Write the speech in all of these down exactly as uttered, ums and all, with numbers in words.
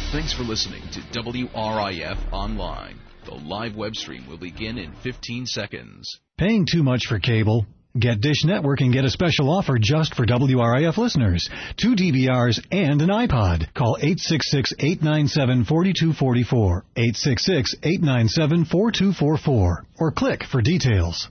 Thanks for listening to W R I F Online. The live web stream will begin in fifteen seconds. Paying too much for cable? Get Dish Network and get a special offer just for W R I F listeners. Two D V Rs and an iPod. Call eight six six, eight nine seven, four two four four, eight six six, eight nine seven, four two four four, or click for details.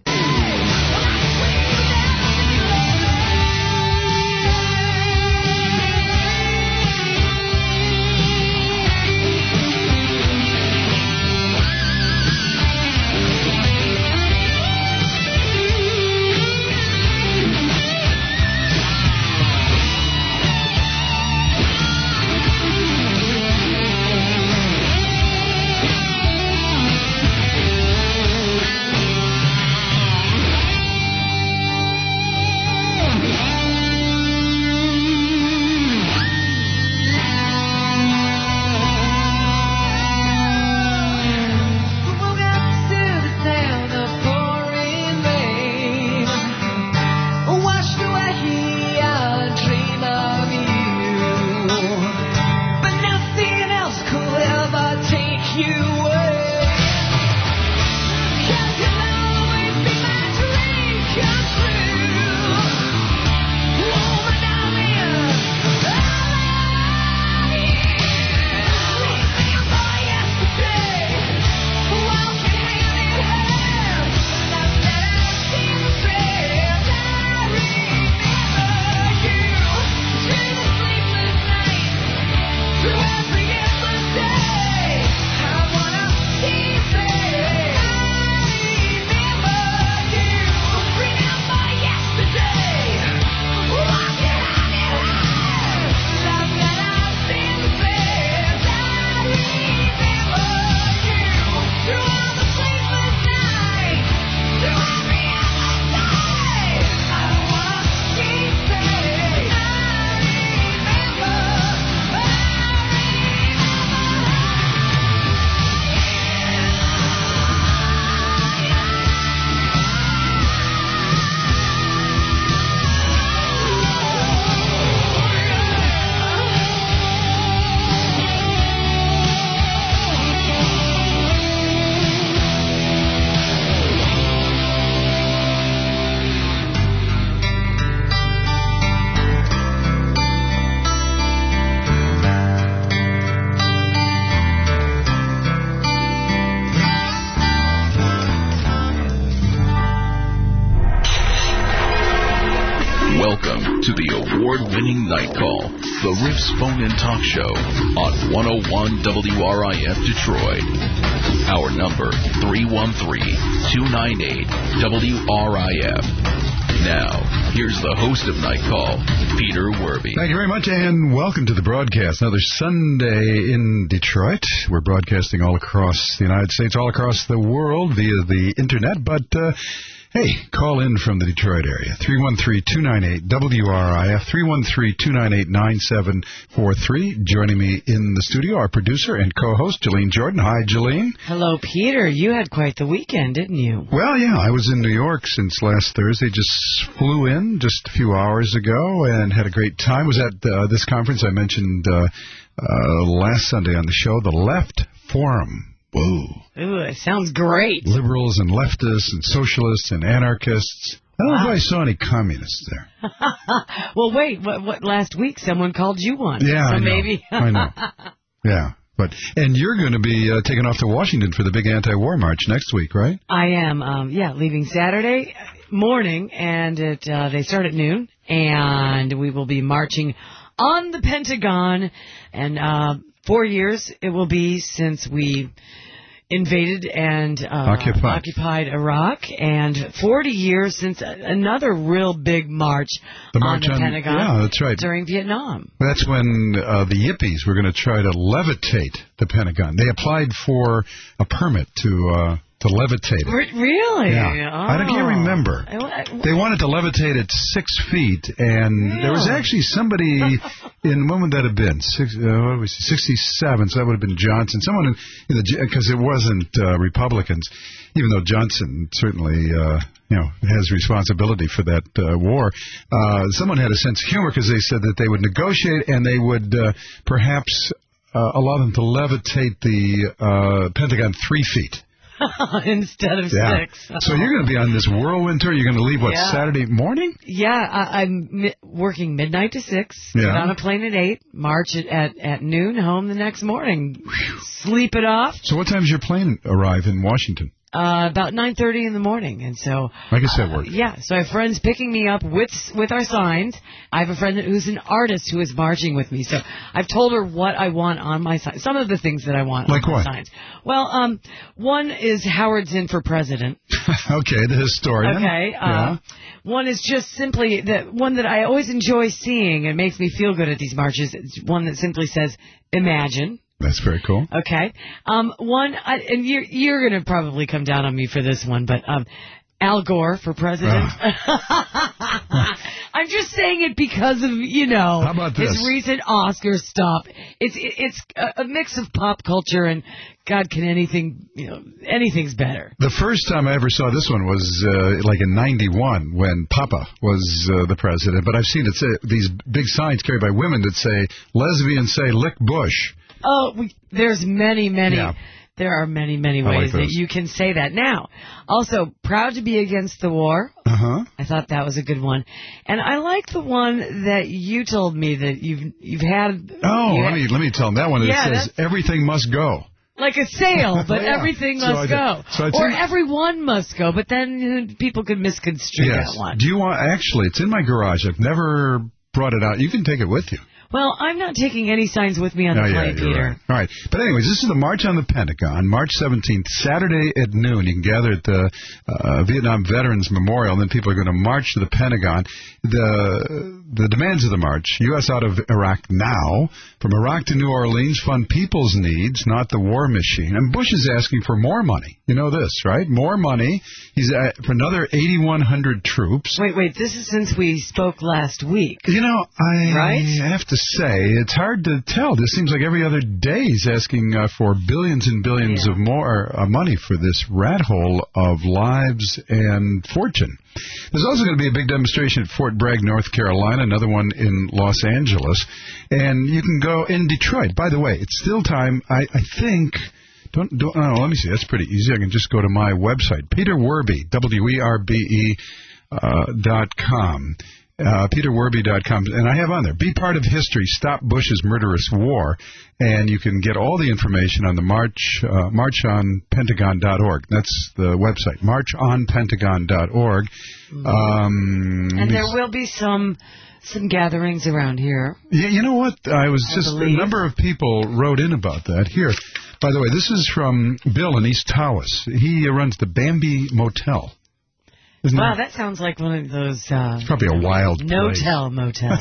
Award-winning Night Call, the Riffs Phone-In Talk Show on one oh one W R I F Detroit. Our number, three one three, two nine eight, W R I F. Now, here's the host of Night Call, Peter Werby. Thank you very much, and welcome to the broadcast. Another Sunday in Detroit. We're broadcasting all across the United States, all across the world via the Internet, but... Uh, Hey, call in from the Detroit area, three one three, two nine eight, W R I F, three one three, two nine eight, nine seven four three. Joining me in the studio, our producer and co-host, Jalene Jordan. Hi, Jalene. Hello, Peter. You had quite the weekend, didn't you? Well, yeah, I was in New York since last Thursday. Just flew in just a few hours ago and had a great time. Was at uh, this conference I mentioned uh, uh, last Sunday on the show, the Left Forum. Whoa. Ooh, it sounds great. Liberals and leftists and socialists and anarchists. I don't wow. know if I saw any communists there. Well, wait. What, what? Last week someone called you one. Yeah, so I know. maybe. I know. Yeah. But and you're going to be uh, taking off to Washington for the big anti-war march next week, right? I am. Um, yeah, leaving Saturday morning, and it, uh, they start at noon, and we will be marching on the Pentagon. And uh, four years it will be since we invaded and uh, occupied. occupied Iraq, and forty years since another real big march, the march on the on, Pentagon yeah, that's right. during Vietnam. That's when uh, the yippies were going to try to levitate the Pentagon. They applied for a permit to... Uh, To levitate it. Re- really? Yeah. Oh. I can't remember. They wanted to levitate it six feet, and really? there was actually somebody in, when would that have been? Six, uh, what was it, sixty-seven, so that would have been Johnson. Someone in, in the, because it wasn't uh, Republicans, even though Johnson certainly, uh, you know, has responsibility for that uh, war. Uh, someone had a sense of humor because they said that they would negotiate and they would uh, perhaps uh, allow them to levitate the uh, Pentagon three feet. Instead of yeah. six. So you're going to be on this whirlwind tour. You're going to leave, what, yeah. Saturday morning? Yeah, I, I'm mi- working midnight to six, yeah. get on a plane at eight, march at, at, at noon, home the next morning, Whew. sleep it off. So what time does your plane arrive in Washington? Uh, about nine thirty in the morning, and so I guess that uh, works. Yeah, so I have friends picking me up with with our signs. I have a friend who's an artist who is marching with me, so I've told her what I want on my signs. Some of the things that I want like on what? my signs. Well, um, one is Howard Zinn for president. Okay, the historian. Okay, uh, yeah. One is just simply the one that I always enjoy seeing and makes me feel good at these marches. It's one that simply says, "Imagine." That's very cool. Okay. Um, one, I, and you're, you're going to probably come down on me for this one, but um, Al Gore for president. Uh. I'm just saying it because of, you know, How about his this? recent Oscar stuff. It's it's a, a mix of pop culture and, God, can anything, you know, anything's better. The first time I ever saw this one was uh, like in ninety-one when Papa was uh, the president, but I've seen it say, these big signs carried by women that say, lesbians say, lick Bush. Oh, we, there's many, many. Yeah. There are many, many I ways like that you can say that. Now, also, proud to be against the war. Uh-huh. I thought that was a good one. And I like the one that you told me that you've you've had. Oh, you let had, me let me tell them that one. That yeah, says, everything must go. like a sale, but Yeah. everything So must I go. so I or think- everyone must go, but then uh, people could misconstrue Yes. that one. Do you want, actually, it's in my garage. I've never brought it out. You can take it with you. Well, I'm not taking any signs with me on Oh, the yeah, plane, you're Peter. right. All right. But anyways, this is the March on the Pentagon, March seventeenth, Saturday at noon. You can gather at the uh, Vietnam Veterans Memorial, and then people are going to march to the Pentagon. The the demands of the march: U S out of Iraq now, from Iraq to New Orleans, fund people's needs, not the war machine. And Bush is asking for more money. You know this, right? More money. He's at, for another eighty-one hundred troops. Wait, wait, this is since we spoke last week. You know, I Right? have to say, it's hard to tell. This seems like every other day he's asking uh, for billions and billions Yeah. of more uh, money for this rat hole of lives and fortune. There's also going to be a big demonstration at Fort Bragg, North Carolina, another one in Los Angeles, and you can go in Detroit. By the way, it's still time, I, I think... Don't, don't, oh, let me see. That's pretty easy. I can just go to my website, Peter Werby, W E R B E uh, dot com. Uh, Peter Werby dot com, and I have on there, be part of history, stop Bush's murderous war, and you can get all the information on the March, uh, march on pentagon dot org. That's the website, march on pentagon dot org. Um, And there will be some some gatherings around here. yeah, you know what? I was I just, believe. a number of people wrote in about that. Here, by the way, this is from Bill in East Tawas. He uh, runs the Bambi Motel. Isn't Wow, that? that sounds like one of those uh, Probably a wild place. no-tell motels.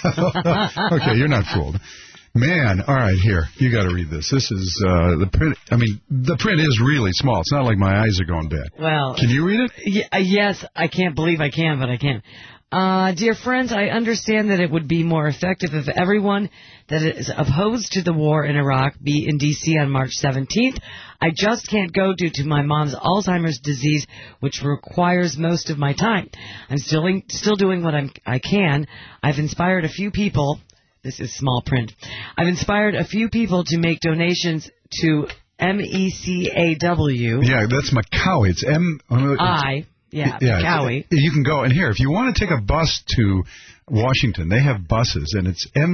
Okay, you're not fooled. Man, all right, here. You got to read this. This is uh, the print. I mean, the print is really small. It's not like my eyes are going bad. Well, Can you read it? y- uh, yes, I can't believe I can, but I can. Uh, dear friends, I understand that it would be more effective if everyone that is opposed to the war in Iraq be in D C on March seventeenth. I just can't go due to my mom's Alzheimer's disease, which requires most of my time. I'm still still doing what I'm, I can. I've inspired a few people. This is small print. I've inspired a few people to make donations to M E C A W. Yeah, that's Macaulay. It's M. uh, I. Yeah, Yeah, Cowie. you can go, and here, if you want to take a bus to Washington, they have buses, and it's M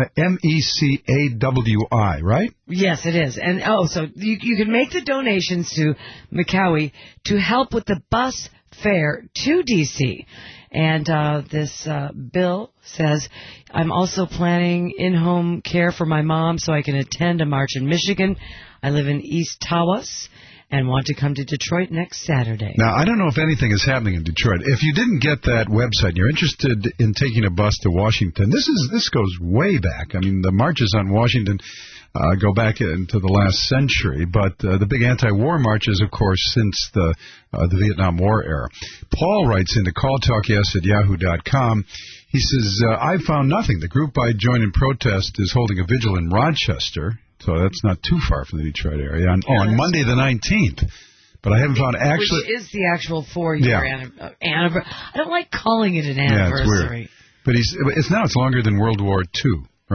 E C A W I, right? Yes, it is. And oh, so you you can make the donations to McCowie to help with the bus fare to D C. And uh, this uh, bill says, I'm also planning in-home care for my mom so I can attend a march in Michigan. I live in East Tawas and want to come to Detroit next Saturday. Now, I don't know if anything is happening in Detroit. If you didn't get that website and you're interested in taking a bus to Washington, this is this goes way back. I mean, the marches on Washington uh, go back into the last century, but uh, the big anti-war marches, of course, since the uh, the Vietnam War era. Paul writes into call talk yes at yahoo dot com. He says, uh, I found nothing. The group I joined in protest is holding a vigil in Rochester. So that's not too far from the Detroit area. On, oh, on Monday the nineteenth. But I haven't found actually... Which is the actual four-year Yeah. anniversary. I don't like calling it an Yeah, it's anniversary. weird. But he's, it's now it's longer than World War Two, right?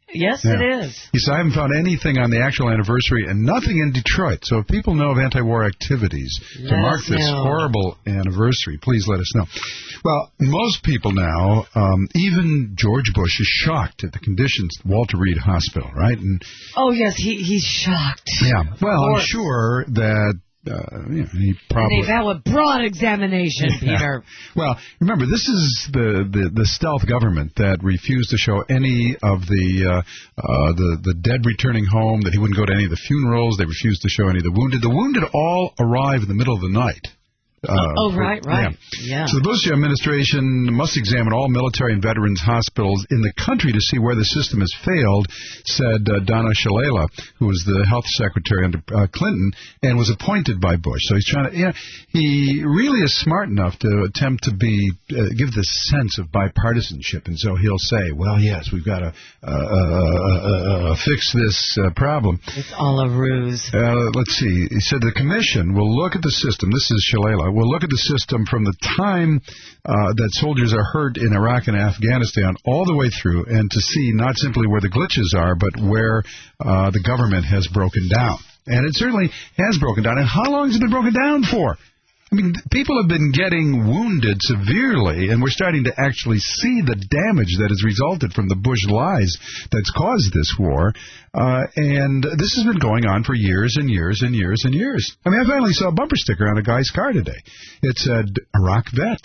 Yes, Yeah. it is. He said, I haven't found anything on the actual anniversary and nothing in Detroit. So if people know of anti-war activities Let to mark us this know. horrible anniversary, please let us know. Well, most people now, um, even George Bush is shocked at the conditions at Walter Reed Hospital, right? And Oh, yes, he he's shocked. yeah, well, I'm course. sure that uh, you know, he probably... They've had a broad examination, Peter. Well, remember, this is the, the, the stealth government that refused to show any of the, uh, uh, the the dead returning home, that he wouldn't go to any of the funerals. They refused to show any of the wounded. The wounded all arrive in the middle of the night. Uh, oh, for, right, right. Yeah. Yeah. So the Bush administration must examine all military and veterans hospitals in the country to see where the system has failed, said uh, Donna Shalala, who was the health secretary under uh, Clinton and was appointed by Bush. So he's trying to, yeah, he really is smart enough to attempt to be, uh, give this sense of bipartisanship. And so he'll say, well, yes, we've got to uh, uh, uh, uh, fix this uh, problem. It's all a ruse. Uh, let's see. He said the commission will look at the system. This is Shalala. We'll look at the system from the time uh, that soldiers are hurt in Iraq and Afghanistan all the way through, and to see not simply where the glitches are, but where uh, the government has broken down. And it certainly has broken down. And how long has it been broken down for? I mean, people have been getting wounded severely, and we're starting to actually see the damage that has resulted from the Bush lies that's caused this war. Uh, and this has been going on for years and years and years and years. I mean, I finally saw a bumper sticker on a guy's car today. It said, Iraq vet.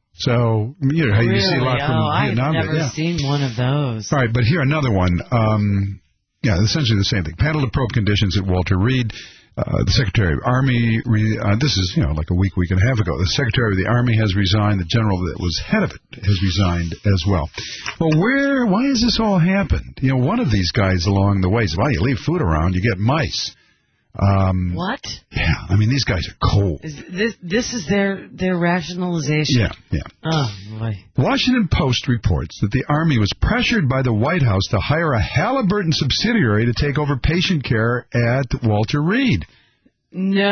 So, you know, Really? you see a lot from oh, Vietnam. I've never yeah. seen one of those. All right, but here, another one. Um, yeah, essentially the same thing. Panel to probe conditions at Walter Reed. Uh, the Secretary of Army, re, uh, this is, you know, like a week, week and a half ago. The Secretary of the Army has resigned. The general that was head of it has resigned as well. Well, where, why has this all happened? You know, one of these guys along the way said, well, you leave food around, you get mice. Um, What? Yeah, I mean, these guys are cold. Is this this is their their rationalization? Yeah, yeah. Oh, boy. Washington Post reports that the Army was pressured by the White House to hire a Halliburton subsidiary to take over patient care at Walter Reed. No.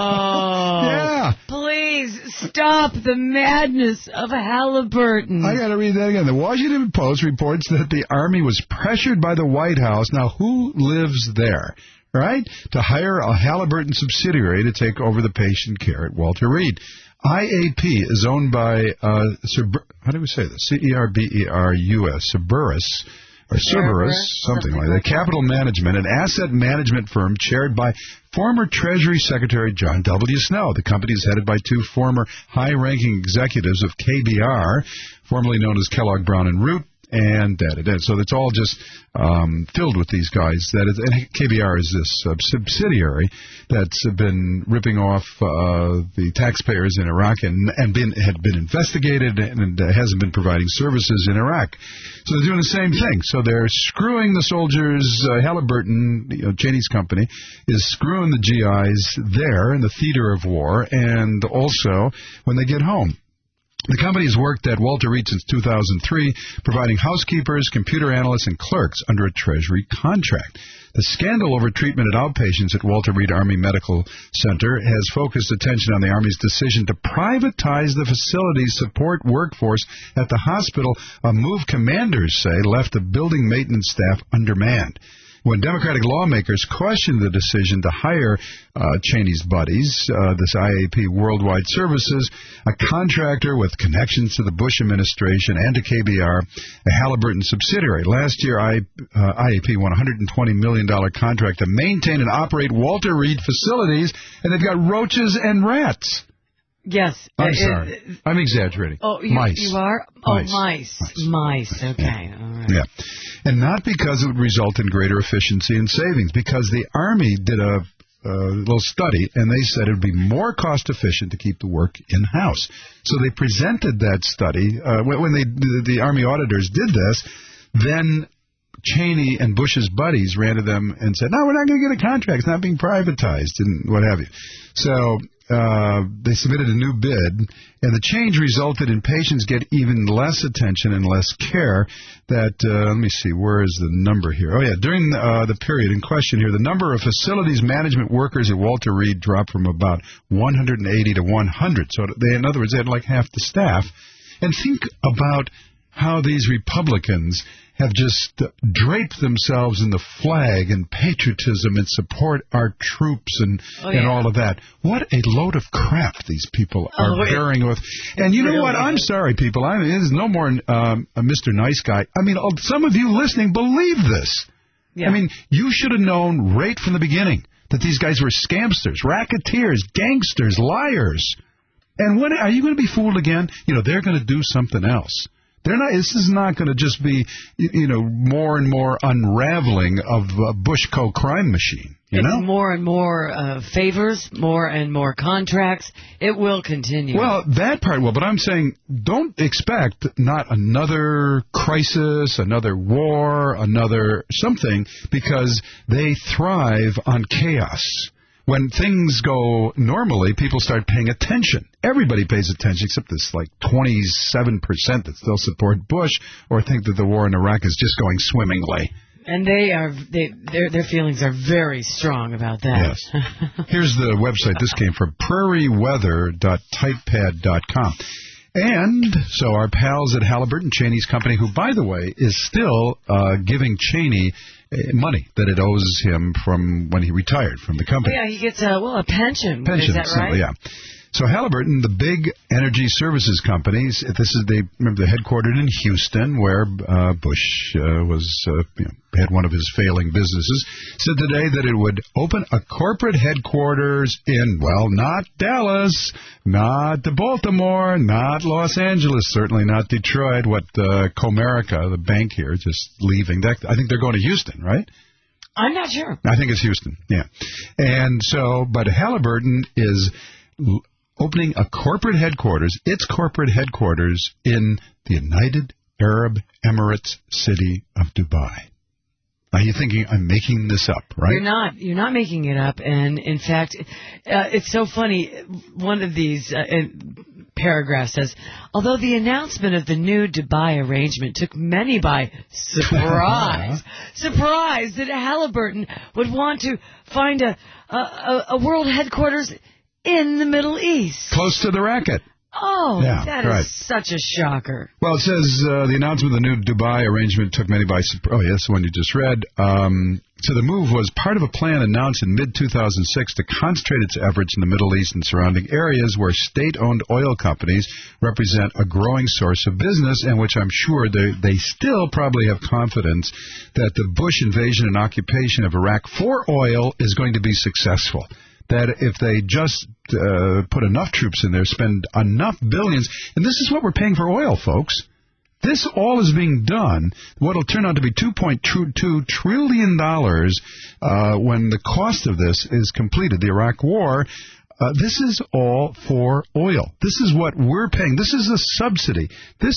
Yeah. Please stop the madness of Halliburton. I got to read that again. The Washington Post reports that the Army was pressured by the White House. Now, who lives there? Right? To hire a Halliburton subsidiary to take over the patient care at Walter Reed. I A P is owned by, uh, Cerber- how do we say this? C E R B E R U S, Cerberus, or Cerberus, something like that. Capital Management, an asset management firm chaired by former Treasury Secretary John W. Snow. The company is headed by two former high-ranking executives of K B R, formerly known as Kellogg Brown and Root, and da da da. So it's all just um, filled with these guys. That is, and K B R is this uh, subsidiary that's been ripping off uh, the taxpayers in Iraq and and been had been investigated and uh, hasn't been providing services in Iraq. So they're doing the same thing. So they're screwing the soldiers. Uh, Halliburton, you know, Cheney's company, is screwing the G Is there in the theater of war, and also when they get home. The company has worked at Walter Reed since two thousand three, providing housekeepers, computer analysts, and clerks under a Treasury contract. The scandal over treatment at outpatients at Walter Reed Army Medical Center has focused attention on the Army's decision to privatize the facility's support workforce at the hospital, a move commanders say left the building maintenance staff undermanned. When Democratic lawmakers questioned the decision to hire uh, Cheney's buddies, uh, this I A P Worldwide Services, a contractor with connections to the Bush administration and to K B R, a Halliburton subsidiary. Last year, I, uh, I A P won a one hundred twenty million dollars contract to maintain and operate Walter Reed facilities, and they've got roaches and rats. Yes. I'm Uh, sorry. uh, I'm exaggerating. Oh, you, mice. you are? Oh, Mice. mice. Mice. Mice. Okay. All right. Yeah. And not because it would result in greater efficiency and savings, because the Army did a, a little study, and they said it would be more cost-efficient to keep the work in-house. So they presented that study. Uh, when when they, the, the Army auditors did this, then Cheney and Bush's buddies ran to them and said, no, we're not going to get a contract. It's not being privatized and what have you. So uh, they submitted a new bid, and the change resulted in patients get even less attention and less care. That, uh, let me see, where is the number here? Oh, yeah, during uh, the period in question here, the number of facilities management workers at Walter Reed dropped from about one hundred eighty to one hundred. So they, in other words, they had like half the staff. And think about how these Republicans have just draped themselves in the flag and patriotism and support our troops and, oh, and yeah. all of that. What a load of crap these people are oh, bearing with. And you know really what? I'm is. sorry, people. I mean, there's no more um, a Mister Nice Guy. I mean, some of you listening believe this. Yeah. I mean, you should have known right from the beginning that these guys were scamsters, racketeers, gangsters, liars. And when are you going to be fooled again? You know, they're going to do something else. They're not. This is not going to just be, you know, more and more unraveling of a Bushco crime machine. You it's know, more and more uh, favors, more and more contracts. It will continue. Well, that part will, but I'm saying don't expect not another crisis, another war, another something, because they thrive on chaos. When things go normally, people start paying attention. Everybody pays attention, except this like twenty-seven percent that still support Bush or think that the war in Iraq is just going swimmingly. And they are, they, their their feelings are very strong about that. Yes. Here's the website this came from, prairie weather dot typepad dot com. And so our pals at Halliburton, Cheney's company, who, by the way, is still uh, giving Cheney money that it owes him from when he retired from the company. Yeah, he gets a, well, a pension. Pension, is that right? simply, yeah. So Halliburton, the big energy services companies, this is they remember they're headquartered in Houston, where uh, Bush uh, was uh, you know, had one of his failing businesses, said today that it would open a corporate headquarters in, well, not Dallas, not Baltimore, not Los Angeles, certainly not Detroit. What uh, Comerica, the bank here, just leaving. That, I think they're going to Houston, right? I'm not sure. I think it's Houston, yeah. And so, but Halliburton is opening a corporate headquarters, its corporate headquarters in the United Arab Emirates city of Dubai. Now you're thinking I'm making this up, right? You're not. You're not making it up. And in fact, uh, it's so funny. One of these uh, paragraphs says, although the announcement of the new Dubai arrangement took many by surprise, surprise that Halliburton would want to find a, a, a world headquarters in the Middle East. Close to the racket. Oh, yeah, that right. is such a shocker. Well, it says uh, the announcement of the new Dubai arrangement took many by surprise. Oh, yes, the one you just read. Um, so the move was part of a plan announced in mid two thousand six to concentrate its efforts in the Middle East and surrounding areas where state-owned oil companies represent a growing source of business, and which I'm sure they, they still probably have confidence that the Bush invasion and occupation of Iraq for oil is going to be successful. That if they just uh, put enough troops in there, spend enough billions, and this is what we're paying for oil, folks. This all is being done, what will turn out to be two point two trillion dollars uh, when the cost of this is completed, the Iraq War. Uh, this is all for oil. This is what we're paying. This is a subsidy. This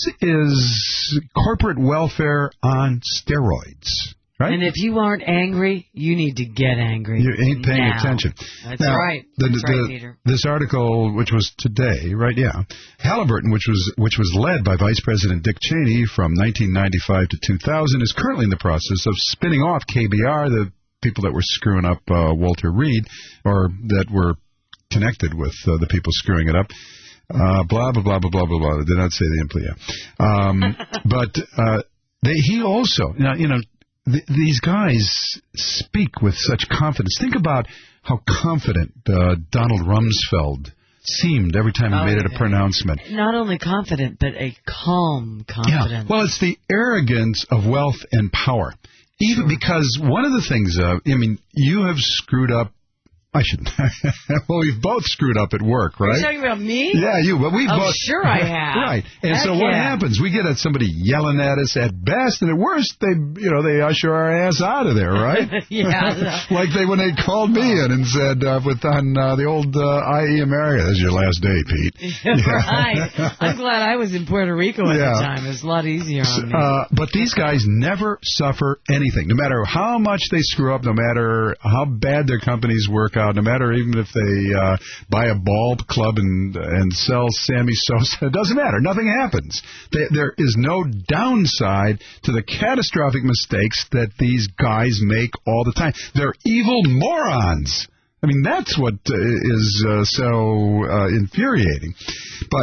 is corporate welfare on steroids. Right? And if you aren't angry, you need to get angry. You ain't paying now. attention. That's now, right. The, That's the, right, Peter. This article, which was today, right? Yeah, Halliburton, which was which was led by Vice President Dick Cheney from nineteen ninety-five to two thousand, is currently in the process of spinning off K B R, the people that were screwing up uh, Walter Reed, or that were connected with uh, the people screwing it up. Uh, blah blah blah blah blah blah blah. I did not say the employee. Um, but uh, they, he also, you know. You know Th- these guys speak with such confidence. Think about how confident uh, Donald Rumsfeld seemed every time he oh, made it a yeah. pronouncement. Not only confident, but a calm confidence. Yeah. Well, it's the arrogance of wealth and power. Even sure. because one of the things, uh, I mean, you have screwed up. I shouldn't. Well, we've both screwed up at work, right? Are you talking about me? Yeah, you. But we oh, both. sure I have. Right. And Heck so what yeah. happens? We get at somebody yelling at us at best, and at worst, they, you know, they usher our ass out of there, right? yeah. Like they when they called me in and said uh, with on uh, the old uh, I E America, "This is your last day, Pete." Right. I'm glad I was in Puerto Rico at yeah. the time. It was a lot easier on me. Uh, but these guys never suffer anything, no matter how much they screw up, no matter how bad their companies work out, no matter even if they uh, buy a ball club and and sell Sammy Sosa. It doesn't matter. Nothing happens. They, there is no downside to the catastrophic mistakes that these guys make all the time. They're evil morons. I mean, that's what uh, is uh, so uh, infuriating. But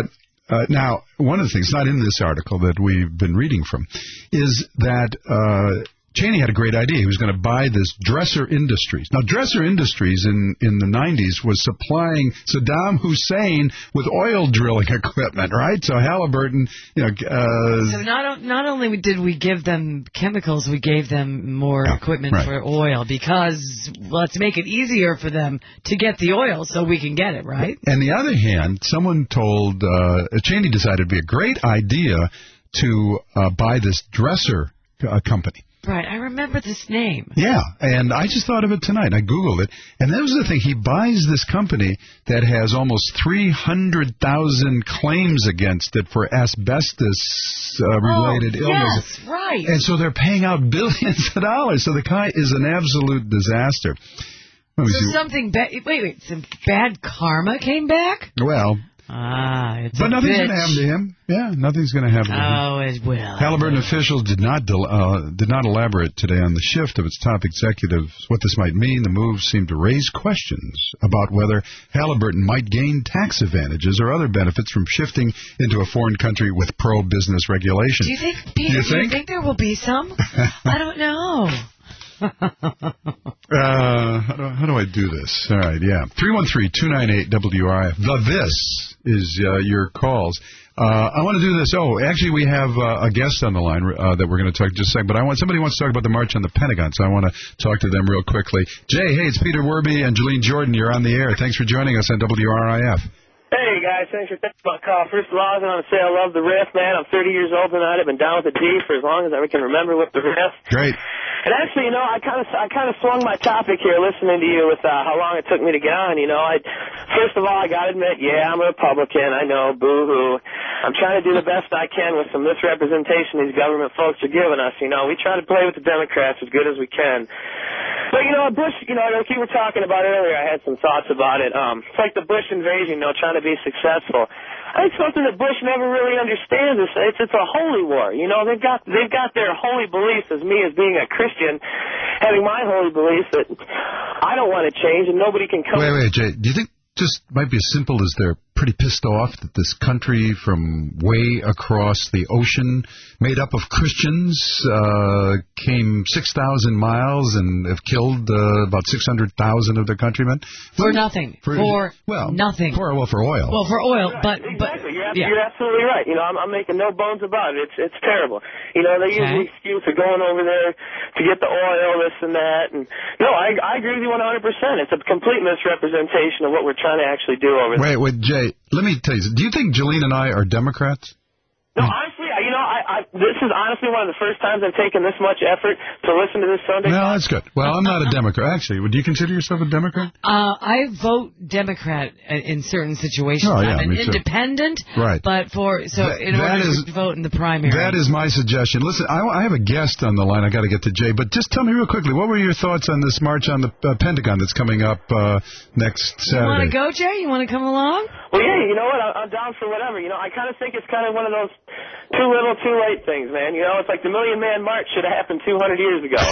Uh, now, one of the things, not in this article that we've been reading from, is that uh, Cheney had a great idea. He was going to buy this Dresser Industries. Now, Dresser Industries in, in the nineties was supplying Saddam Hussein with oil drilling equipment, right? So Halliburton, you know... Uh, so not, not only did we give them chemicals, we gave them more yeah, equipment right. for oil because let's make it easier for them to get the oil so we can get it, right? On the other hand, someone told... Uh, Cheney decided it would be a great idea to uh, buy this Dresser uh, company. Right, I remember this name. Yeah, and I just thought of it tonight. I Googled it, and that was the thing. He buys this company that has almost three hundred thousand claims against it for asbestos-related uh, oh, illness. Yes, right. And so they're paying out billions of dollars. So the guy is an absolute disaster. So something bad. Wait, wait. Some bad karma came back? Well... Ah, it's but a nothing's bitch. going to happen to him. Yeah, nothing's going to happen to him. Oh, it will. Halliburton officials did not uh, did not elaborate today on the shift of its top executives, what this might mean. The move seemed to raise questions about whether Halliburton might gain tax advantages or other benefits from shifting into a foreign country with pro-business regulations. Do you think, Peter, do you do think? you think there will be some? I don't know. uh, how do, how do I do this? All right, yeah. three one three, two nine eight, W R I F. The This is uh, your calls. Uh, I want to do this. Oh, actually, we have uh, a guest on the line uh, that we're going to talk just a second. But I want somebody wants to talk about the march on the Pentagon, so I want to talk to them real quickly. Jay, hey, it's Peter Werby and Jalene Jordan. You're on the air. Thanks for joining us on W R I F. Hey, guys, thanks for taking my call. First of all, I was going to say I love the riff, man. I'm thirty years old tonight. I've been down with the D for as long as I can remember with the riff. Great. And actually, you know, I kind of I kind of swung my topic here listening to you with uh, how long it took me to get on. You know, I first of all, I got to admit, yeah, I'm a Republican. I know, boo-hoo. I'm trying to do the best I can with some misrepresentation these government folks are giving us. You know, we try to play with the Democrats as good as we can. But, you know, Bush, you know, like you were talking about earlier, I had some thoughts about it. Um, it's like the Bush invasion, you know, trying to be successful. I think something that Bush never really understands is it's, it's a holy war. You know, they've got they've got their holy beliefs as me as being a Christian, having my holy beliefs that I don't want to change and nobody can come. Wait, wait, Jay. Do you think just might be as simple as they're pretty pissed off that this country from way across the ocean, made up of Christians, uh, came six thousand miles and have killed uh, about six hundred thousand of their countrymen? For nothing. For, for well, nothing. For, well, for oil. Well, for oil, right, but... Exactly. but you're, yeah. you're absolutely right. You know, I'm, I'm making no bones about it. It's it's terrible. You know, they use Okay. the excuse of going over there to get the oil, this and that. And no, I, I agree with you one hundred percent. It's a complete misrepresentation of what we're trying to actually do over there. Wait, wait, Jay, let me tell you, do you think Jalene and I are Democrats? No, honestly, I- you know, I, I this is honestly one of the first times I've taken this much effort to listen to this Sunday. No, that's good. Well, I'm not a Democrat. Actually, would you consider yourself a Democrat? Uh, I vote Democrat in certain situations. Oh, yeah, I'm an me too. independent, Right. but for so That- in that order is- to vote in the primary. That is my suggestion. Listen, I, I have a guest on the line. I got to get to Jay, but just tell me real quickly, what were your thoughts on this march on the uh, Pentagon that's coming up uh, next You want Saturday? to go, Jay? You want to come along? Well, yeah, you know what? I'm, I'm down for whatever. You know, I kind of think it's kind of one of those too little, too late things, man. You know, it's like the Million Man March should have happened two hundred years ago.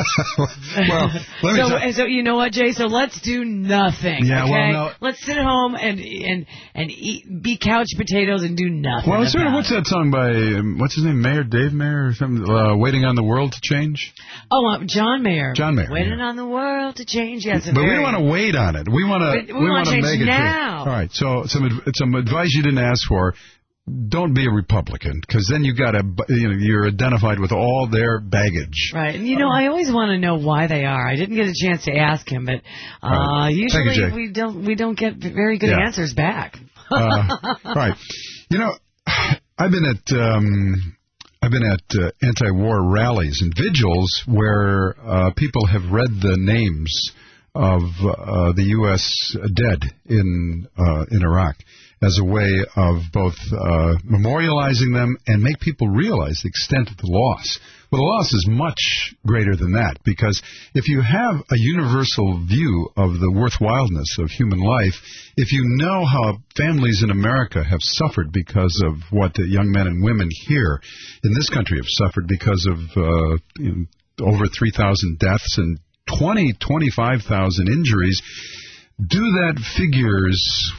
Well, let me so, tell- and so you know what, Jay? So let's do nothing. Yeah, well, okay? no- Let's sit home and and and eat, be couch potatoes and do nothing. Well, it's sort of, about what's it. that song by, um, what's his name, Mayer, Dave Mayer or something, uh, Waiting on the World to Change? Oh, uh, John Mayer. John Mayer, Waiting yeah. on the world to change. Yes, But we don't want to wait on it. We want to We- we wanna wanna change make it now. true. All right, so some adv- some advice you didn't ask for. Don't be a Republican, because then you got to, you know, you're identified with all their baggage. Right, and you know, I always want to know why they are. I didn't get a chance to ask him, but uh, Right. Thank you, usually Jay. we don't we don't get very good Yeah. answers back. uh, right. You know, I've been at um, I've been at uh, anti-war rallies and vigils where uh, people have read the names of uh, the U S dead in uh, in Iraq as a way of both uh, memorializing them and make people realize the extent of the loss. Well, the loss is much greater than that, because if you have a universal view of the worthwhileness of human life, if you know how families in America have suffered because of what the young men and women here in this country have suffered because of uh, you know, over three thousand deaths and twenty, twenty-five thousand injuries, do that figures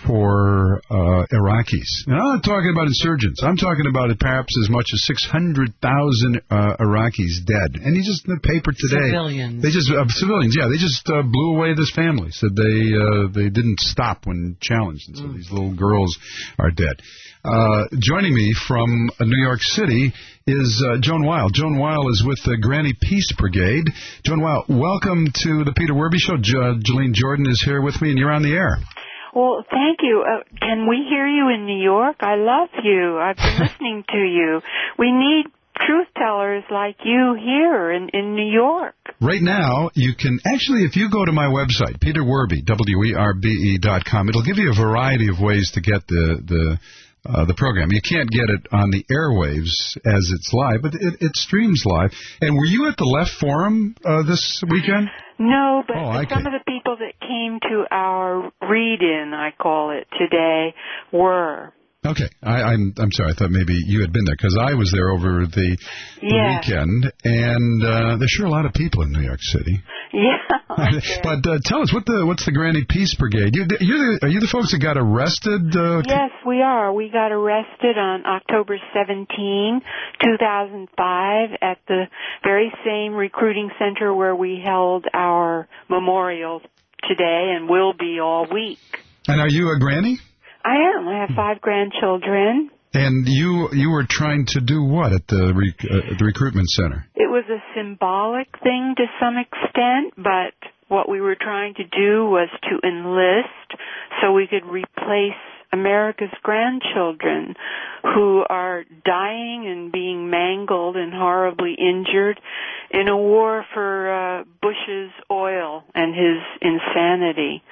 for uh, Iraqis. And I'm not talking about insurgents. I'm talking about perhaps as much as six hundred thousand uh, Iraqis dead. And he just, in the paper today... Civilians. They just, uh, civilians, yeah, they just uh, blew away this family. Said they uh, they didn't stop when challenged. And so mm. these little girls are dead. Uh, joining me from uh, New York City is uh, Joan Weil. Joan Weil is with the Granny Peace Brigade. Joan Weil, welcome to the Peter Werby Show. J- Jolene Jordan is here with me, and you're on the air. Well, thank you. Uh, can we hear you in New York? I love you. I've been listening to you. We need truth tellers like you here in, in New York. Right now, you can actually, if you go to my website, Peter Werby, W E R B E dot com, it'll give you a variety of ways to get the the Uh, the program. You can't get it on the airwaves as it's live, but it, it streams live. And were you at the Left Forum uh, this weekend? No, but oh, some of the people that came to our read-in, I call it, today were. Okay. I, I'm I'm sorry. I thought maybe you had been there, because I was there over the, the yeah. weekend, and uh, there's sure a lot of people in New York City. Yeah. But uh, tell us, what the what's the Granny Peace Brigade? You, you're the, are you the folks that got arrested? Uh, yes, we are. We got arrested on October seventeenth, two thousand five, at the very same recruiting center where we held our memorial today and will be all week. And are you a granny? I am. I have five grandchildren. And you you were trying to do what at the rec, uh, the recruitment center? It was a symbolic thing to some extent, but what we were trying to do was to enlist so we could replace America's grandchildren who are dying and being mangled and horribly injured in a war for uh, Bush's oil and his insanity.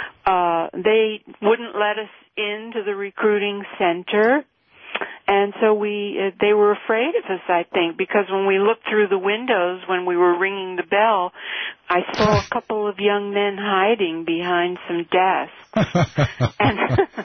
Uh, they wouldn't let us into the recruiting center. And so we, uh, they were afraid of us, I think, because when we looked through the windows when we were ringing the bell, I saw a couple of young men hiding behind some desks. And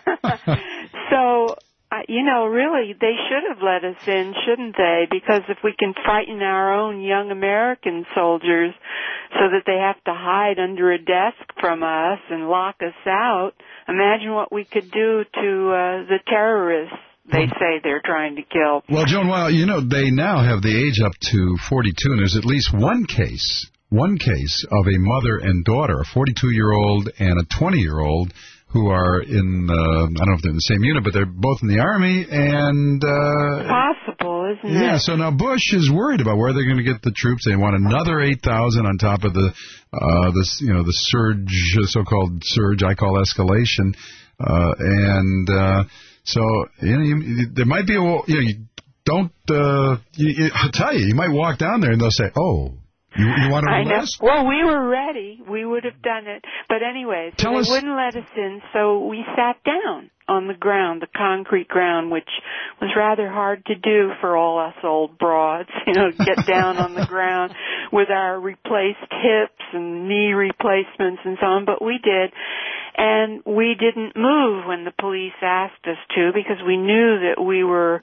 so, uh, you know, really, they should have let us in, shouldn't they? Because if we can frighten our own young American soldiers so that they have to hide under a desk from us and lock us out, imagine what we could do to uh, the terrorists they say they're trying to kill. Well, Joan Weil, you know, they now have the age up to forty-two, and there's at least one case, one case of a mother and daughter, a forty-two-year-old and a twenty-year-old, who are in, uh, I don't know if they're in the same unit, but they're both in the Army, and... Uh, possible, isn't yeah, it? Yeah, so now Bush is worried about where they're going to get the troops. They want another eight thousand on top of the, uh, this, you know, the surge, so-called surge, I call escalation, uh, and... Uh, So, you know, you, there might be a, you know, you don't, uh, you, you, I'll tell you, you might walk down there and they'll say, oh, you, you want to I know. enlist? Well, we were ready. We would have done it. But anyway, so they us. wouldn't let us in, so we sat down on the ground, the concrete ground, which was rather hard to do for all us old broads, you know, get down on the ground with our replaced hips and knee replacements and so on, but we did. And we didn't move when the police asked us to because we knew that we were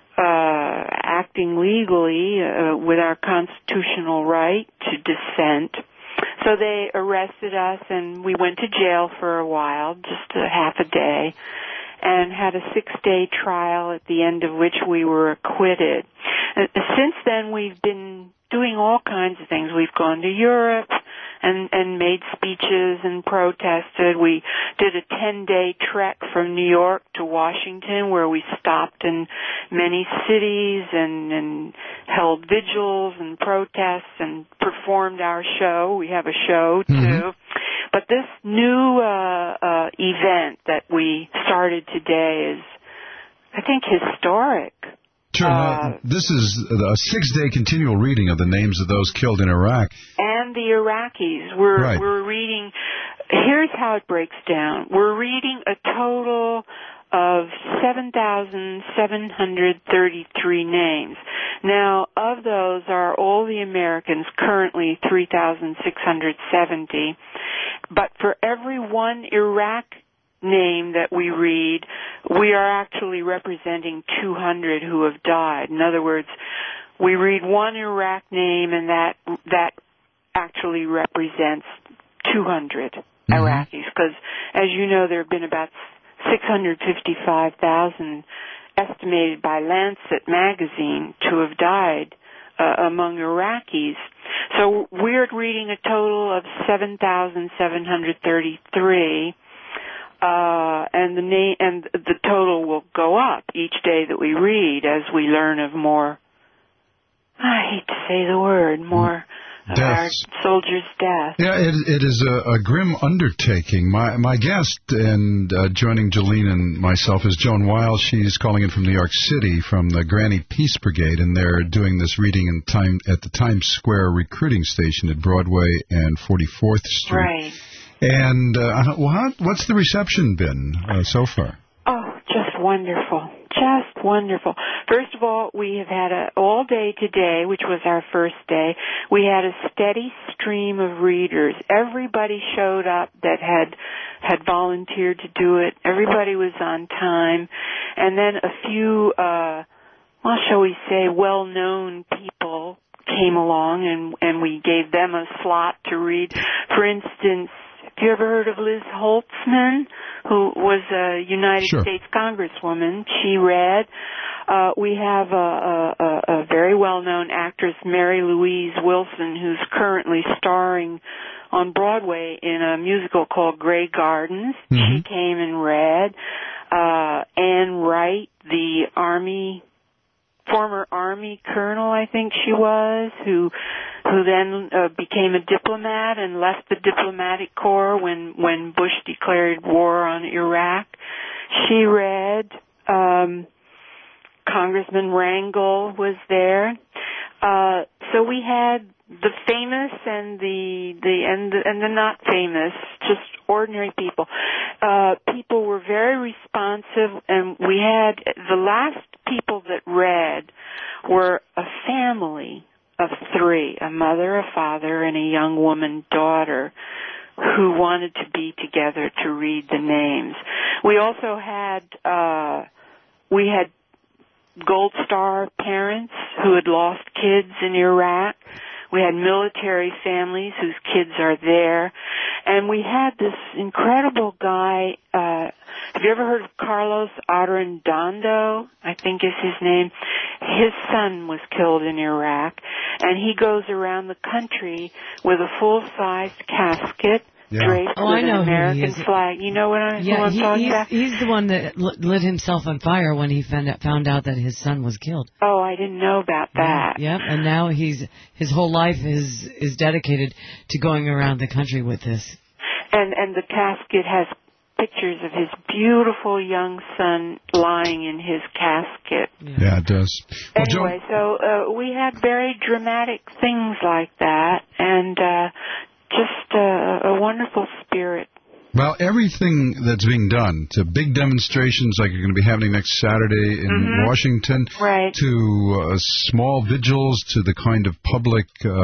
uh, acting legally uh, with our constitutional right to dissent. So they arrested us and we went to jail for a while, just a half a day, and had a six-day trial at the end of which we were acquitted. Uh, since then, we've been doing all kinds of things. We've gone to Europe and, and made speeches and protested. We did a ten-day trek from New York to Washington where we stopped in many cities and, and held vigils and protests and performed our show. We have a show, too. Mm-hmm. But this new uh, uh, event that we started today is, I think, historic. Sure. Uh, this is a six-day continual reading of the names of those killed in Iraq. And the Iraqis. We're, right. we're reading, here's how it breaks down. We're reading a total of seven thousand seven hundred thirty-three names. Now, of those are all the Americans, currently three thousand six hundred seventy. But for every one Iraq name that we read, we are actually representing two hundred who have died. In other words, we read one Iraq name and that that actually represents two hundred. mm-hmm. Iraqis, because, as you know, there have been about six hundred fifty-five thousand estimated by Lancet magazine to have died uh, among Iraqis. So we're reading a total of seven thousand seven hundred thirty-three, uh, and the na- and the total will go up each day that we read as we learn of more, I hate to say the word, more of our soldiers' deaths. Yeah, it, it is a, a grim undertaking. My my guest and uh, joining Jolene and myself is Joan Weil. She's calling in from New York City from the Granny Peace Brigade, and they're doing this reading in time at the Times Square recruiting station at Broadway and forty-fourth Street. Right. And uh, what, what's the reception been uh, so far? Oh, just wonderful. Just wonderful. First of all, we have had a all day today, which was our first day. We had a steady stream of readers. Everybody showed up that had had volunteered to do it. Everybody was on time. And then a few, uh, well, shall we say, well-known people came along, and, and we gave them a slot to read. For instance, have you ever heard of Liz Holtzman, who was a United Sure. States Congresswoman? She read. Uh, we have a, a, a very well-known actress, Mary Louise Wilson, who's currently starring on Broadway in a musical called Grey Gardens. Mm-hmm. She came and read. Uh, Anne Wright, the Army, former Army colonel, I think she was, who who then uh, became a diplomat and left the diplomatic corps when, when Bush declared war on Iraq. She read. Um, Congressman Rangel was there. Uh, so we had the famous and the, the, and the, and the not famous, just ordinary people. Uh, people were very responsive, and we had, the last people that read were a family of three, a mother, a father, and a young woman daughter who wanted to be together to read the names. We also had, uh, we had Gold Star parents who had lost kids in Iraq. We had military families whose kids are there. And we had this incredible guy, uh, have you ever heard of Carlos Arredondo? I think is his name. His son was killed in Iraq, and he goes around the country with a full-sized casket. Yeah. Draped oh, with I know an American who he is. flag. You know what, I, yeah, who I'm he, talking he's, about? He's the one that lit himself on fire when he found out, found out that his son was killed. Oh, I didn't know about that. Yeah, yeah, and now he's his whole life is is dedicated to going around the country with this. And and the casket has pictures of his beautiful young son lying in his casket. Yeah, yeah it does. Well, anyway, Joe, so uh, we had very dramatic things like that, and uh, just uh, a wonderful spirit. Well, everything that's being done, to big demonstrations like are going to be happening next Saturday in mm-hmm. Washington, right. to uh, small vigils, to the kind of public uh,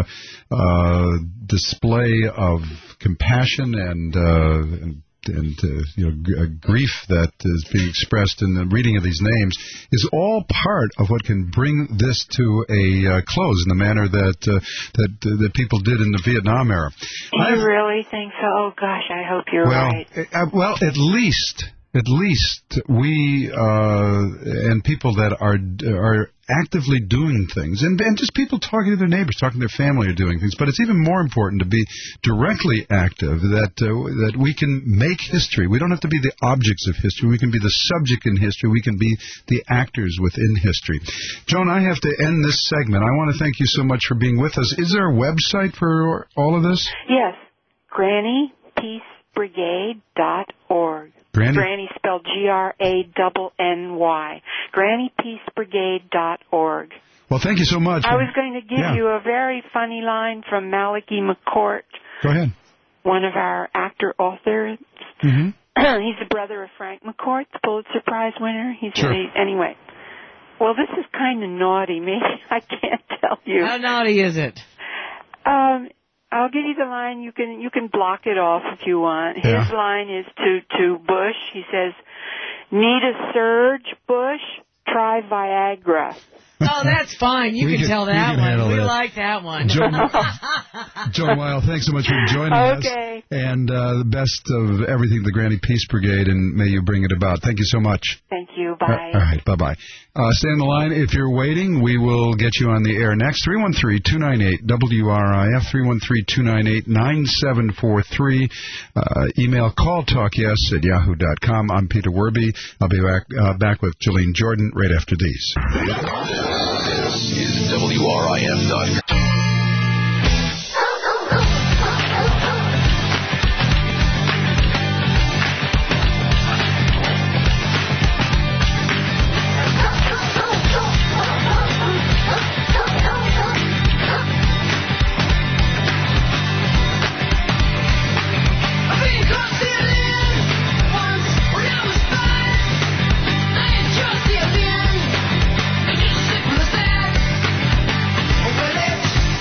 uh, display of compassion and uh, and and uh, you know g- uh, grief that is being expressed in the reading of these names is all part of what can bring this to a uh, close in the manner that uh, that uh, that people did in the Vietnam era. You I've, really think so? Oh gosh, I hope you're well, right. Uh, well, at least. At least we uh, and people that are are actively doing things, and, and just people talking to their neighbors, talking to their family, are doing things. But it's even more important to be directly active. That uh, that we can make history. We don't have to be the objects of history. We can be the subject in history. We can be the actors within history. Joan, I have to end this segment. I want to thank you so much for being with us. Is there a website for all of this? Yes, Granny Peace Brigade dot org. Granny? Granny spelled G R A N N Y. Granny Peace Brigade dot org. Well, thank you so much. I was going to give yeah. you a very funny line from Malachi McCourt. Go ahead. One of our actor authors. Mm-hmm. He's the brother of Frank McCourt, the Pulitzer Prize winner. He's sure. a, anyway. Well, this is kind of naughty. Maybe I can't tell you. How naughty is it? Um... I'll give you the line. You can you can block it off if you want. His yeah. line is to, to Bush. He says, "Need a surge, Bush? Try Viagra." Oh, that's fine. You can, can tell that can one. We that. like that one. Joan, Joan Weil, thanks so much for joining okay. us. Okay. And uh, the best of everything, the Granny Peace Brigade, and may you bring it about. Thank you so much. Thank you. Bye. Uh, all right. Bye-bye. Uh, stay on the line. If you're waiting, we will get you on the air next. three one three, two nine eight, W R I F, three one three, two nine eight, nine seven four three. Uh, email calltalkyes at yahoo dot com. I'm Peter Werby. I'll be back, uh, back with Jolene Jordan right after these. This is W R I F dot com. Well, it's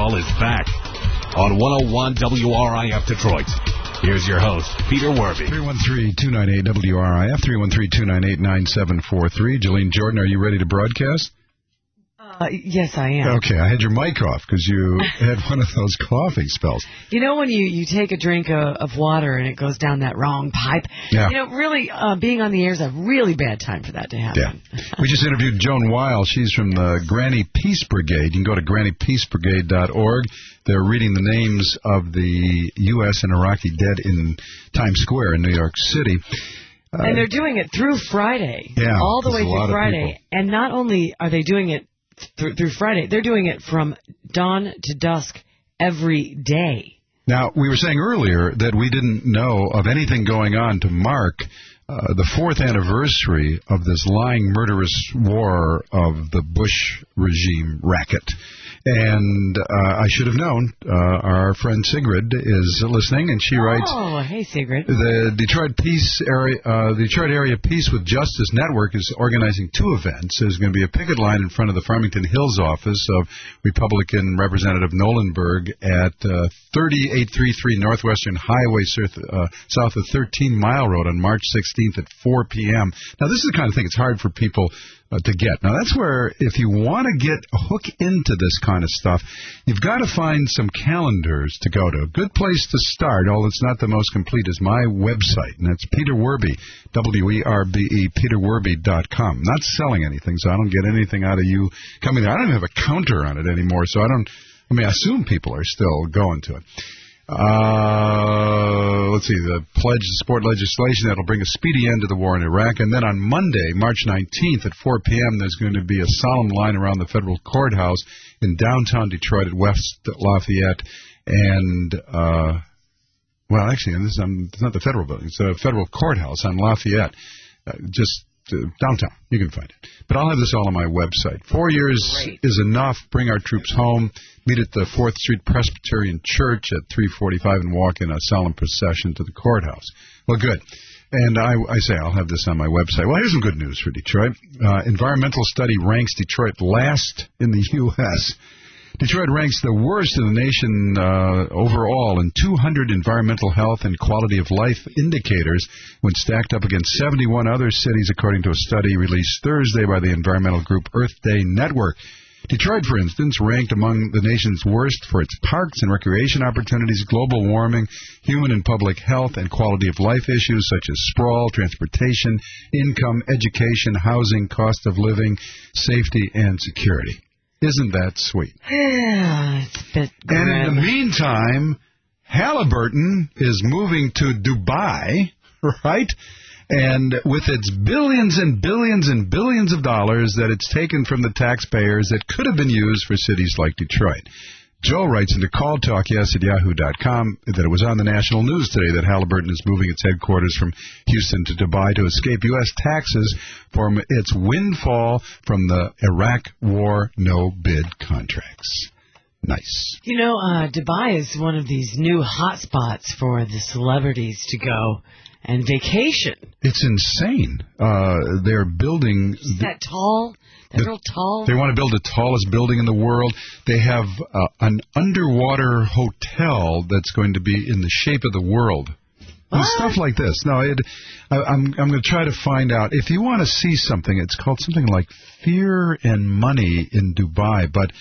Call is back on one oh one W R I F Detroit. Here's your host, Peter Werby. three one three, two nine eight, W R I F, three one three, two nine eight, nine seven four three. Jolene Jordan, are you ready to broadcast? Uh, yes, I am. Okay, I had your mic off because you had one of those coughing spells. You know when you, you take a drink of, of water and it goes down that wrong pipe? Yeah. You know, really, uh, being on the air is a really bad time for that to happen. Yeah. We just interviewed Joan Weil. She's from the Granny Peace Brigade. You can go to granny peace brigade dot org. They're reading the names of the U S and Iraqi dead in Times Square in New York City. Uh, and they're doing it through Friday. Yeah, all the way through people. Friday. And not only are they doing it Through, through Friday. They're doing it from dawn to dusk every day. Now, we were saying earlier that we didn't know of anything going on to mark uh, the fourth anniversary of this lying, murderous war of the Bush regime racket. And uh, I should have known. Uh, our friend Sigrid is listening, and she writes, "Oh, hey, Sigrid. The Detroit Peace area, uh, the Detroit Area Peace with Justice Network is organizing two events. There's going to be a picket line in front of the Farmington Hills office of Republican Representative Nolenberg at uh, thirty-eight thirty-three Northwestern Highway, uh, south of thirteen Mile Road on March sixteenth at four p.m. Now, this is the kind of thing it's hard for people Uh, to get. Now, that's where, if you want to get hook into this kind of stuff, you've got to find some calendars to go to. A good place to start, although it's not the most complete, is my website, and that's Peter Werby, W E R B E, peter werby dot com. I'm not selling anything, so I don't get anything out of you coming there. I don't even have a counter on it anymore, so I don't, I mean, I assume people are still going to it. Uh, let's see, the pledge to support legislation that will bring a speedy end to the war in Iraq. And then on Monday, March nineteenth at four p.m., there's going to be a solemn line around the federal courthouse in downtown Detroit at West Lafayette. And, uh, well, actually, and this is on, it's not the federal building, it's a federal courthouse on Lafayette, uh, just uh, downtown. You can find it. But I'll have this all on my website. Four years Great. Is enough. Bring our troops home. Meet at the fourth Street Presbyterian Church at three forty-five and walk in a solemn procession to the courthouse. Well, good. And I, I say I'll have this on my website. Well, here's some good news for Detroit. Uh, environmental study ranks Detroit last in the U S Detroit ranks the worst in the nation uh, overall in two hundred environmental health and quality of life indicators when stacked up against seventy-one other cities, according to a study released Thursday by the environmental group Earth Day Network. Detroit, for instance, ranked among the nation's worst for its parks and recreation opportunities, global warming, human and public health, and quality of life issues such as sprawl, transportation, income, education, housing, cost of living, safety, and security. Isn't that sweet? Yeah, it's a bit grim. And in the meantime, Halliburton is moving to Dubai, right? And with its billions and billions and billions of dollars that it's taken from the taxpayers that could have been used for cities like Detroit. Joe writes into call talk yes at yahoo dot com that it was on the national news today that Halliburton is moving its headquarters from Houston to Dubai to escape U S taxes from its windfall from the Iraq War no-bid contracts. Nice. You know, uh, Dubai is one of these new hot spots for the celebrities to go and vacation. It's insane. Uh, they're building... Is that tall? That real tall? They want to build the tallest building in the world. They have uh, an underwater hotel that's going to be in the shape of the world. And stuff like this. No, it, I, I'm I'm going to try to find out. If you want to see something, it's called something like Fear and Money in Dubai. But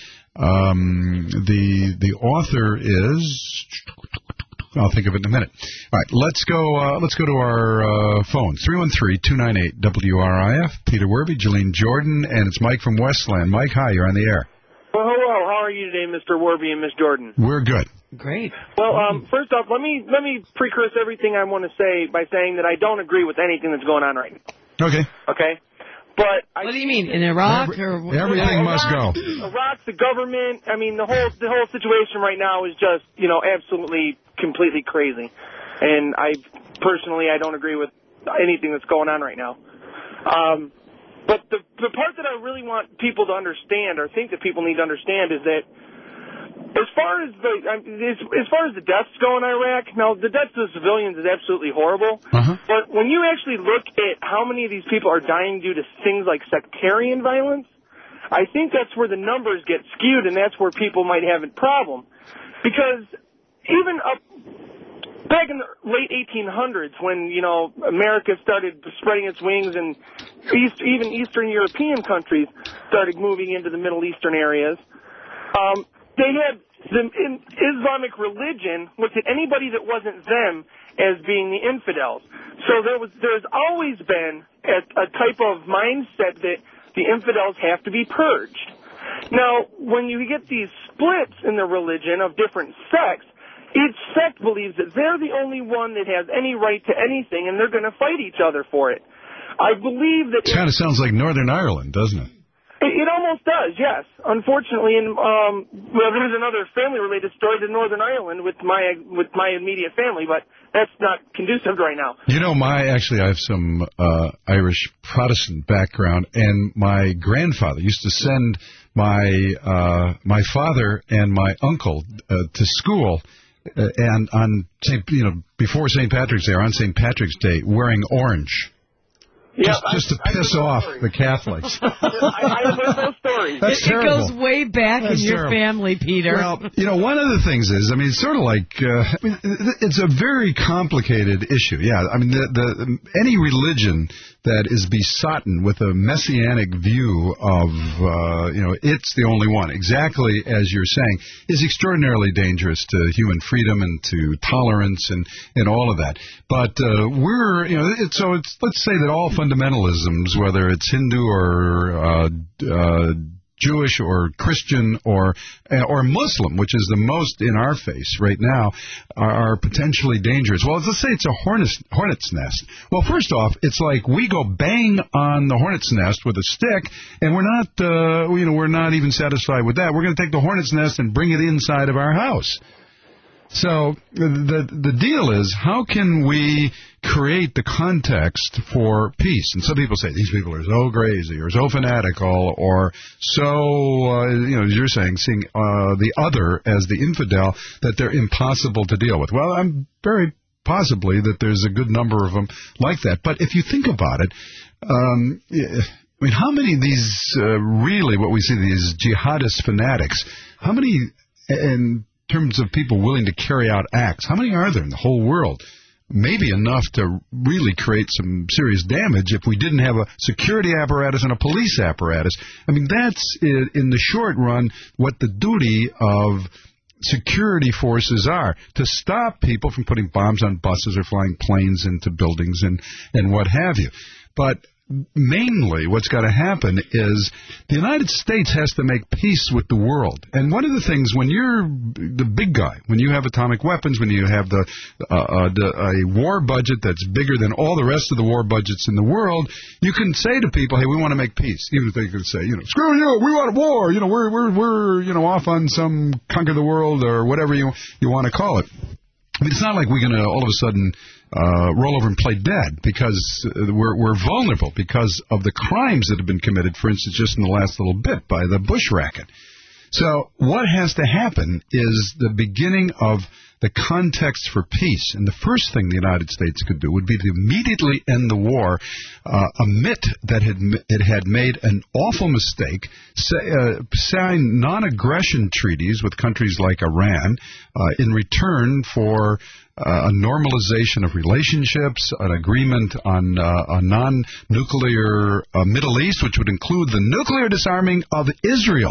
um, the the author is... I'll think of it in a minute. All right, let's go uh, Let's go to our uh, phones. three one three, two nine eight, W R I F. Peter Werby, Jolene Jordan, and it's Mike from Westland. Mike, hi, you're on the air. Well, hello. How are you today, Mister Werby and Miss Jordan? We're good. Great. Well, um, first off, let me let me precurse everything I want to say by saying that I don't agree with anything that's going on right now. Okay. Okay? But I, what do you mean, in Iraq? Every, or everything Iraq, must go. Iraq, the government, I mean, the whole the whole situation right now is just, you know, absolutely, completely crazy. And I, personally, I don't agree with anything that's going on right now. Um, but the, the part that I really want people to understand, or think that people need to understand, is that as far as the as, as far as the deaths go in Iraq, now the deaths of the civilians is absolutely horrible. Uh-huh. But when you actually look at how many of these people are dying due to things like sectarian violence, I think that's where the numbers get skewed, and that's where people might have a problem. Because even up back in the late eighteen hundreds, when, you know, America started spreading its wings and East, even Eastern European countries started moving into the Middle Eastern areas, um, they had the in, Islamic religion looked at anybody that wasn't them as being the infidels. So there was there's always been a, a type of mindset that the infidels have to be purged. Now, when you get these splits in the religion of different sects, each sect believes that they're the only one that has any right to anything, and they're going to fight each other for it. I believe that... It kind of sounds like Northern Ireland, doesn't it? It, it almost does, yes. Unfortunately, and um, well, there's another family-related story to Northern Ireland with my with my immediate family, but that's not conducive right now. You know, my actually, I have some uh, Irish Protestant background, and my grandfather used to send my uh, my father and my uncle uh, to school, uh, and on Saint you know before Saint Patrick's Day or on Saint Patrick's Day, wearing orange. Yeah, just, just to piss off the Catholics. I, I heard those stories. That's it, terrible. It goes way back That's in your terrible. family, Peter. Well, you know, one of the things is, I mean, it's sort of like, uh, I mean, it's a very complicated issue. Yeah, I mean, the, the any religion that is besotten with a messianic view of, uh, you know, it's the only one, exactly as you're saying, is extraordinarily dangerous to human freedom and to tolerance and, and all of that. But uh, we're, you know, it, so it's, let's say that all fundamentalisms, whether it's Hindu or uh, uh, Jewish or Christian or or Muslim, which is the most in our face right now, are, are potentially dangerous. Well, let's say it's a hornet's, hornet's nest. Well, first off, it's like we go bang on the hornet's nest with a stick, and we're not, uh, you know, we're not even satisfied with that. We're going to take the hornet's nest and bring it inside of our house. So the the deal is, how can we create the context for peace? And some people say these people are so crazy or so fanatical or so, uh, you know, as you're saying, seeing uh, the other as the infidel, that they're impossible to deal with. Well, I'm very possibly that there's a good number of them like that. But if you think about it, um, I mean, how many of these uh, really, what we see, these jihadist fanatics, how many, and terms of people willing to carry out acts, how many are there in the whole world? Maybe enough to really create some serious damage if we didn't have a security apparatus and a police apparatus. I mean, that's, in the short run, what the duty of security forces are, to stop people from putting bombs on buses or flying planes into buildings and, and what have you. But mainly what's got to happen is the United States has to make peace with the world. And one of the things, when you're the big guy, when you have atomic weapons, when you have the, uh, uh, the a war budget that's bigger than all the rest of the war budgets in the world, you can say to people, hey, we want to make peace. Even if they could say, you know, screw you, we want a war. You know, we're, we're, we're, you know, off on some conquer the world or whatever you, you want to call it. I mean, it's not like we're going to all of a sudden uh, roll over and play dead, because we're, we're vulnerable because of the crimes that have been committed, for instance, just in the last little bit by the Bush racket. So what has to happen is the beginning of the context for peace. And the first thing the United States could do would be to immediately end the war, uh, admit that it had made an awful mistake, say, uh, sign non-aggression treaties with countries like Iran uh, in return for Uh, a normalization of relationships, an agreement on uh, a non-nuclear uh, Middle East, which would include the nuclear disarming of Israel,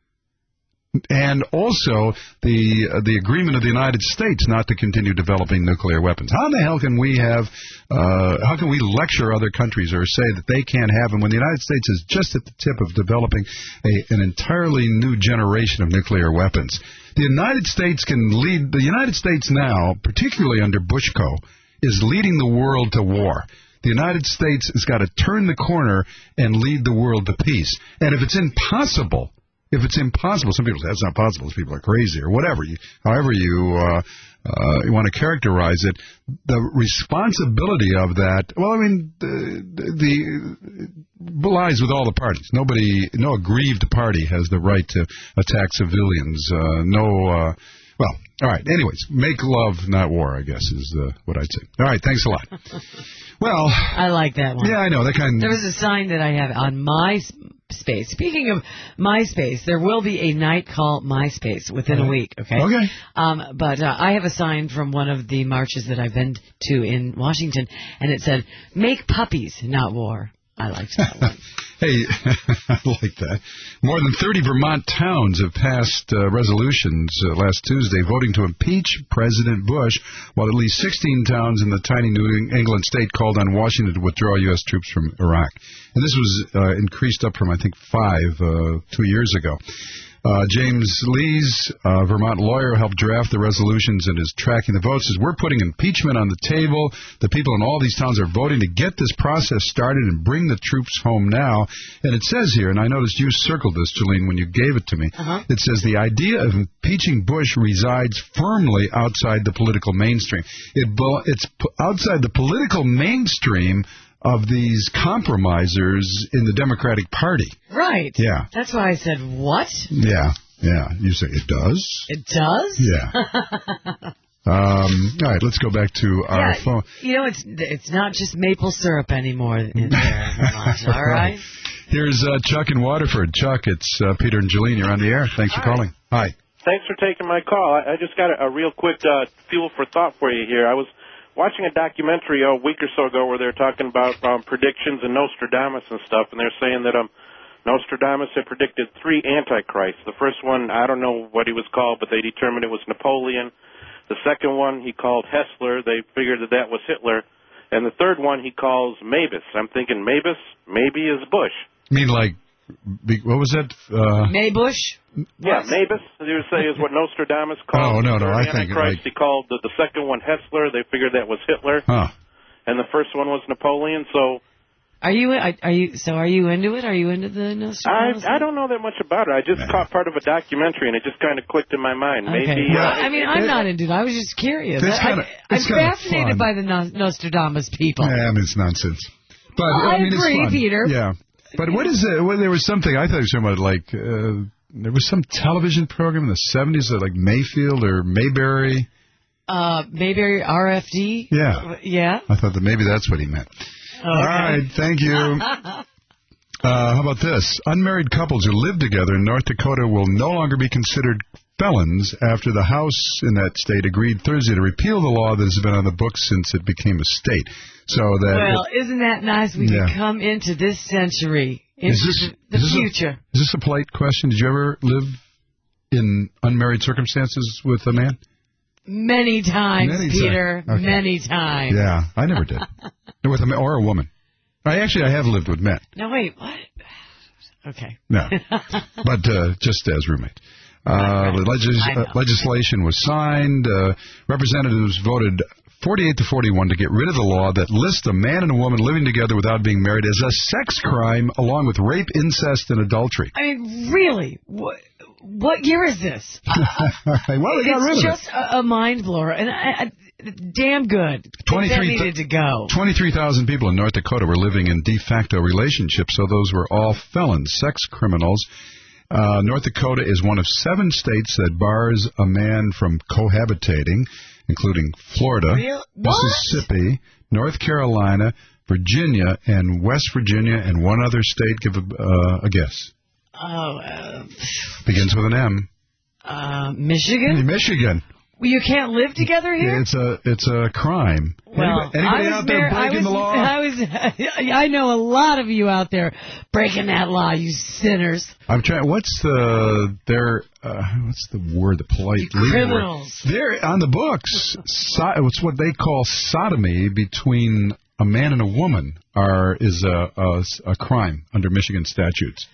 and also the uh, the agreement of the United States not to continue developing nuclear weapons. How the hell can we have, uh, how can we lecture other countries or say that they can't have them when the United States is just at the tip of developing a, an entirely new generation of nuclear weapons? The United States can lead, the United States now, particularly under Bushco, is leading the world to war. The United States has got to turn the corner and lead the world to peace. And if it's impossible, if it's impossible, some people say that's not possible, those people are crazy or whatever, you, however you, uh, uh, you want to characterize it, the responsibility of that, well, I mean, the, the lies with all the parties. Nobody, no aggrieved party has the right to attack civilians. Uh, no, uh, well, all right. Anyways, make love, not war, I guess, is uh, what I'd say. All right, thanks a lot. Well, I like that one. Yeah, I know. That kind. There was a sign that I have on my MySpace. Speaking of MySpace, there will be a night called MySpace within a week, okay? Okay. Um, but uh, I have a sign from one of the marches that I've been to in Washington, and it said, "Make puppies, not war." I liked that one. Hey, I like that. More than thirty Vermont towns have passed uh, resolutions uh, last Tuesday voting to impeach President Bush, while at least sixteen towns in the tiny New England state called on Washington to withdraw U S troops from Iraq. And this was uh, increased up from, I think, five uh, two years ago. Uh, James Lees, uh, Vermont lawyer, helped draft the resolutions and is tracking the votes. Says, we're putting impeachment on the table. The people in all these towns are voting to get this process started and bring the troops home now. And it says here, and I noticed you circled this, Jolene, when you gave it to me. Uh-huh. It says the idea of impeaching Bush resides firmly outside the political mainstream. It, it's outside the political mainstream of these compromisers in the Democratic Party. Right. Yeah. That's why I said, what? Yeah, yeah. You say it does? It does? Yeah. um, all right, let's go back to our yeah, phone. You know, it's it's not just maple syrup anymore in there. All right? Here's uh, Chuck in Waterford. Chuck, it's uh, Peter and Jolene. You're on the air. Thanks for Hi. calling. Hi. Thanks for taking my call. I, I just got a, a real quick uh, fuel for thought for you here. I was watching a documentary a week or so ago where they were talking about um, predictions and Nostradamus and stuff, and they're saying that um, Nostradamus had predicted three antichrists. The first one, I don't know what he was called, but they determined it was Napoleon. The second one he called Hessler. They figured that that was Hitler. And the third one he calls Mabus. I'm thinking Mabus maybe is Bush. You mean like, what was that? Uh, Maybush? Yeah, Mabus, you would say, is what Nostradamus called. Oh, no, no, I Antichrist. think like... He called the, the second one Hessler. They figured that was Hitler. Huh. And the first one was Napoleon, so... Are you, are you, so are you into it? Are you into the Nostradamus? I I don't know that much about it. I just Man. caught part of a documentary, and it just kind of clicked in my mind. Okay. Maybe. Well, uh, I mean, I'm not into it. I was just curious. It's I, kinda, I'm it's kinda fascinated fun. by the Nostradamus people. Yeah, I mean, it's nonsense. But, well, I, mean, I agree, it's fun. Peter. Yeah. But what is it? Well, there was something, I thought you were talking about, like, uh, there was some television program in the seventies, like Mayfield or Mayberry. Uh, Mayberry R F D? Yeah. Yeah. I thought that maybe that's what he meant. Okay. All right, thank you. uh, how about this? Unmarried couples who live together in North Dakota will no longer be considered felons after the House in that state agreed Thursday to repeal the law that has been on the books since it became a state. So that well, it, isn't that nice? We yeah. can come into this century, into is this, the, the is this future. A, is this a polite question? Did you ever live in unmarried circumstances with a man? Many times, Many Peter. times. Okay. Many times. Yeah, I never did. With a man or a woman. I actually I have lived with men. No, wait, what? Okay. No, but uh, just as roommate. Uh, the legis uh, legislation was signed. Uh, representatives voted forty-eight to forty-one to get rid of the law that lists a man and a woman living together without being married as a sex crime, along with rape, incest, and adultery. I mean, really? What, what year is this? Well, they got it's rid of just it. a, a mind blower, and I, I, damn good. That needed to go. twenty-three thousand people in North Dakota were living in de facto relationships, so those were all felons, sex criminals. Uh, North Dakota is one of seven states that bars a man from cohabitating, including Florida, Real? Mississippi, North Carolina, Virginia, and West Virginia, and one other state. Give a, uh, a guess. Oh, uh, begins with an M. Uh, Michigan? Michigan. Well, you can't live together here? It's a it's a crime. Well, anybody anybody out there breaking was, the law? I was. I know a lot of you out there breaking that law, you sinners. I'm trying. What's the their uh, what's the word? The polite you legal criminals. word? They're on the books. So, it's what they call sodomy between a man and a woman. Are is a a, a crime under Michigan statutes.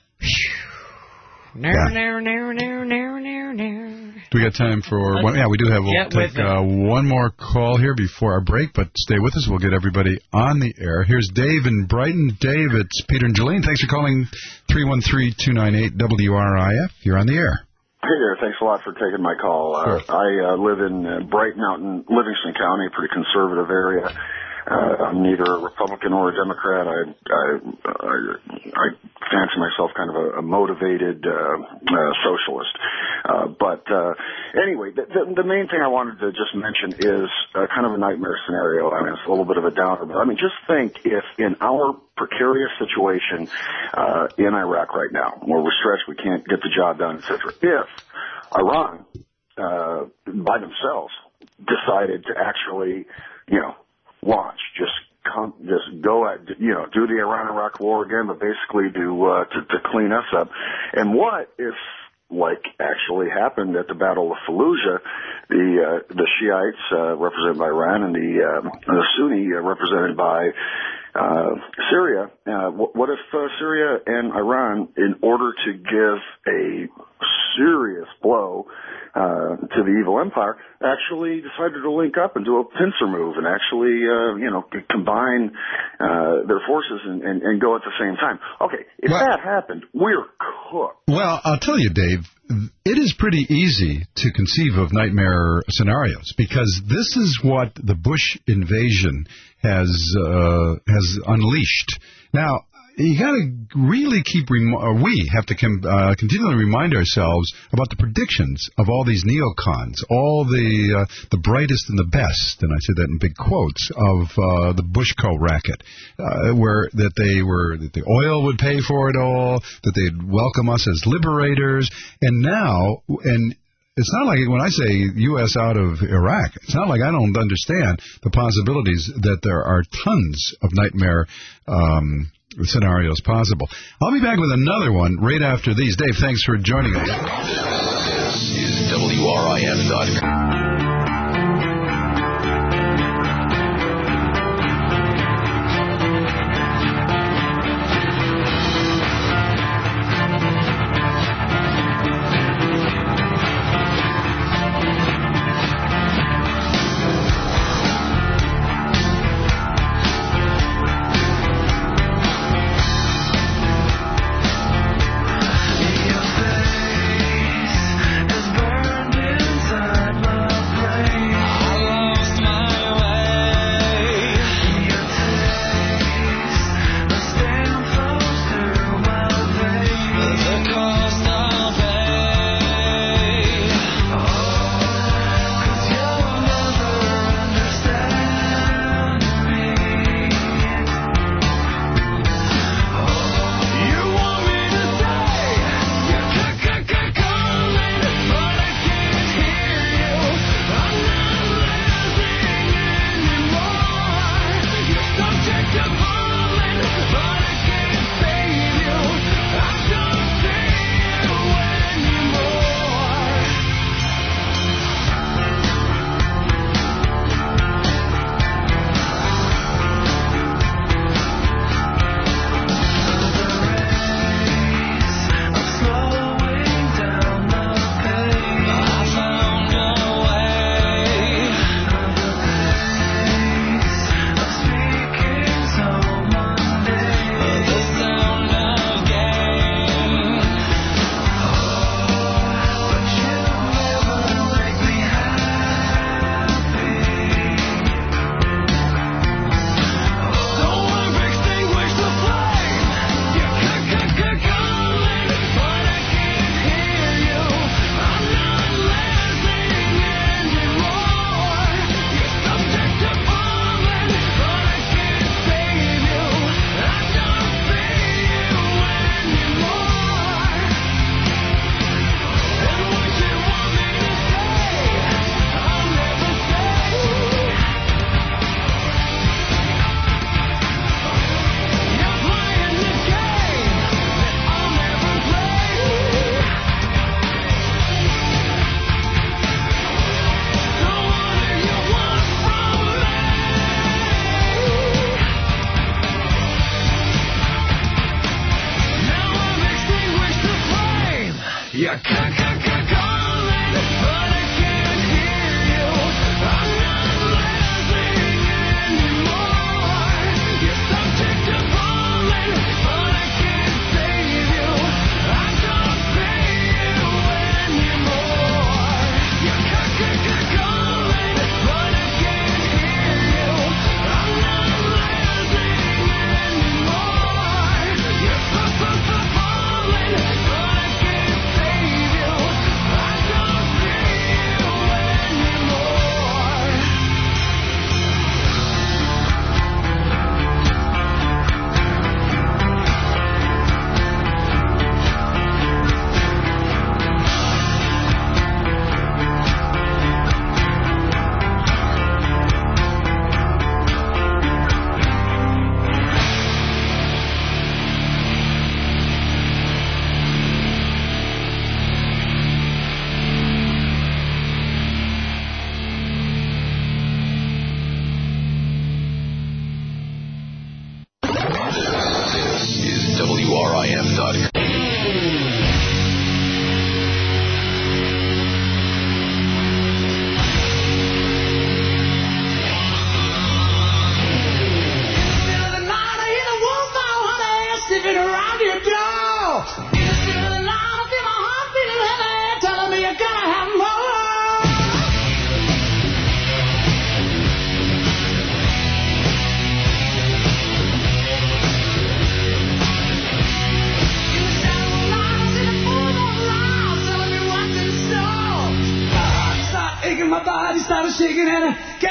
No, no, no, no, no, no, no. Do we got time for one? Yeah, we do have. We'll take uh, one more call here before our break, but stay with us. We'll get everybody on the air. Here's Dave in Brighton. Dave, it's Peter and Jolene. Thanks for calling three one three, two nine eight, W R I F. You're on the air. Hey there. Thanks a lot for taking my call. Uh, I uh, live in uh, Brighton out in Livingston County, a pretty conservative area. Uh, I'm neither a Republican or a Democrat. I, I, I, I fancy myself kind of a, a motivated uh, uh, socialist. Uh, but uh, anyway, the, the, the main thing I wanted to just mention is uh, kind of a nightmare scenario. I mean, it's a little bit of a downer, but I mean, just think if in our precarious situation uh, in Iraq right now, where we're stretched, we can't get the job done, et cetera, if Iran, uh, by themselves, decided to actually, you know, launch, just come, just go at, you know, do the Iran-Iraq war again, but basically to, uh, to, to clean us up. And what if, like actually happened at the Battle of Fallujah, the, uh, the Shiites, uh, represented by Iran and the, uh, the Sunni uh, represented by, uh, Syria, uh, what if, uh, Syria and Iran, in order to give a serious blow, uh, to the evil empire, actually decided to link up and do a pincer move and actually, uh, you know, combine, uh, their forces and, and, and go at the same time. Okay, if well, that happened, we're cooked. Well, I'll tell you, Dave, it is pretty easy to conceive of nightmare scenarios because this is what the Bush invasion has, uh, has unleashed. Now, you got to really keep, rem- or we have to com- uh, continually remind ourselves about the predictions of all these neocons, all the uh, the brightest and the best, and I say that in big quotes, of uh, the Bushco racket, uh, where that they were that the oil would pay for it all, that they'd welcome us as liberators, and now and. It's not like when I say U S out of Iraq, it's not like I don't understand the possibilities that there are tons of nightmare um, scenarios possible. I'll be back with another one right after these. Dave, thanks for joining us. This is W R I F dot com. Your face is burned inside my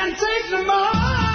can't take no more.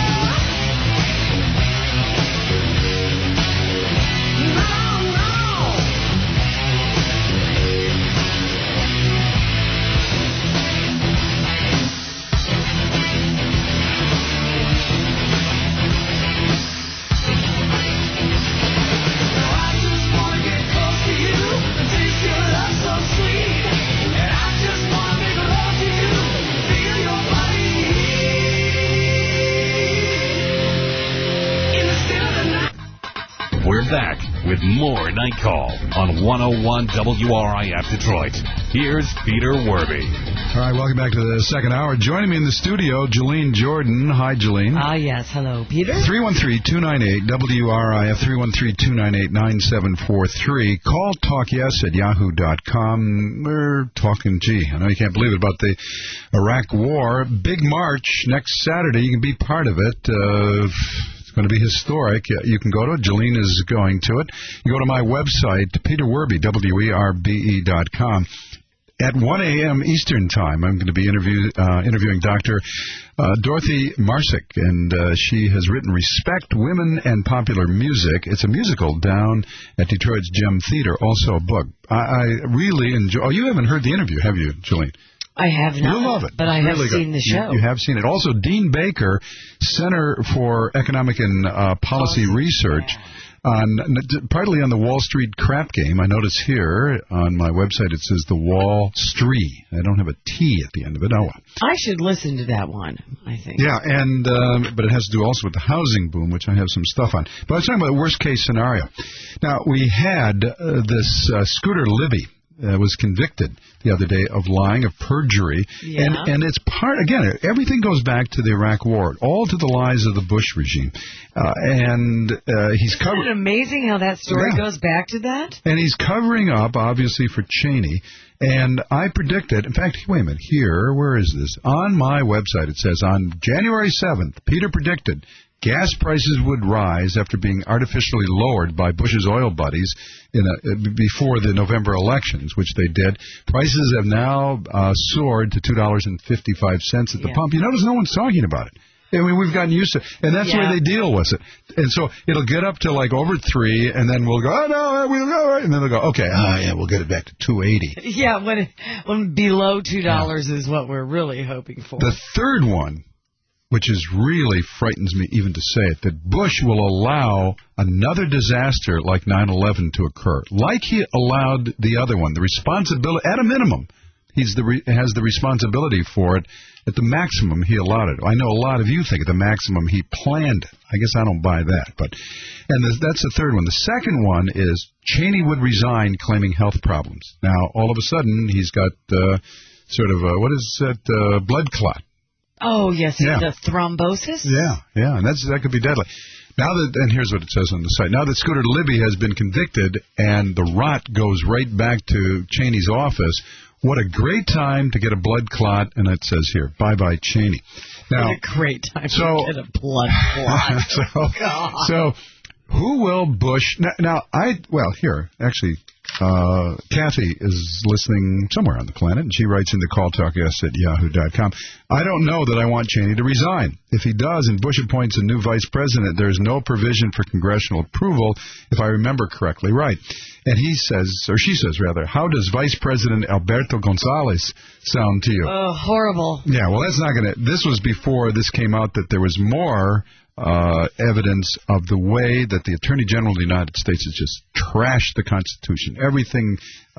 We're back with more Night Call on one oh one W R I F Detroit. Here's Peter Werby. All right, welcome back to the second hour. Joining me in the studio, Jolene Jordan. Hi, Jolene. Ah, uh, yes. Hello, Peter. three one three, two nine eight, W R I F, three one three, two nine eight, nine seven four three. Call talk yes at yahoo dot com. We're talking, gee, I know you can't believe it, about the Iraq War. Big march next Saturday. You can be part of it. Uh... Going to be historic. You can go to it. Jolene is going to it. You go to my website, Peter Werby, W E R B E dot com. At one a.m. Eastern Time, I'm going to be interview, uh, interviewing Doctor Uh, Dorothy Marsick, and uh, she has written Respect Women and Popular Music. It's a musical down at Detroit's Gem Theater, also a book. I, I really enjoy... Oh, you haven't heard the interview, have you, Jolene? I have not, You'll love it. but I it's have really seen good. the show. You, you have seen it. Also, Dean Baker, Center for Economic and uh, Policy oh, Research, yeah. on partly on the Wall Street crap game. I notice here on my website it says the Wall Street. I don't have a T at the end of it. Oh, well. I should listen to that one, I think. Yeah, and um, but it has to do also with the housing boom, which I have some stuff on. But I was talking about the worst-case scenario. Now, we had uh, this uh, Scooter Libby. Uh, was convicted the other day of lying, of perjury, yeah. and and it's part, again, everything goes back to the Iraq War, all to the lies of the Bush regime, uh, and uh, he's covering... Isn't it amazing how that story yeah. goes back to that? And he's covering up, obviously, for Cheney, and I predicted, in fact, wait a minute, here, where is this? On my website it says, on January seventh, Peter predicted gas prices would rise after being artificially lowered by Bush's oil buddies in a, before the November elections, which they did. Prices have now uh, soared to two dollars and fifty-five cents at the yeah. pump. You notice no one's talking about it. I mean, we've gotten used to it. And that's yeah. the way they deal with it. And so it'll get up to like over three, and then we'll go, oh, no, we'll go, right. And then they'll go, okay, ah, yeah, we'll get it back to two eighty. Yeah, when, when below two dollars yeah. is what we're really hoping for. The third one, which is really frightens me even to say it, that Bush will allow another disaster like nine eleven to occur, like he allowed the other one. The responsibility, at a minimum, he's the re, has the responsibility for it. At the maximum, he allowed it. I know a lot of you think at the maximum he planned it. I guess I don't buy that. But and the, that's the third one. The second one is Cheney would resign claiming health problems. Now, all of a sudden, he's got uh, sort of, a, what is that, uh, blood clot. Oh, yes, yeah. the thrombosis? Yeah, yeah, and that's that could be deadly. Now that, and here's what it says on the site. Now that Scooter Libby has been convicted and the rot goes right back to Cheney's office, what a great time to get a blood clot, and it says here, bye-bye Cheney. Now, what a great time so, to get a blood clot. so, oh, God. so, who will Bush... Now, now, I... Well, here, actually... Uh, Kathy is listening somewhere on the planet, and she writes into call talk yes at yahoo dot com. I don't know that I want Cheney to resign. If he does and Bush appoints a new vice president, there's no provision for congressional approval, if I remember correctly. Right. And he says, or she says rather, how does Vice President Alberto Gonzales sound to you? Oh, horrible. Yeah, well, that's not going to... This was before this came out that there was more... Uh, evidence of the way that the Attorney General of the United States has just trashed the Constitution. Everything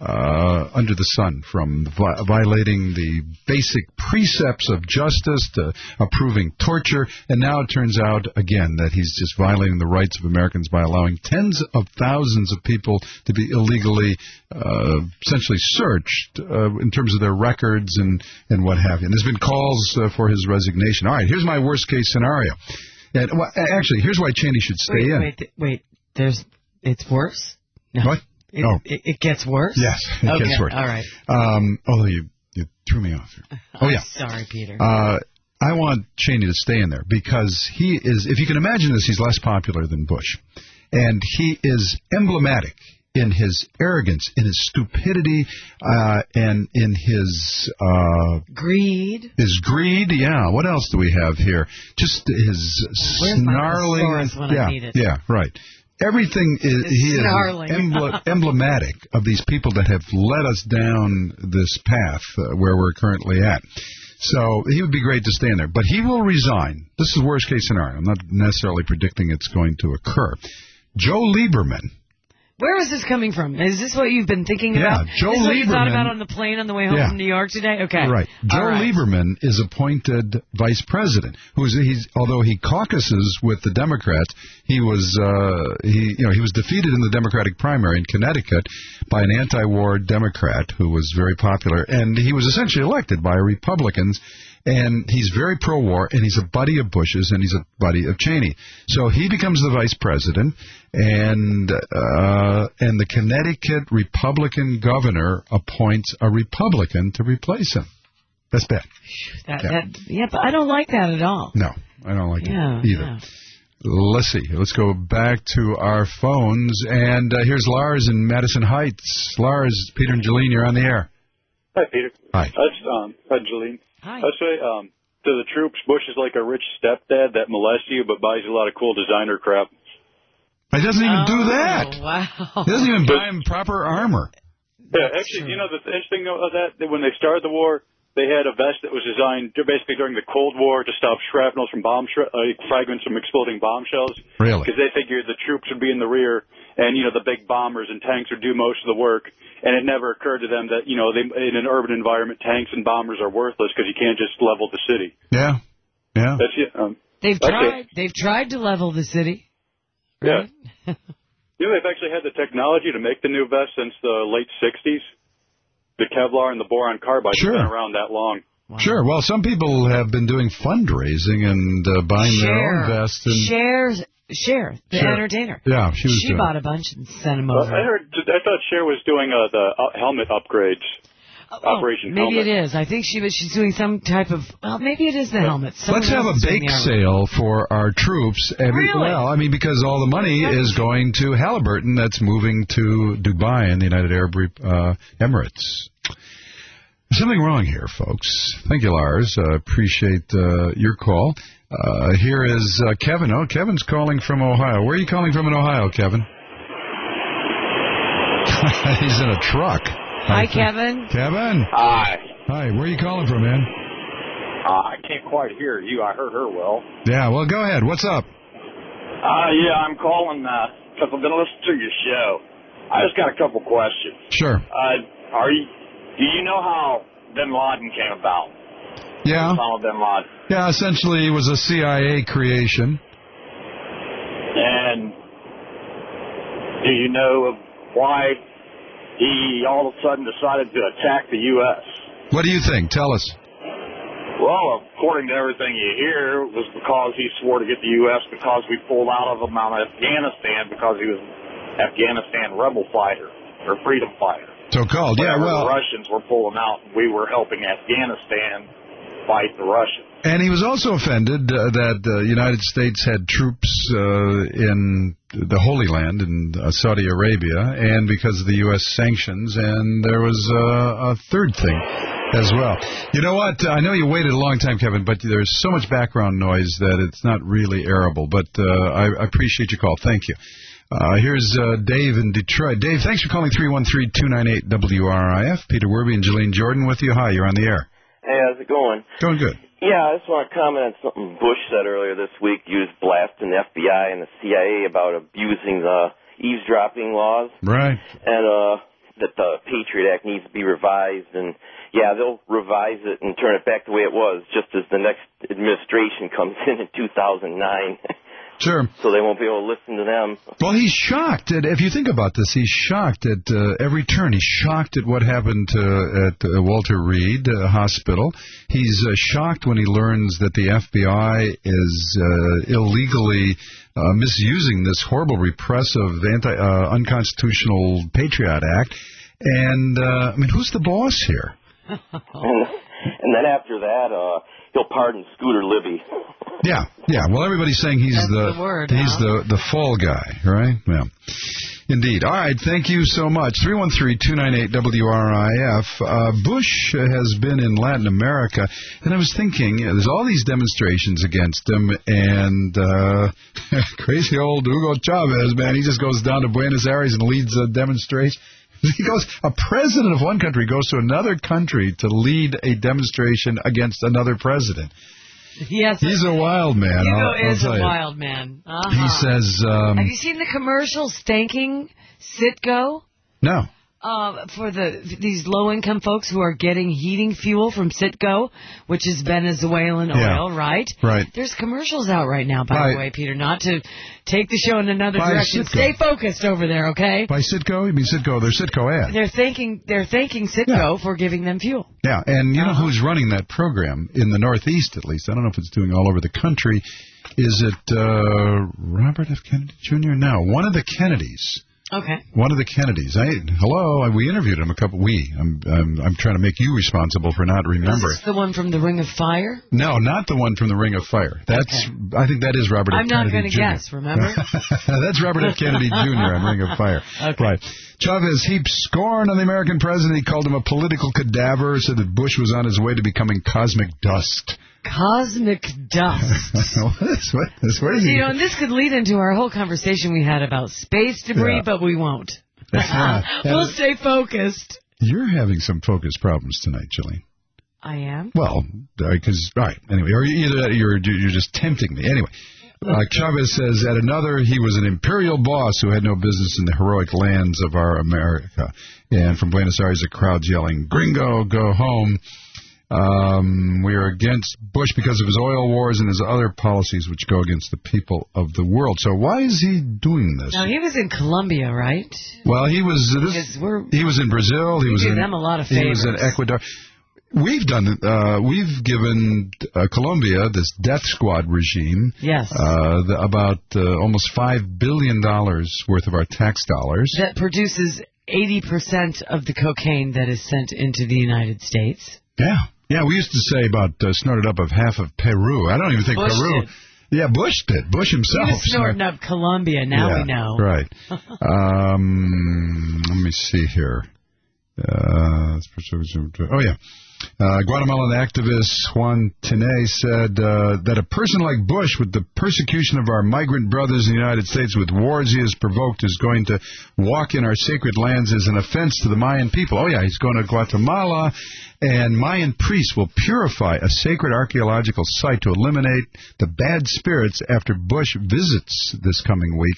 uh, under the sun, from vi- violating the basic precepts of justice to approving torture. And now it turns out, again, that he's just violating the rights of Americans by allowing tens of thousands of people to be illegally uh, essentially searched uh, in terms of their records and, and what have you. And there's been calls uh, for his resignation. All right, here's my worst-case scenario. And, well, actually, here's why Cheney should stay wait, in. Wait, wait, there's, it's worse? No. What? It, oh. it, it gets worse? Yes, it okay, gets worse. All right. Um, although you, you threw me off here. Oh, yeah. Sorry, Peter. Uh, I want Cheney to stay in there because he is, if you can imagine this, he's less popular than Bush. And he is emblematic. in his arrogance, in his stupidity, uh, and in his uh, greed. His greed, yeah. What else do we have here? Just his Where's snarling. my thesaurus when yeah, I need it? yeah, right. Everything is It's he snarling. is emble- emblematic of these people that have led us down this path uh, where we're currently at. So he would be great to stay in there. But he will resign. This is worst case scenario. I'm not necessarily predicting it's going to occur. Joe Lieberman. Where is this coming from? Is this what you've been thinking Yeah, about? Joe Is this what you thought Lieberman- about on the plane on the way home Yeah. from New York today? Okay. Right. Joe All right. Lieberman is appointed vice president. Who's he's although he caucuses with the Democrats, he was uh, he you know he was defeated in the Democratic primary in Connecticut by an anti-war Democrat who was very popular, and he was essentially elected by Republicans. And he's very pro-war, and he's a buddy of Bush's, and he's a buddy of Cheney. So he becomes the vice president, and uh, and the Connecticut Republican governor appoints a Republican to replace him. That's bad. That, Yeah. that, yeah, but I don't like that at all. No, I don't like Yeah, it either. yeah. Let's see. Let's go back to our phones, and uh, here's Lars in Madison Heights. Lars, Peter and Jolene, you're on the air. Hi, Peter. Hi. That's, um, hi, Jolene. Hi. I say, um, to the troops, Bush is like a rich stepdad that molests you but buys you a lot of cool designer crap. He doesn't even Oh, do that. Wow. He doesn't even buy him proper armor. Yeah, actually, you know, the interesting note of that, that when they started the war, they had a vest that was designed basically during the Cold War to stop shrapnel from bomb sh- uh, fragments from exploding bomb shells. Really? Because they figured the troops would be in the rear, and, you know, the big bombers and tanks would do most of the work. And it never occurred to them that, you know, they, in an urban environment, tanks and bombers are worthless because you can't just level the city. Yeah, yeah. That's it. Um, They've that's tried. it. They've tried to level the city. Yeah. You know, they've actually had the technology to make the new vest since the late sixties. The Kevlar and the boron carbide Sure. have been around that long. Wow. Sure. Well, some people have been doing fundraising and uh, buying their own vests. And Cher, Cher, the Cher. entertainer. Yeah, she was She doing bought a bunch and sent them Well, over. I heard. I thought Cher was doing uh, the uh, helmet upgrades. Oh, Operation maybe Helmet. it is. I think she was. She's doing some type of. Well, maybe it is the helmet. Someone Let's have a else is doing bake the helmet. sale for our troops. Every, Really? Well, I mean, because all the money is going to Halliburton that's moving to Dubai and the United Arab uh, Emirates. There's something wrong here, folks. Thank you, Lars. I uh, appreciate uh, your call. Uh, here is uh, Kevin. Oh, Kevin's calling from Ohio. Where are you calling from in Ohio, Kevin? He's in a truck. Hi, Kevin. Kevin. Hi. Hi. Where are you calling from, man? Uh, I can't quite hear you. I heard her well. Yeah, well, go ahead. What's up? Uh, yeah, I'm calling because uh, I've been listening to your show. I just got a couple questions. Sure. Uh, are you? Do you know how Bin Laden came about? Yeah. Osama Bin Laden. Yeah, essentially it was a C I A creation. And do you know of why he all of a sudden decided to attack the U S? What do you think? Tell us. Well, according to everything you hear, it was because he swore to get the U S because we pulled out of him out of Afghanistan because he was an Afghanistan rebel fighter or freedom fighter. So-called, yeah, Whenever well. the Russians were pulling out, we were helping Afghanistan fight the Russians. And he was also offended uh, that the United States had troops uh, in the Holy Land in uh, Saudi Arabia, and because of the U S sanctions, and there was uh, a third thing as well. You know what? I know you waited a long time, Kevin, but there's so much background noise that it's not really arable, but uh, I, I appreciate your call. Thank you. Uh, here's uh, Dave in Detroit. Dave, thanks for calling three one three, two nine eight, W R I F. Peter Werby and Jolene Jordan with you. Hi, you're on the air. Hey, how's it going? Going good. Yeah, I just want to comment on something Bush said earlier this week. He was blasting the F B I and the C I A about abusing the eavesdropping laws. Right. And uh, that the Patriot Act needs to be revised. And, yeah, they'll revise it and turn it back the way it was just as the next administration comes in in two thousand nine. Sure. So they won't be able to listen to them. Well, he's shocked. At, if you think about this, he's shocked at uh, every turn. He's shocked at what happened uh, at uh, Walter Reed uh, Hospital. He's uh, shocked when he learns that the F B I is uh, illegally uh, misusing this horrible, repressive, anti, uh, unconstitutional Patriot Act. And, uh, I mean, who's the boss here? and, and then after that, uh, he'll pardon Scooter Libby. Yeah, yeah. Well, everybody's saying he's That's the, the word, he's huh? the the fall guy, right? Yeah. Indeed. All right, thank you so much. three one three, two nine eight, W R I F. Uh, Bush has been in Latin America, and I was thinking, you know, there's all these demonstrations against him, and uh, crazy old Hugo Chavez, man, he just goes down to Buenos Aires and leads a demonstration. He goes, a president of one country goes to another country to lead a demonstration against another president. Yes, he's a wild man. Hugo I'll, I'll is a you. wild man. Uh-huh. He says, um, have you seen the commercial stanking Citgo? No. Uh, for the these low-income folks who are getting heating fuel from Citgo, which is Venezuelan yeah. oil, right? Right. There's commercials out right now, by, by the way, Peter, not to take the show in another by direction. Citgo. Stay focused over there, okay? By Citgo? You mean Citgo? They're Citgo ads. They're thanking, they're thanking Citgo yeah. for giving them fuel. Yeah, and you uh-huh. know who's running that program, in the Northeast at least, I don't know if it's doing all over the country, is it uh, Robert F. Kennedy Junior? No, one of the Kennedys. Okay. One of the Kennedys. I, hello, we interviewed him a couple. We. I'm, I'm. I'm trying to make you responsible for not remembering. Is this the one from the Ring of Fire? No, not the one from the Ring of Fire. That's. Okay. I think that is Robert I'm F. Kennedy not going to guess. Remember? That's Robert F. Kennedy Junior on Ring of Fire. Okay. Right. Chavez heaped scorn on the American president. He called him a political cadaver. Said that Bush was on his way to becoming cosmic dust. Cosmic dust. what is, what is, what is you know, and this could lead into our whole conversation we had about space debris, yeah. but we won't. Yeah. We'll stay focused. You're having some focus problems tonight, Jillian. I am? Well, because, all right, anyway, or either that or you're, you're just tempting me. Anyway, uh, Chavez says at another, he was an imperial boss who had no business in the heroic lands of our America. And from Buenos Aires, a crowd yelling, "Gringo, go home." Um, we are against Bush because of his oil wars and his other policies which go against the people of the world. So why is he doing this? Now, he was in Colombia, right? Well, he was this, he was in Brazil. He we was give in, them a lot of he favors. was in Ecuador. We've done, uh, we've given uh, Colombia, this death squad regime, yes, uh, the, about uh, almost five billion dollars worth of our tax dollars. That produces eighty percent of the cocaine that is sent into the United States. Yeah. Yeah, we used to say about uh, snorted up of half of Peru. I don't even think Bush Peru. Did. Yeah, Bush did. Bush himself. He was snorting up Colombia. Now yeah, we know. Right. um, let me see here. Uh, oh, yeah. Uh, Guatemalan activist Juan Tenay said uh, that a person like Bush, with the persecution of our migrant brothers in the United States, with wars he has provoked, is going to walk in our sacred lands as an offense to the Mayan people. Oh, yeah, he's going to Guatemala, and Mayan priests will purify a sacred archaeological site to eliminate the bad spirits after Bush visits this coming week.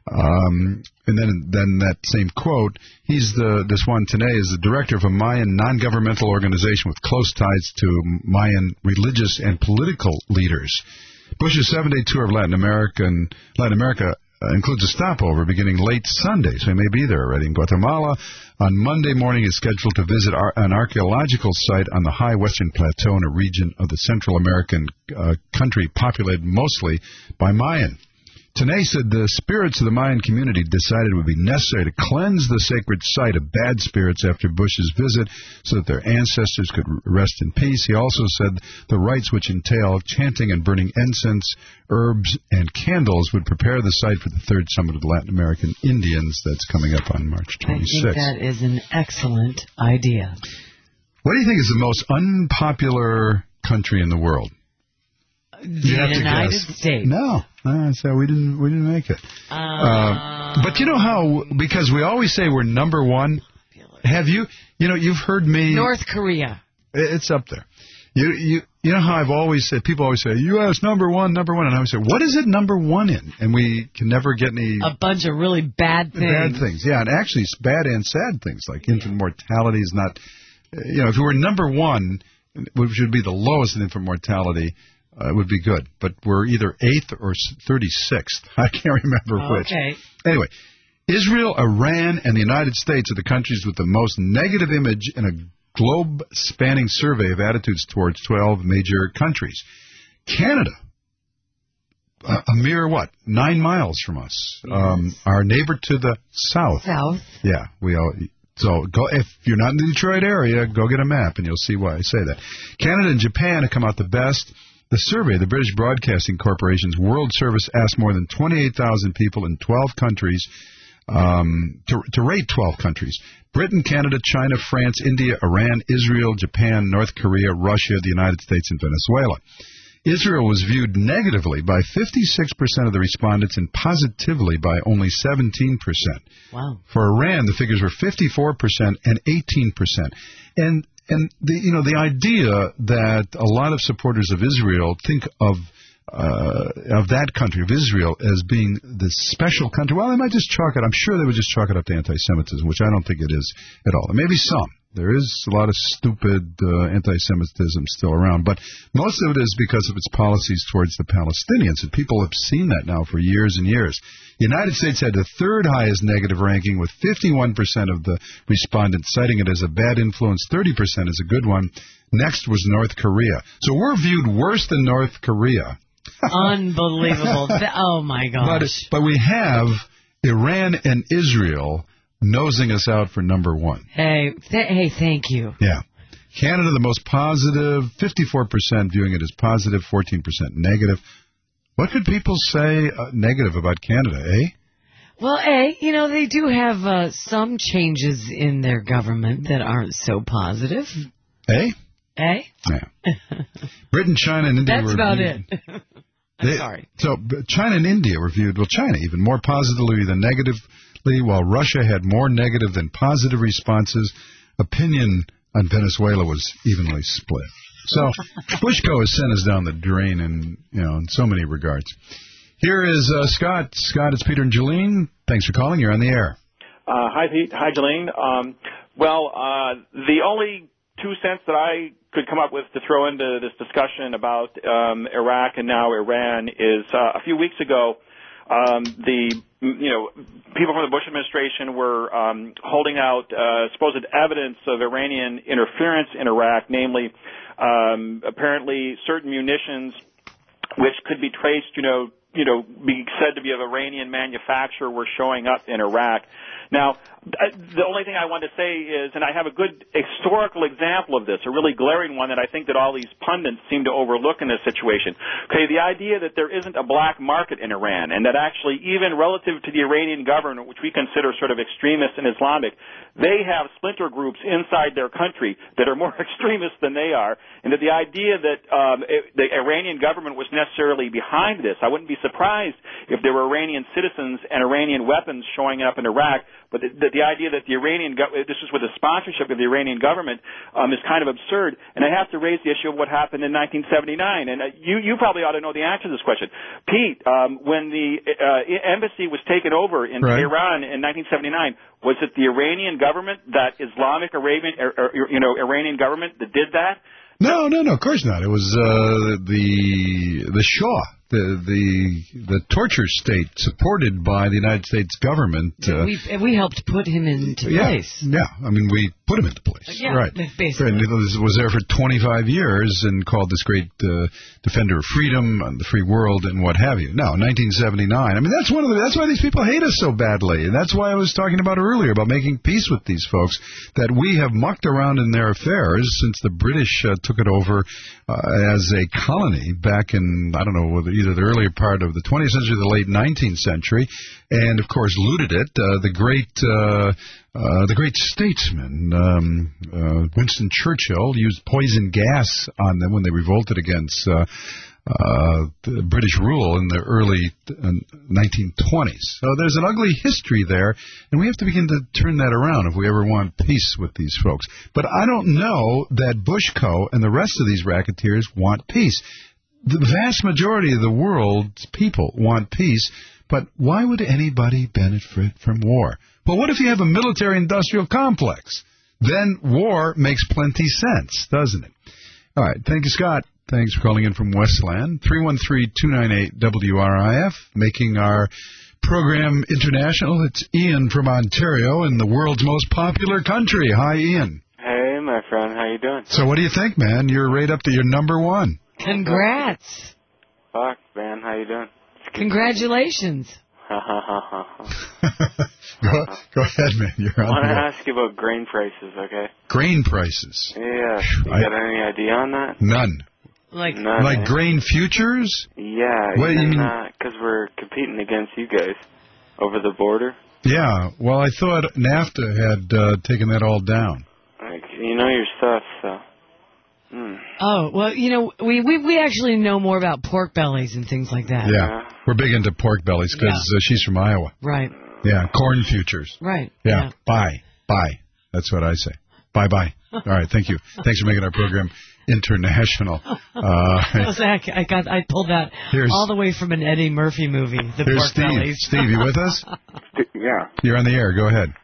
Um, and then, then that same quote, he's the, this one today is the director of a Mayan non-governmental organization with close ties to Mayan religious and political leaders. Bush's seven-day tour of Latin America, and Latin America uh, includes a stopover beginning late Sunday, so he may be there already in Guatemala. On Monday morning, he's scheduled to visit ar- an archaeological site on the high western plateau in a region of the Central American uh, country populated mostly by Mayan. Tenay said the spirits of the Mayan community decided it would be necessary to cleanse the sacred site of bad spirits after Bush's visit so that their ancestors could rest in peace. He also said the rites, which entail chanting and burning incense, herbs, and candles, would prepare the site for the third summit of Latin American Indians that's coming up on March twenty-sixth. I think that is an excellent idea. What do you think is the most unpopular country in the world? The United States. No, uh, so we didn't we didn't make it. Uh, uh, but you know how, because we always say we're number one. Have you you know you've heard me? North Korea. It's up there. You you you know how I've always said, people always say U S number one, number one, and I always say, what is it number one in? And we can never get any a bunch of really bad things. Bad things, yeah, and actually it's bad and sad things like infant yeah. mortality is not. You know, if we were number one, which would be the lowest in infant mortality. Uh, it would be good, but we're either eighth or thirty-sixth. I can't remember oh, which. Okay. Anyway, Israel, Iran, and the United States are the countries with the most negative image in a globe-spanning survey of attitudes towards twelve major countries. Canada, uh, a mere, what, nine miles from us. Yes. Um, our neighbor to the south. South. Yeah, we all... So go if you're not in the Detroit area, go get a map, and you'll see why I say that. Canada and Japan have come out the best. The survey, the British Broadcasting Corporation's World Service, asked more than twenty-eight thousand people in twelve countries um, to, to rate twelve countries. Britain, Canada, China, France, India, Iran, Israel, Japan, North Korea, Russia, the United States, and Venezuela. Israel was viewed negatively by fifty-six percent of the respondents and positively by only seventeen percent. Wow. For Iran, the figures were fifty-four percent and eighteen percent. And and the you know the idea that a lot of supporters of Israel think of uh, of that country, of Israel, as being the special country, well, they might just chalk it, I'm sure they would just chalk it up to anti-Semitism, which I don't think it is at all. There may be some. There is a lot of stupid uh, anti-Semitism still around, but most of it is because of its policies towards the Palestinians, and people have seen that now for years and years. The United States had the third highest negative ranking, with fifty-one percent of the respondents citing it as a bad influence, thirty percent as a good one. Next was North Korea. So we're viewed worse than North Korea. Unbelievable. Oh, my gosh. But, but we have Iran and Israel nosing us out for number one. Hey, th- hey, thank you. Yeah. Canada, the most positive, fifty-four percent viewing it as positive, fourteen percent negative. What could people say uh, negative about Canada, eh? Well, A, you know, they do have uh, some changes in their government that aren't so positive. Eh? Eh? Yeah. Britain, China, and India That's were about viewed, it. I'm they, sorry. So China and India were viewed, well, China even more positively than negatively, while Russia had more negative than positive responses. Opinion on Venezuela was evenly split. So Bushko has sent us down the drain in, you know, in so many regards. Here is uh, Scott. Scott, it's Peter and Jolene. Thanks for calling. You're on the air. Uh, hi, Pete. Hi, Jolene. Um, well, uh, the only two cents that I could come up with to throw into this discussion about um, Iraq and now Iran is uh, a few weeks ago, um, the you know people from the Bush administration were um, holding out uh, supposed evidence of Iranian interference in Iraq, namely um, apparently certain munitions which could be traced, you know, you know, be said to be of Iranian manufacture were showing up in Iraq. Now, the only thing I want to say is, and I have a good historical example of this, a really glaring one that I think that all these pundits seem to overlook in this situation. Okay, the idea that there isn't a black market in Iran, and that actually even relative to the Iranian government, which we consider sort of extremist and Islamic, they have splinter groups inside their country that are more extremist than they are, and that the idea that um, it, the Iranian government was necessarily behind this, I wouldn't be surprised if there were Iranian citizens and Iranian weapons showing up in Iraq. But the, the, the idea that the Iranian go- this is with the sponsorship of the Iranian government um, is kind of absurd. And I have to raise the issue of what happened in nineteen seventy-nine. And uh, you you probably ought to know the answer to this question, Pete. Um, when the uh, embassy was taken over in right. Tehran in nineteen seventy-nine, was it the Iranian government, that Islamic Arabian or, or, you know Iranian government, that did that? No, no, no. Of course not. It was uh, the the Shah. The, the the torture state supported by the United States government. Uh, we we helped put him into yeah, place. Yeah, I mean, we put him into place. Yeah, right. basically. And he was, was there for twenty-five years and called this great uh, defender of freedom and the free world and what have you. No, nineteen seventy-nine. I mean, that's one of the, that's why these people hate us so badly. And that's why I was talking about earlier about making peace with these folks, that we have mucked around in their affairs since the British uh, took it over uh, as a colony back in, I don't know, whether either the earlier part of the twentieth century or the late nineteenth century, and of course looted it. Uh, the great uh, uh, the great statesman um, uh, Winston Churchill used poison gas on them when they revolted against uh, uh, the British rule in the early uh, nineteen twenties. So there's an ugly history there, and we have to begin to turn that around if we ever want peace with these folks. But I don't know that Bushko and the rest of these racketeers want peace. The vast majority of the world's people want peace, but why would anybody benefit from war? Well, what if you have a military-industrial complex? Then war makes plenty sense, doesn't it? All right, thank you, Scott. Thanks for calling in from Westland. three one three, two nine eight, W R I F, making our program international. It's Ian from Ontario in the world's most popular country. Hi, Ian. Hey, my friend. How you doing? So what do you think, man? You're right up to your number one. Congrats. Fuck, man. How you doing? Congratulations. Ha ha ha ha. Go, go ahead, man. You're on I want to the ask you about grain prices, okay? Grain prices? Yeah. You I, got any idea on that? None. Like None, like eh? grain futures? Yeah. What do you mean? Because we're competing against you guys over the border. Yeah, well, I thought NAFTA had uh, taken that all down. Like, you know your stuff, so... Hmm. Oh, well, you know, we, we, we actually know more about pork bellies and things like that. Yeah, we're big into pork bellies because Yeah. uh, she's from Iowa. Right. Yeah, corn futures. Right. Yeah, Yeah. bye, bye. That's what I say. Bye-bye. All right, thank you. Thanks for making our program international. Uh, Zach, I got, I pulled that Here's- all the way from an Eddie Murphy movie, The here's Pork Steve. Bellies. Steve, you with us? Yeah. You're on the air. Go ahead.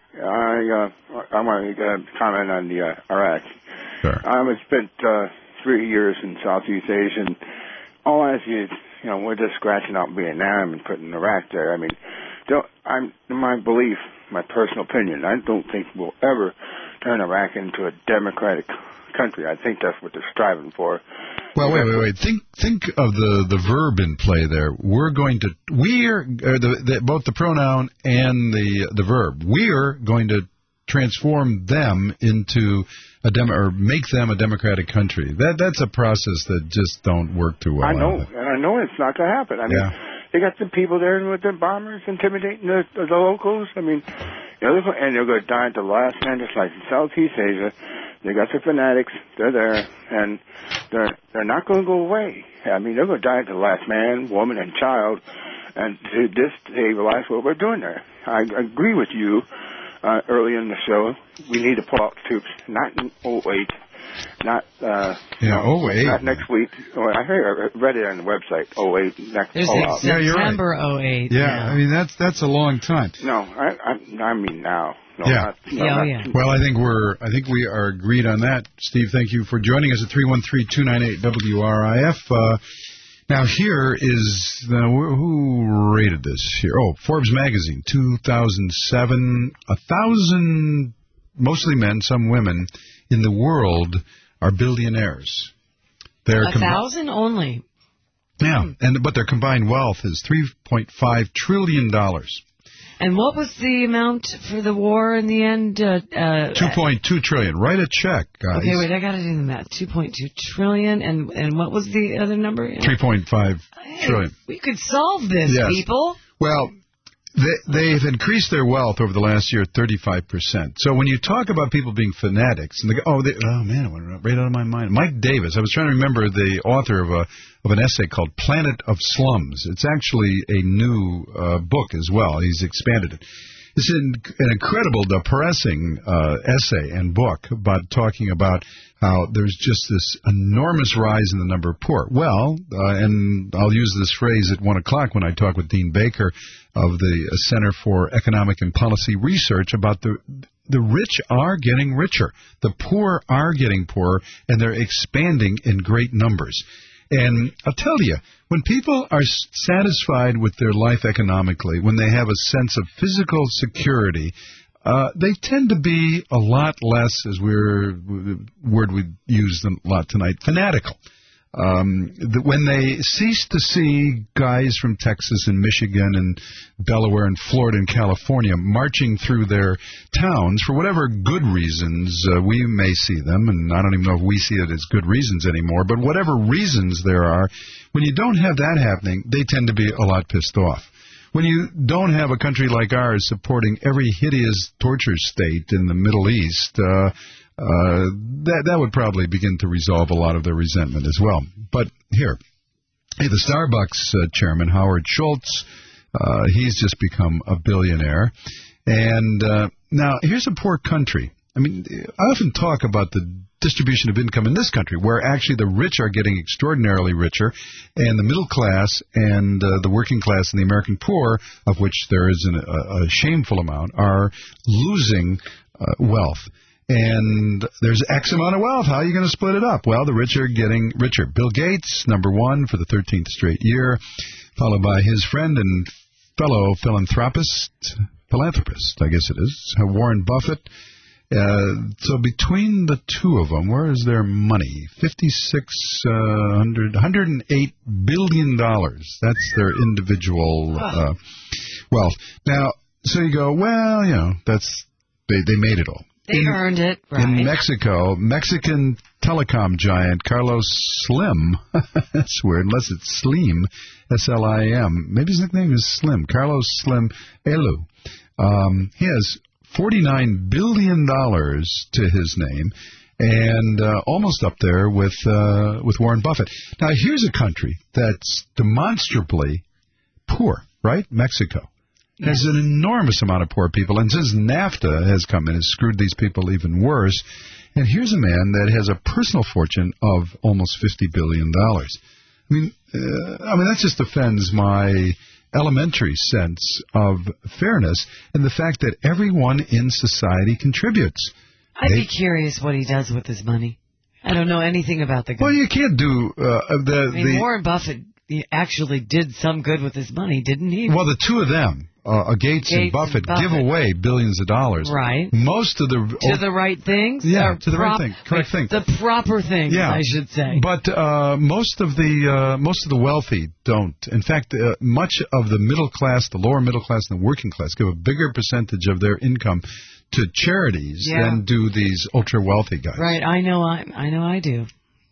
I uh, I want to uh, comment on the uh, Iraq. Sure. I have spent uh, three years in Southeast Asia, and all I see is, you know, we're just scratching out Vietnam and putting Iraq there. I mean, don't, I'm in my belief, my personal opinion, I don't think we'll ever turn Iraq into a democratic country. I think that's what they're striving for. Well, wait, wait, wait. Think, think of the, the verb in play there. We're going to, we're, uh, the, the, both the pronoun and the the verb. We're going to transform them into a dem or make them a democratic country. That that's a process that just don't work too well. I know, don't and I know it's not going to happen. I mean, Yeah. they got the people there with their bombers intimidating the, the, the locals. I mean, you know, they're- and they're going to die at the last man, just like in Southeast Asia. They got their fanatics. They're there, and they're they're not going to go away. I mean, they're going to die at the last man, woman, and child, and to destabilize what we're doing there. I agree with you. Uh, early in the show, we need to pull out the troops, not in oh eight, not uh, Yeah, oh eight. not next week. Oh, I heard, I read it on the website. oh eight next There's pull out. September oh eight. Yeah, I mean that's that's a long time. No, I I, I mean now. No, Yeah. not, no, Yeah, oh, not- yeah. Well, I think we're I think we are agreed on that. Steve, thank you for joining us at three one three, two nine eight, W R I F. Uh, now here is uh, who rated this here? Oh, Forbes magazine, two thousand seven. A thousand, mostly men, some women, in the world are billionaires. They're A com- thousand only. Yeah, and but their combined wealth is three point five trillion dollars. And what was the amount for the war in the end? Uh, uh, Two point two trillion. Write a check, guys. Okay, wait, I got to do the math. two point two trillion, and and what was the other number? Three point five trillion. We could solve this, Yes. people. Well, they, they've increased their wealth over the last year thirty-five percent. So when you talk about people being fanatics, and they go, oh, they, oh man, it went right out of my mind. Mike Davis, I was trying to remember the author of a of an essay called Planet of Slums. It's actually a new uh, book as well. He's expanded it. It's an, an incredible, depressing uh, essay and book about talking about how there's just this enormous rise in the number of poor. Well, uh, and I'll use this phrase at one o'clock when I talk with Dean Baker of the Center for Economic and Policy Research about the the rich are getting richer. The poor are getting poorer, and they're expanding in great numbers. And I'll tell you, when people are satisfied with their life economically, when they have a sense of physical security, uh, they tend to be a lot less, as we're, the word we used a lot tonight, fanatical. Um, the, when they cease to see guys from Texas and Michigan and Delaware and Florida and California marching through their towns for whatever good reasons uh, we may see them, and I don't even know if we see it as good reasons anymore, but whatever reasons there are, when you don't have that happening, they tend to be a lot pissed off. When you don't have a country like ours supporting every hideous torture state in the Middle East, uh, Uh, that that would probably begin to resolve a lot of their resentment as well. But here, hey, the Starbucks uh, chairman, Howard Schultz, uh, he's just become a billionaire. And uh, now, here's a poor country. I mean, I often talk about the distribution of income in this country, where actually the rich are getting extraordinarily richer, and the middle class and uh, the working class and the American poor, of which there is an, a, a shameful amount, are losing uh, wealth. And there's X amount of wealth. How are you going to split it up? Well, the rich are getting richer. Bill Gates, number one for the thirteenth straight year, followed by his friend and fellow philanthropist, philanthropist, I guess it is, Warren Buffett. Uh, so between the two of them, where is their money? fifty-six hundred, one hundred eight billion dollars. That's their individual uh, wealth. Now, so you go, well, you know, that's they they made it all. They in, earned it, right. In Mexico, Mexican telecom giant Carlos Slim, that's weird, unless it's Slim, S L I M. Maybe his nickname is Slim. Carlos Slim Elu Um, he has forty-nine billion dollars to his name, and uh, almost up there with uh, with Warren Buffett. Now, here's a country that's demonstrably poor, right? Mexico. There's an enormous amount of poor people, and since NAFTA has come in, has screwed these people even worse. And here's a man that has a personal fortune of almost fifty billion dollars. I mean, uh, I mean that just offends my elementary sense of fairness and the fact that everyone in society contributes. I'd they, be curious what he does with his money. I don't know anything about the guy. Well, you can't do uh, the... I mean, the, Warren Buffett actually did some good with his money, didn't he? Well, the two of them, uh, Gates, Gates and, Buffett, and Buffett, give away billions of dollars. Right. Most of the... To the right things? Yeah, to the prop, right thing. Correct thing. The proper things, yeah. I should say. But uh, most of the uh, most of the wealthy don't. In fact, uh, much of the middle class, the lower middle class, and the working class give a bigger percentage of their income to charities yeah. than do these ultra-wealthy guys. Right, I know I, I know I do.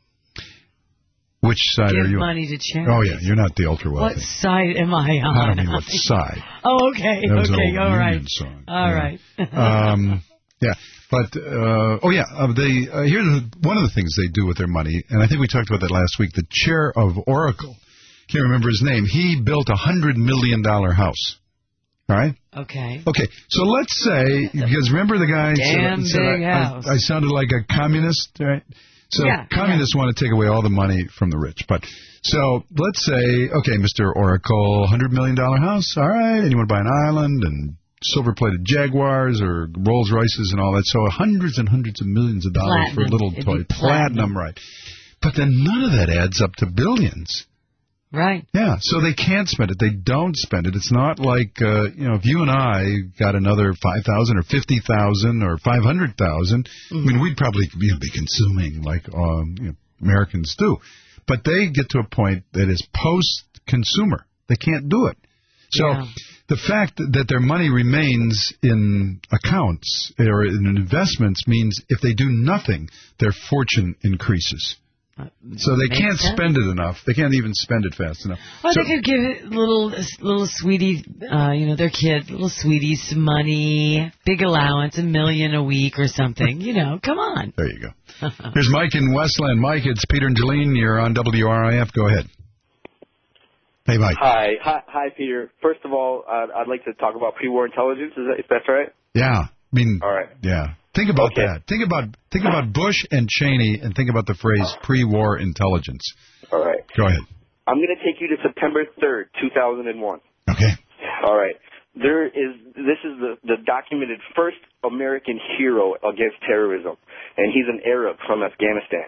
Which side Give are you on? Give money to charity. Oh, yeah, you're not the ultra-wealthy. What side am I on? I don't mean what side. Oh, okay, that was okay, an old all right. Union song. All yeah. right. um, yeah, but, uh, oh, yeah, uh, they, uh, here's one of the things they do with their money, and I think we talked about that last week, the chair of Oracle, can't remember his name, he built a one hundred million dollars house. All right? Okay. Okay, so let's say, because remember the guy Damn said, big I, house. I, I sounded like a communist, right? So yeah, communists yeah. want to take away all the money from the rich. But so let's say, okay, Mister Oracle, one hundred million dollars house, all right, and you want to buy an island and silver-plated Jaguars or Rolls-Royces and all that, so hundreds and hundreds of millions of dollars platinum. for a little It'd toy. Platinum. platinum, right. But then none of that adds up to billions. Right. Yeah, so they can't spend it. They don't spend it. It's not like, uh, you know, if you and I got another five thousand or fifty thousand or five hundred thousand, mm-hmm. I mean, we'd probably be, be consuming like um, you know, Americans do. But they get to a point that is post-consumer. They can't do it. So yeah. the fact that their money remains in accounts or in investments means if they do nothing, their fortune increases. So they can't sense. spend it enough. They can't even spend it fast enough. Well, so, they could give it little, little sweetie, uh, you know, their kid, little sweeties some money, big allowance, a million a week or something. You know, come on. There you go. Here's Mike in Westland. Mike, it's Peter and Jolene. You're on W R I F. Go ahead. Hey, Mike. Hi, hi, hi, Peter. First of all, uh, I'd like to talk about pre-war intelligence. Is that, if that's right? Yeah. I mean, all right. Yeah. Think about okay. that. Think about think about Bush and Cheney, and think about the phrase pre-war intelligence. All right. Go ahead. I'm going to take you to September third, two thousand one. Okay. All right. There is this is the, the documented first American hero against terrorism, and he's an Arab from Afghanistan.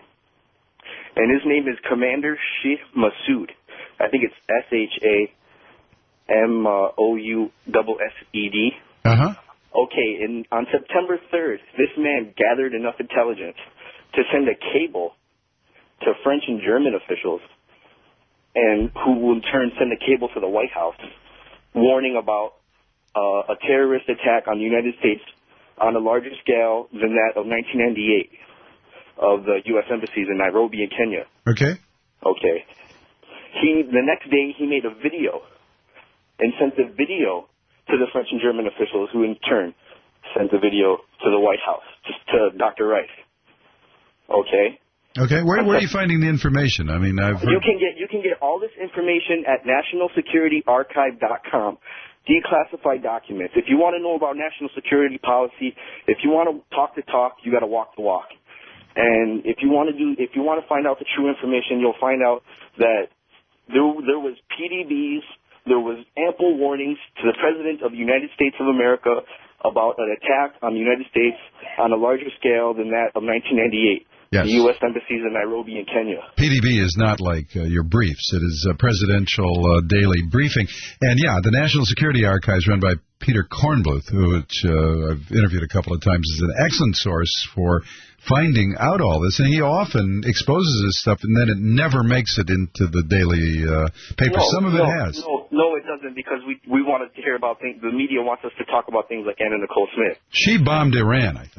And his name is Commander Sheikh Massoud. I think it's S H A M O U S S E D. Uh-huh. Okay, and on September third, this man gathered enough intelligence to send a cable to French and German officials, and who will in turn send a cable to the White House, warning about uh, a terrorist attack on the United States on a larger scale than that of nineteen ninety-eight of the U S embassies in Nairobi and Kenya. Okay. Okay. He the next day he made a video and sent the video to the French and German officials, who in turn sent the video to the White House, to Doctor Rice. Okay. Okay. Where, where are you finding the information? I mean, I've heard... you can get you can get all this information at national security archive dot com. Declassified documents. If you want to know about national security policy, if you want to talk the talk, you got to walk the walk. And if you want to do, if you want to find out the true information, you'll find out that there there was P D Bs. There was ample warnings to the President of the United States of America about an attack on the United States on a larger scale than that of nineteen ninety-eight. Yes. The U S embassies in Nairobi and Kenya. P D B is not like uh, your briefs. It is a presidential uh, daily briefing. And, yeah, the National Security Archives, run by Peter Kornbluth, which uh, I've interviewed a couple of times, is an excellent source for finding out all this. And he often exposes this stuff, and then it never makes it into the daily uh, paper. No, Some of it no, has. No, no, it doesn't, because we we wanted to hear about things. The media wants us to talk about things like Anna Nicole Smith. She bombed Iran, I think.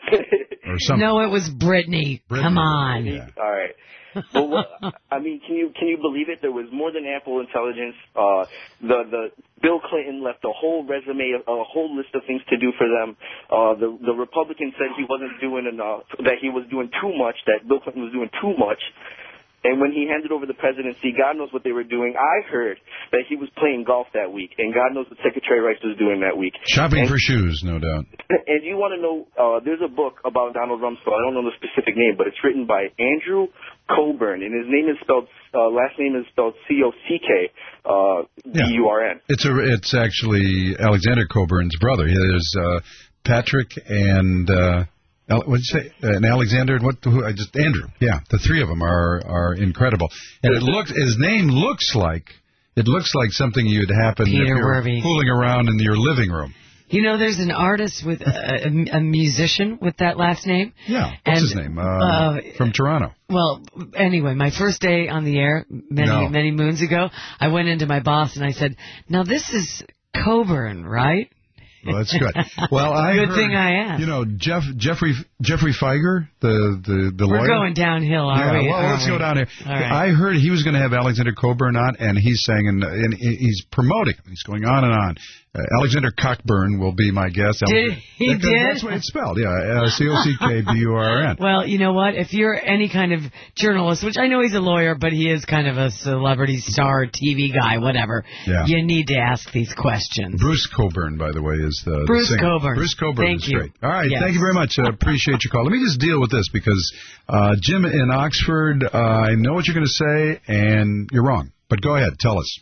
or something. No, it was Britney. Britney. Come on. Yeah. All right. But what, I mean, can you can you believe it? There was more than ample intelligence. Uh, the the Bill Clinton left a whole resume, a, a whole list of things to do for them. Uh, the the Republican said he wasn't doing enough, that he was doing too much, that Bill Clinton was doing too much. And when he handed over the presidency, God knows what they were doing. I heard that he was playing golf that week, and God knows what Secretary Rice was doing that week. Shopping and, for shoes, no doubt. And you want to know, uh, there's a book about Donald Rumsfeld. I don't know the specific name, but it's written by Andrew Coburn, and his name is spelled, uh, last name is spelled C O C K B U R N. It's a, it's actually Alexander Coburn's brother. There's uh, Patrick and... Uh, what did you say? Uh, and Alexander and what? Who? I just Andrew. Yeah, the three of them are are incredible. And it looks his name looks like it looks like something you'd happen Peter if you're Werby. fooling around in your living room. You know, there's an artist with a, a, a musician with that last name. Yeah, what's and, his name? Uh, uh, from Toronto. Well, anyway, my first day on the air many No. many moons ago, I went into my boss and I said, "Now this is Coburn, right?" Well, that's good. Well, I Good heard, thing I asked. You know, Jeff Jeffrey Jeffrey Feiger, the the the We're lawyer. going downhill, are yeah, we? well, Are let's we? go down here. All right. I heard he was going to have Alexander Coburn on, and he's saying, and, and he's promoting. He's going on and on. Uh, Alexander Cockburn will be my guest. Did he Because did? That's what it's spelled. Yeah, uh, C O C K B U R N. Well, you know what? If you're any kind of journalist, which I know he's a lawyer, but he is kind of a celebrity star, T V guy, whatever, Yeah. you need to ask these questions. Bruce Coburn, by the way, is the Bruce the singer. Coburn. Bruce Coburn Thank is you. great. All right, Yes. thank you very much. I uh, appreciate your call. Let me just deal with this because uh, Jim in Oxford, uh, I know what you're going to say, and you're wrong. But go ahead, tell us.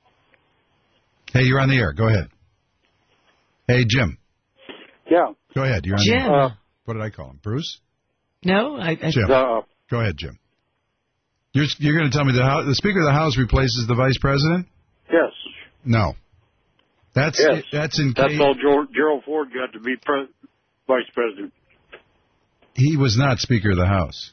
Hey, you're on the air. Go ahead. Hey, Jim. Yeah. Go ahead. You're on Jim. the air. Uh, What did I call him? Bruce? No, I. I Jim. Uh, Go ahead, Jim. You're you're going to tell me the House, the Speaker of the House replaces the Vice President? yes. No. That's Yes. that's in That's case all Ger- Gerald Ford got to be pre- vice president. he was not Speaker of the House.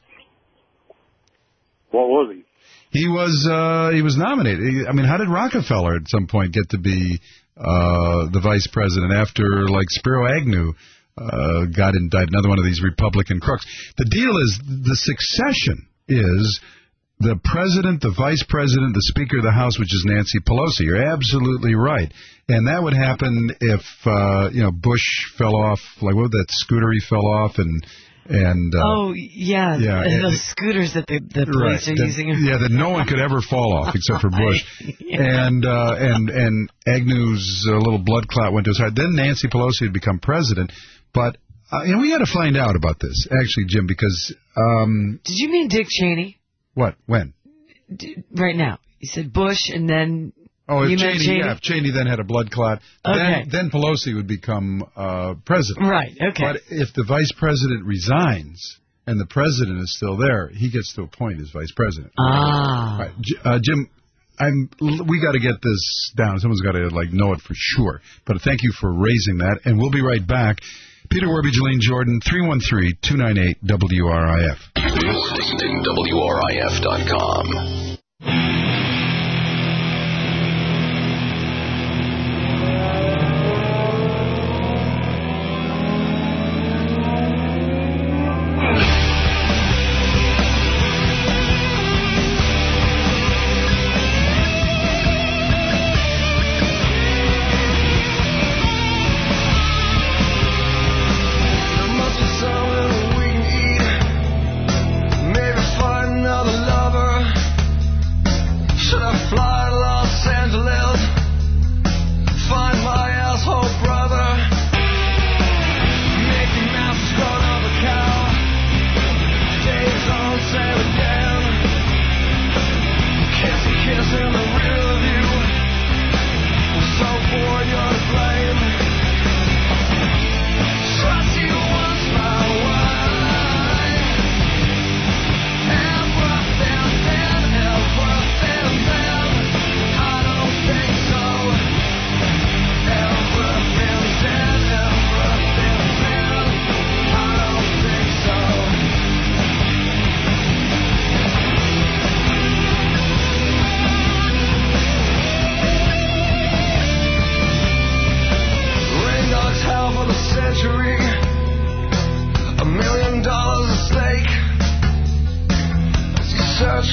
What was he? He was uh, he was nominated. He, I mean, how did Rockefeller at some point get to be uh, the vice president after, like, Spiro Agnew uh, got indicted, another one of these Republican crooks? The deal is the succession is the president, the vice president, the Speaker of the House, which is Nancy Pelosi. You're absolutely right. And that would happen if, uh, you know, Bush fell off, like, what, that scooter he fell off and... And, uh, oh, yeah, yeah, the, and- the scooters that the, the police right, are that, using. yeah, that no one could ever fall off except for Bush. Yeah. And uh, and and Agnew's uh, little blood clot went to his head. Then Nancy Pelosi had become president. But uh, you know, we had to find out about this, actually, Jim, because... Um, Did you mean Dick Cheney? what? When? D- right now. You said Bush and then... Oh, if you Cheney, meant Cheney? yeah, if Cheney then had a blood clot, Okay. then, then Pelosi would become uh, president. Right, okay. But if the vice president resigns and the president is still there, he gets to appoint as vice president. Ah. All right, J- uh, Jim, I'm. we got to get this down. Someone's got to like know it for sure. But thank you for raising that, and we'll be right back. Peter Werby, Jolene Jordan, three one three, two nine eight, W R I F. You're listening to W R I F dot com. Maybe find another lover.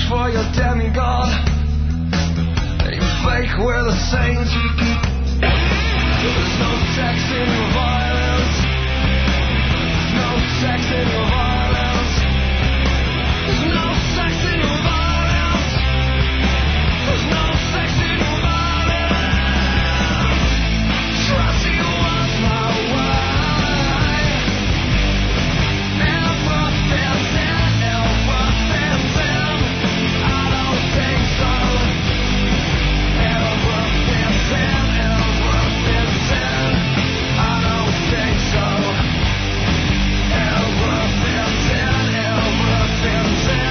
for your demigod. You fake we're the saints. There's no sex in your violence. There's no sex in your violence. There's no sex in your violence. There's no sex in your violence. Trust you was my way. Never felt it, never felt it. I don't think so. Never felt it, never felt it. I don't think so. Never felt it, never felt it.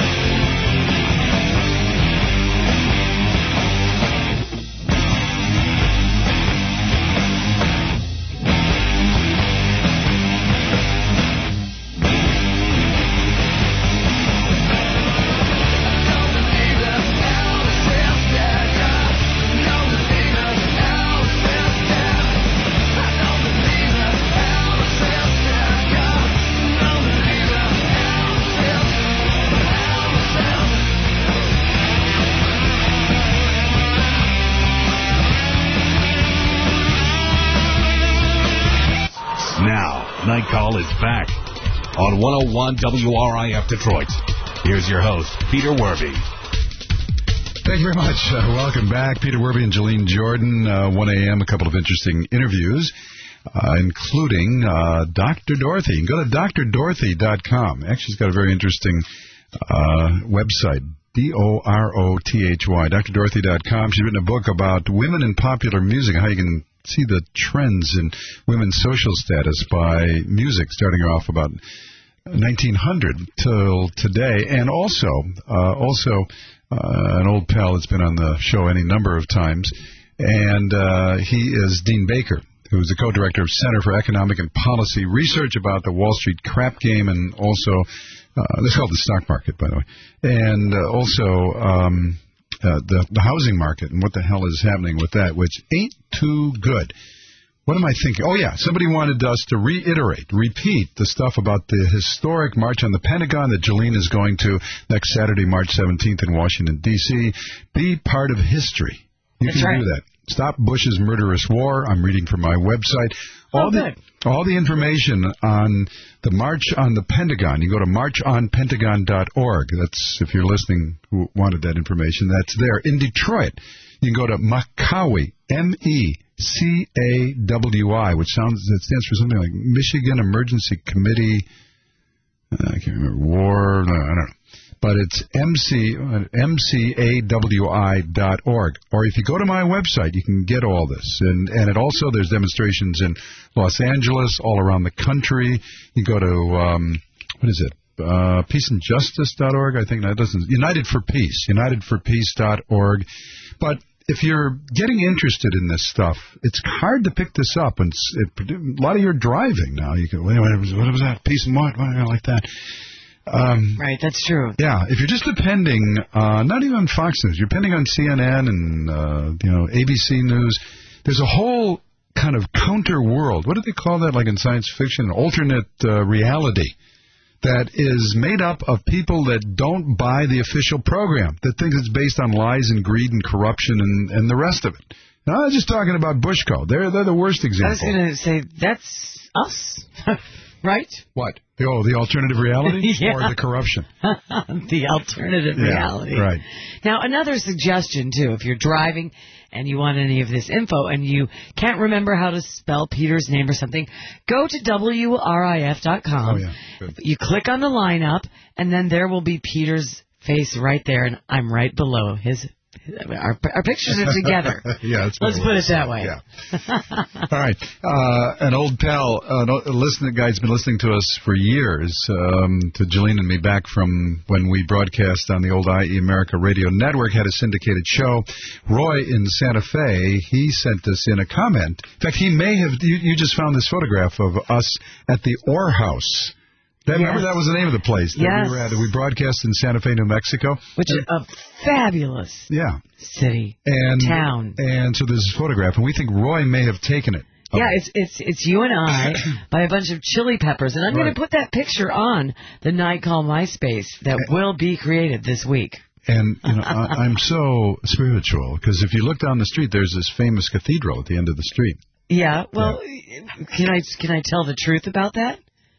Now, Night Call is back on one oh one W R I F Detroit. Here's your host, Peter Werby. Thank you very much. Uh, welcome back. Peter Werby and Jolene Jordan, uh, one a.m., a couple of interesting interviews, uh, including uh, Doctor Dorothy. You can go to D R dorothy dot com. Actually, she's got a very interesting uh, website, D O R O T H Y, D R dorothy dot com. She's written a book about women in popular music, how you can see the trends in women's social status by music, starting her off about nineteen hundred till today. And also, uh, also uh, an old pal that's been on the show any number of times, and uh, he is Dean Baker, who's the co-director of Center for Economic and Policy Research about the Wall Street crap game, and also, uh, this is called the stock market, by the way, and uh, also um, uh, the, the housing market and what the hell is happening with that, which ain't too good. What am I thinking? Oh, yeah, somebody wanted us to reiterate, repeat the stuff about the historic March on the Pentagon that Jolene is going to next Saturday, March seventeenth in Washington, D C Be part of history. You That's can right. do that. Stop Bush's murderous war. I'm reading from my website. All Oh, the good. all the information on the March on the Pentagon. You go to march on pentagon dot org. That's, if you're listening who wanted that information, that's there. In Detroit, you can go to McCowie, M E C A W I, which sounds, that stands for something like Michigan Emergency Committee, uh, I can't remember, war, no, I don't know. But it's M C, M C A W I dot org. Or if you go to my website, you can get all this. And and it also, there's demonstrations in Los Angeles, all around the country. You go to, um, what is it, uh, peace and justice dot org, I think. No, it doesn't. United for Peace, united for peace dot org. But if you're getting interested in this stuff, it's hard to pick this up. And it's, it, a lot of your driving now. You go, wait, what was, what was that? Peace and what? What like that? Um, right, that's true. Yeah, if you're just depending, uh, not even on Fox News, you're depending on C N N and, uh, you know, A B C News, there's a whole kind of counter world. What do they call that, like in science fiction? Alternate uh, reality that is made up of people that don't buy the official program, that think it's based on lies and greed and corruption and, and the rest of it. Now, I'm just talking about Bushco. They're, they're the worst example. I was going to say, that's us, right? What? Oh, the alternative reality? Yeah. Or the corruption? The alternative Yeah, reality. right. Now, another suggestion, too, if you're driving and you want any of this info and you can't remember how to spell Peter's name or something, go to W R I F dot com. Oh, yeah. Good. You click on the lineup, and then there will be Peter's face right there, and I'm right below his. Our, our pictures are together. Yeah, that's Let's put it that way. Yeah. All right. Uh, an old pal, uh, a listener guy's been listening to us for years, um, to Jolene and me back from when we broadcast on the old I E America Radio Network, had a syndicated show. Roy in Santa Fe, he sent us in a comment. In fact, he may have, you, you just found this photograph of us at the Orr House. That, Yes. Remember that was the name of the place that Yes. we were at. We broadcast in Santa Fe, New Mexico. Which is a fabulous Yeah. city, And, town. And so there's a photograph, and we think Roy may have taken it. Yeah, it's it's it's you and I by a bunch of Chili Peppers, and I'm Right. going to put that picture on the Night Call MySpace that will be created this week. And you know, I, I'm so spiritual because if you look down the street, there's this famous cathedral at the end of the street. Yeah, well, can I can I tell the truth about that?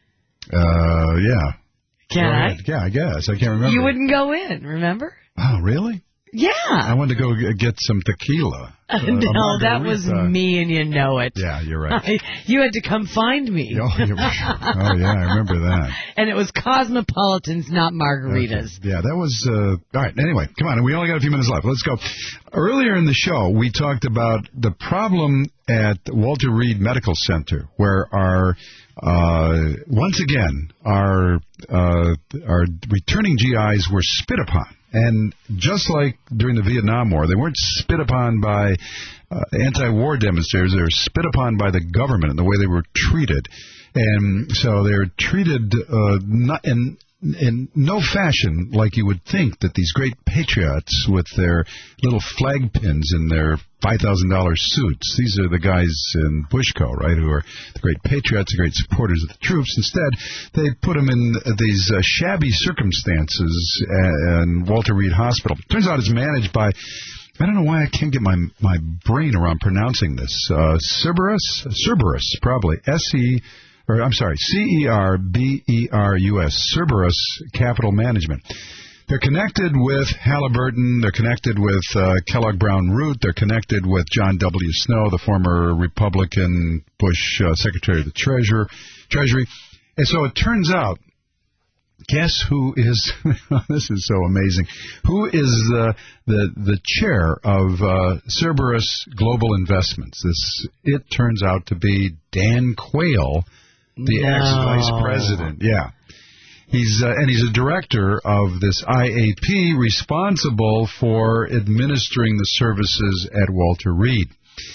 Uh, yeah. Can Go I? ahead. Yeah, I guess. I can't remember. You wouldn't go in, remember? Oh, really? Yeah. I wanted to go g- get some tequila. Uh, a no, that was margarita. me, and you know it. Yeah, you're right. I, you had to come find me. Oh, you're right. Oh, yeah, I remember that. And it was Cosmopolitans, not margaritas. Okay. Yeah, that was... Uh, all right, anyway, come on. We only got a few minutes left. Let's go. Earlier in the show, we talked about the problem at Walter Reed Medical Center, where our... Uh, once again, our uh, our returning G Is were spit upon. And just like during the Vietnam War, they weren't spit upon by uh, anti-war demonstrators. They were spit upon by the government and the way they were treated. And so they were treated uh, not in, in no fashion like you would think that these great patriots with their little flag pins in their five thousand dollars suits, these are the guys in Bushco, right, who are the great patriots, the great supporters of the troops. Instead, they put them in these uh, shabby circumstances in Walter Reed Hospital. Turns out it's managed by, I don't know why I can't get my my brain around pronouncing this, uh, Cerberus? Cerberus, probably, S E or I'm sorry, C E R B E R U S, Cerberus Capital Management. They're connected with Halliburton. They're connected with uh, Kellogg Brown Root. They're connected with John W. Snow, the former Republican Bush uh, Secretary of the Treasurer, Treasury. And so it turns out, guess who is, this is so amazing, who is uh, the the chair of uh, Cerberus Global Investments? This, it turns out to be Dan Quayle, the No. ex-vice president. Yeah. He's uh, and he's a director of this I A P responsible for administering the services at Walter Reed.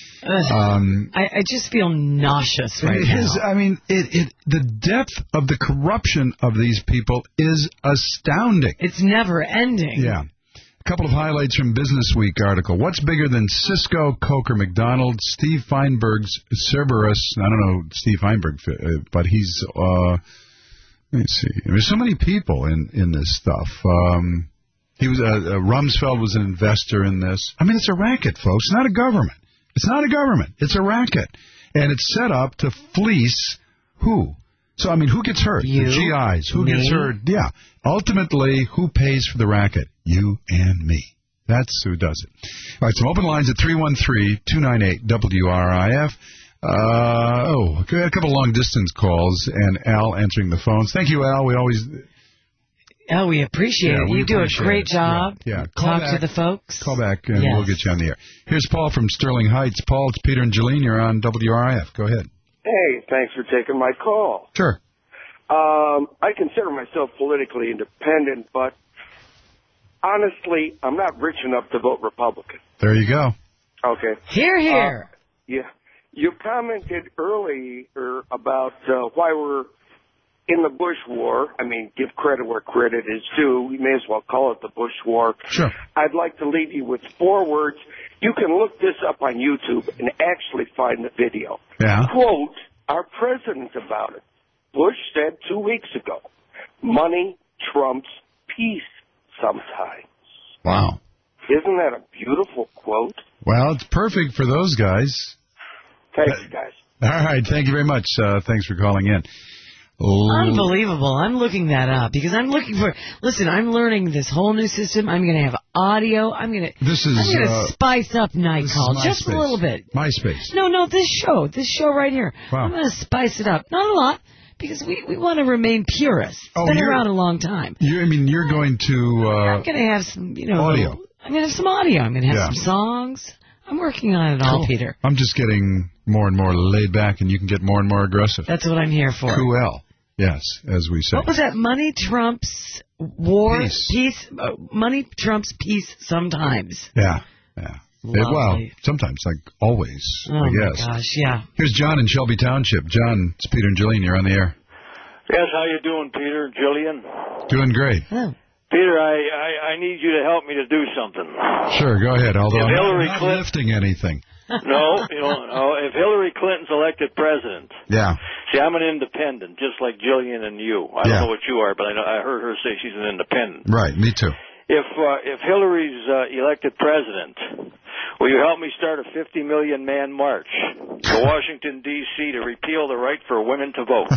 Um, I, I just feel nauseous right it now. is, I mean, it, it the depth of the corruption of these people is astounding. It's never ending. Yeah. A couple of highlights from Business Week article. What's bigger than Cisco, Coke, or McDonald's? Steve Feinberg's Cerberus. I don't know Steve Feinberg, uh, but he's... Uh, Let me see. There's so many people in, in this stuff. Um, he was uh, uh, Rumsfeld was an investor in this. I mean, it's a racket, folks. It's not a government. It's not a government. It's a racket, and it's set up to fleece who? So I mean, who gets hurt? You, the G Is. Who me. gets hurt? Yeah. Ultimately, who pays for the racket? You and me. That's who does it. All right. Some open lines at three one three, two nine eight, W R I F. Uh, oh, okay, a couple long-distance calls, and Al answering the phones. Thank you, Al. We always... Oh, we appreciate Yeah, it. we You do a appreciate great it. job. Yeah, yeah. Call Talk back. to the folks. Call back, and Yes. we'll get you on the air. Here's Paul from Sterling Heights. Paul, it's Peter and Jolene. You're on W R I F. Go ahead. Hey, thanks for taking my call. Sure. Um, I consider myself politically independent, but honestly, I'm not rich enough to vote Republican. There you go. Okay. Hear, hear. Uh, yeah. You commented earlier about uh, why we're in the Bush War. I mean, give credit where credit is due. We may as well call it the Bush War. Sure. I'd like to leave you with four words. You can look this up on YouTube and actually find the video. Yeah. Quote our president about it. Bush said two weeks ago, money trumps peace sometimes. Wow. Isn't that a beautiful quote? Well, it's perfect for those guys. Thanks, guys. All right. Thank you very much. Uh, thanks for calling in. L- Unbelievable. I'm looking that up because I'm looking for, listen, I'm learning this whole new system. I'm going to have audio. I'm going to, This is, I'm going to uh, spice up Night this is Call just a MySpace. little bit. MySpace. No, no, this show, this show right here. Wow. I'm going to spice it up. Not a lot because we, we want to remain purists. It's Oh, been you're- around a long time. You, I mean, you're going to... Uh, I'm going to have some, you know, audio. I'm going to have some audio. I'm going to have Yeah. some songs. I'm working on it all, Cool. Peter. I'm just getting more and more laid back, and you can get more and more aggressive. That's what I'm here for. Cool. Yes, as we say. What was that? Money trumps war, Peace. peace. Uh, money trumps peace sometimes. Yeah, yeah. It, well, Lovely. sometimes, like always, Oh I my guess. gosh, yeah. Here's John in Shelby Township. John, it's Peter and Jillian. You're on the air. Yes, how you doing, Peter, Jillian? Doing great. Oh. Peter, I, I, I need you to help me to do something. Sure, go ahead. Although If I'm not, Hillary not Clinton- lifting anything. No, you know, no, if Hillary Clinton's elected president. Yeah. See, I'm an independent, just like Jillian and you. I Yeah. don't know what you are, but I know I heard her say she's an independent. Right, me too. If uh, if Hillary's uh, elected president, will you help me start a fifty million man march to Washington, D C to repeal the right for women to vote?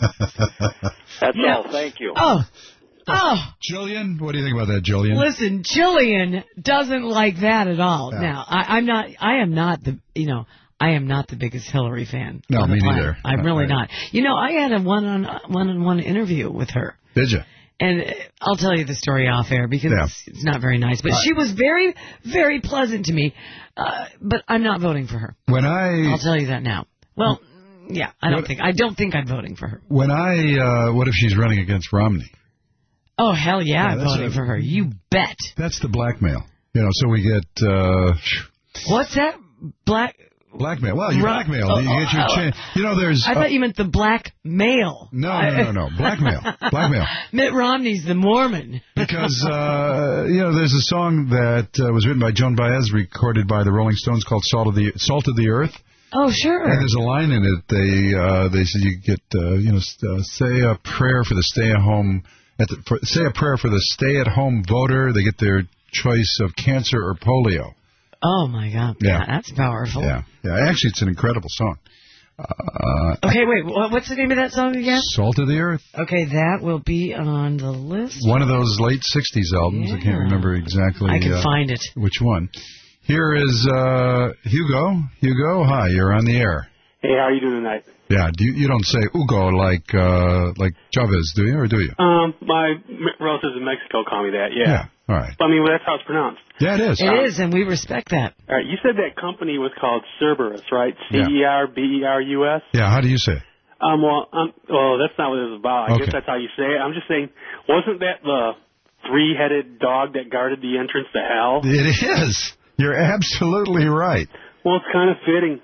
That's Yeah. all. Thank you. Oh. Oh. Jillian, what do you think about that, Jillian? Listen, Jillian doesn't like that at all. Yeah. Now, I, I'm not, I am not the, you know, I am not the biggest Hillary fan. No, on the me planet. neither. I'm No, really I- not. You know, I had a one-on, one-on-one interview with her. Did you? And I'll tell you the story off air because Yeah. it's, it's not very nice. But Uh, she was very, very pleasant to me. Uh, but I'm not voting for her. When I... I'll tell you that now. Well, yeah, I don't What- think, I don't think I'm voting for her. When I... Uh, what if she's running against Romney? Oh, hell yeah, Yeah, I'm that's voting a- for her. You bet. That's the blackmail. You know, so we get... Uh, What's that? Black... blackmail. Well, you Ru- blackmail. oh, you get your oh, chance. You know, there's... I uh, thought you meant the black male. No, no, no, no. Blackmail. Blackmail. Mitt Romney's the Mormon. Because, uh, you know, there's a song that uh, was written by Joan Baez, recorded by the Rolling Stones, called Salt of the Salt of the Earth. Oh, sure. And there's a line in it. They uh, they said you get, uh, you know, uh, say a prayer for the stay-at-home, at the, for, say a prayer for the stay-at-home voter. They get their choice of cancer or polio. Oh, my God. Yeah. That's powerful. Yeah. Yeah. Actually, it's an incredible song. Uh, Okay, wait. wha- What's the name of that song again? Salt of the Earth. Okay, that will be on the list. One of those late sixties albums. I can't Yeah. remember exactly. I can uh, find it. Which one? Here is uh, Hugo. Hugo, hi. You're on the air. Hey, how are you doing tonight? Yeah. Do you, you don't say Hugo like uh, like Chavez, do you, or do you? Um, my m- relatives in Mexico call me that. Yeah. Yeah. All right. I mean, well, that's how it's pronounced. Yeah, it is. It is, and we respect that. All right. You said that company was called Cerberus, right? C E R B E R U S. Yeah. How do you say it? Um. Well, um. Well, that's not what it was about. I Okay. guess that's how you say it. I'm just saying, wasn't that the three-headed dog that guarded the entrance to hell? It is. You're absolutely right. Well, it's kind of fitting.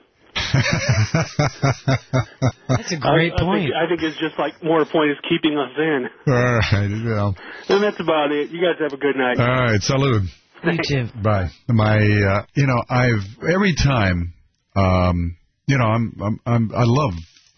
That's a great I, I point. Think, I think it's just like more the point is keeping us in. All right. Well. And that's about it. You guys have a good night. All right. Salud. Me too. Bye. My, uh, you know, I've every time, um, you know, I'm, I'm, I'm I love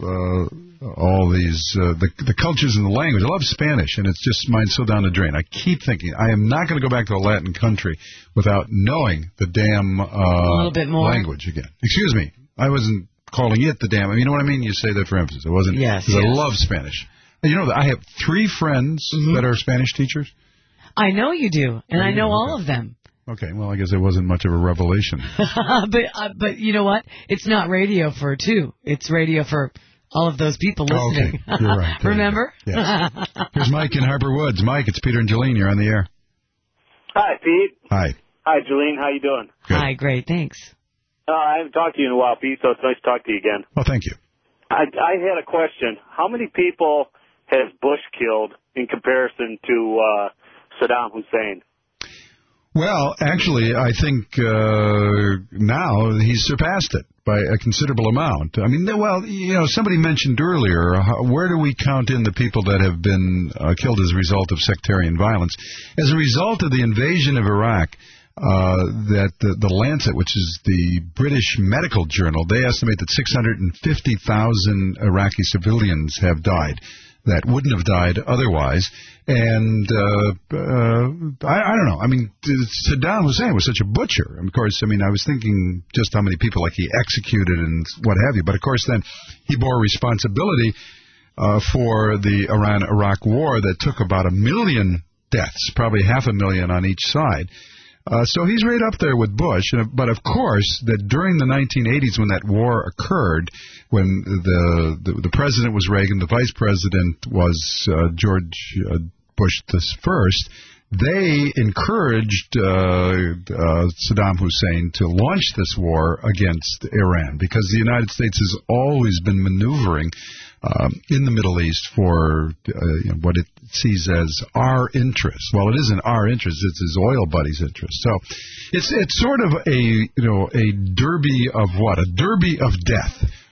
uh, all these uh, the the cultures and the language. I love Spanish, and it's just mine so down the drain. I keep thinking I am not going to go back to a Latin country without knowing the damn uh, A little bit more. language again. Excuse me, I wasn't calling it the damn. You know what I mean? You say that for emphasis. I wasn't. Yes, Because yes. I love Spanish. You know that I have three friends Mm-hmm. that are Spanish teachers. I know you do, and I know all of them. Okay, well, I guess it wasn't much of a revelation. but uh, but you know what? It's not radio for two. It's radio for all of those people Oh, listening. okay. You're right. There you Remember? go. Yes. Here's Mike in Harper Woods. Mike, it's Peter and Jolene. You're on the air. Hi, Pete. Hi. Hi, Jolene. How you doing? Hi, great, thanks. Uh, I haven't talked to you in a while, Pete, so it's nice to talk to you again. Well, thank you. I, I had a question. How many people has Bush killed in comparison to uh, Saddam Hussein? Well, actually, I think uh, now he's surpassed it by a considerable amount. I mean, well, you know, somebody mentioned earlier, how, where do we count in the people that have been uh, killed as a result of sectarian violence? As a result of the invasion of Iraq, uh, that the, the Lancet, which is the British medical journal, they estimate that six hundred fifty thousand Iraqi civilians have died that wouldn't have died otherwise. And uh, uh, I, I don't know. I mean, Saddam Hussein was such a butcher. And of course, I mean, I was thinking just how many people like he executed and what have you. But of course, then he bore responsibility uh, for the Iran-Iraq war that took about a million deaths, probably half a million on each side. Uh, so he's right up there with Bush. But of course, that during the nineteen eighties when that war occurred, when the the, the president was Reagan, the vice president was uh, George uh, Bush the first, they encouraged uh, uh, Saddam Hussein to launch this war against Iran because the United States has always been maneuvering um, in the Middle East for uh, you know, what it sees as our interest. Well, it isn't our interest; it's his oil buddies' interest. So, it's it's sort of a you know a derby of what? A derby of death.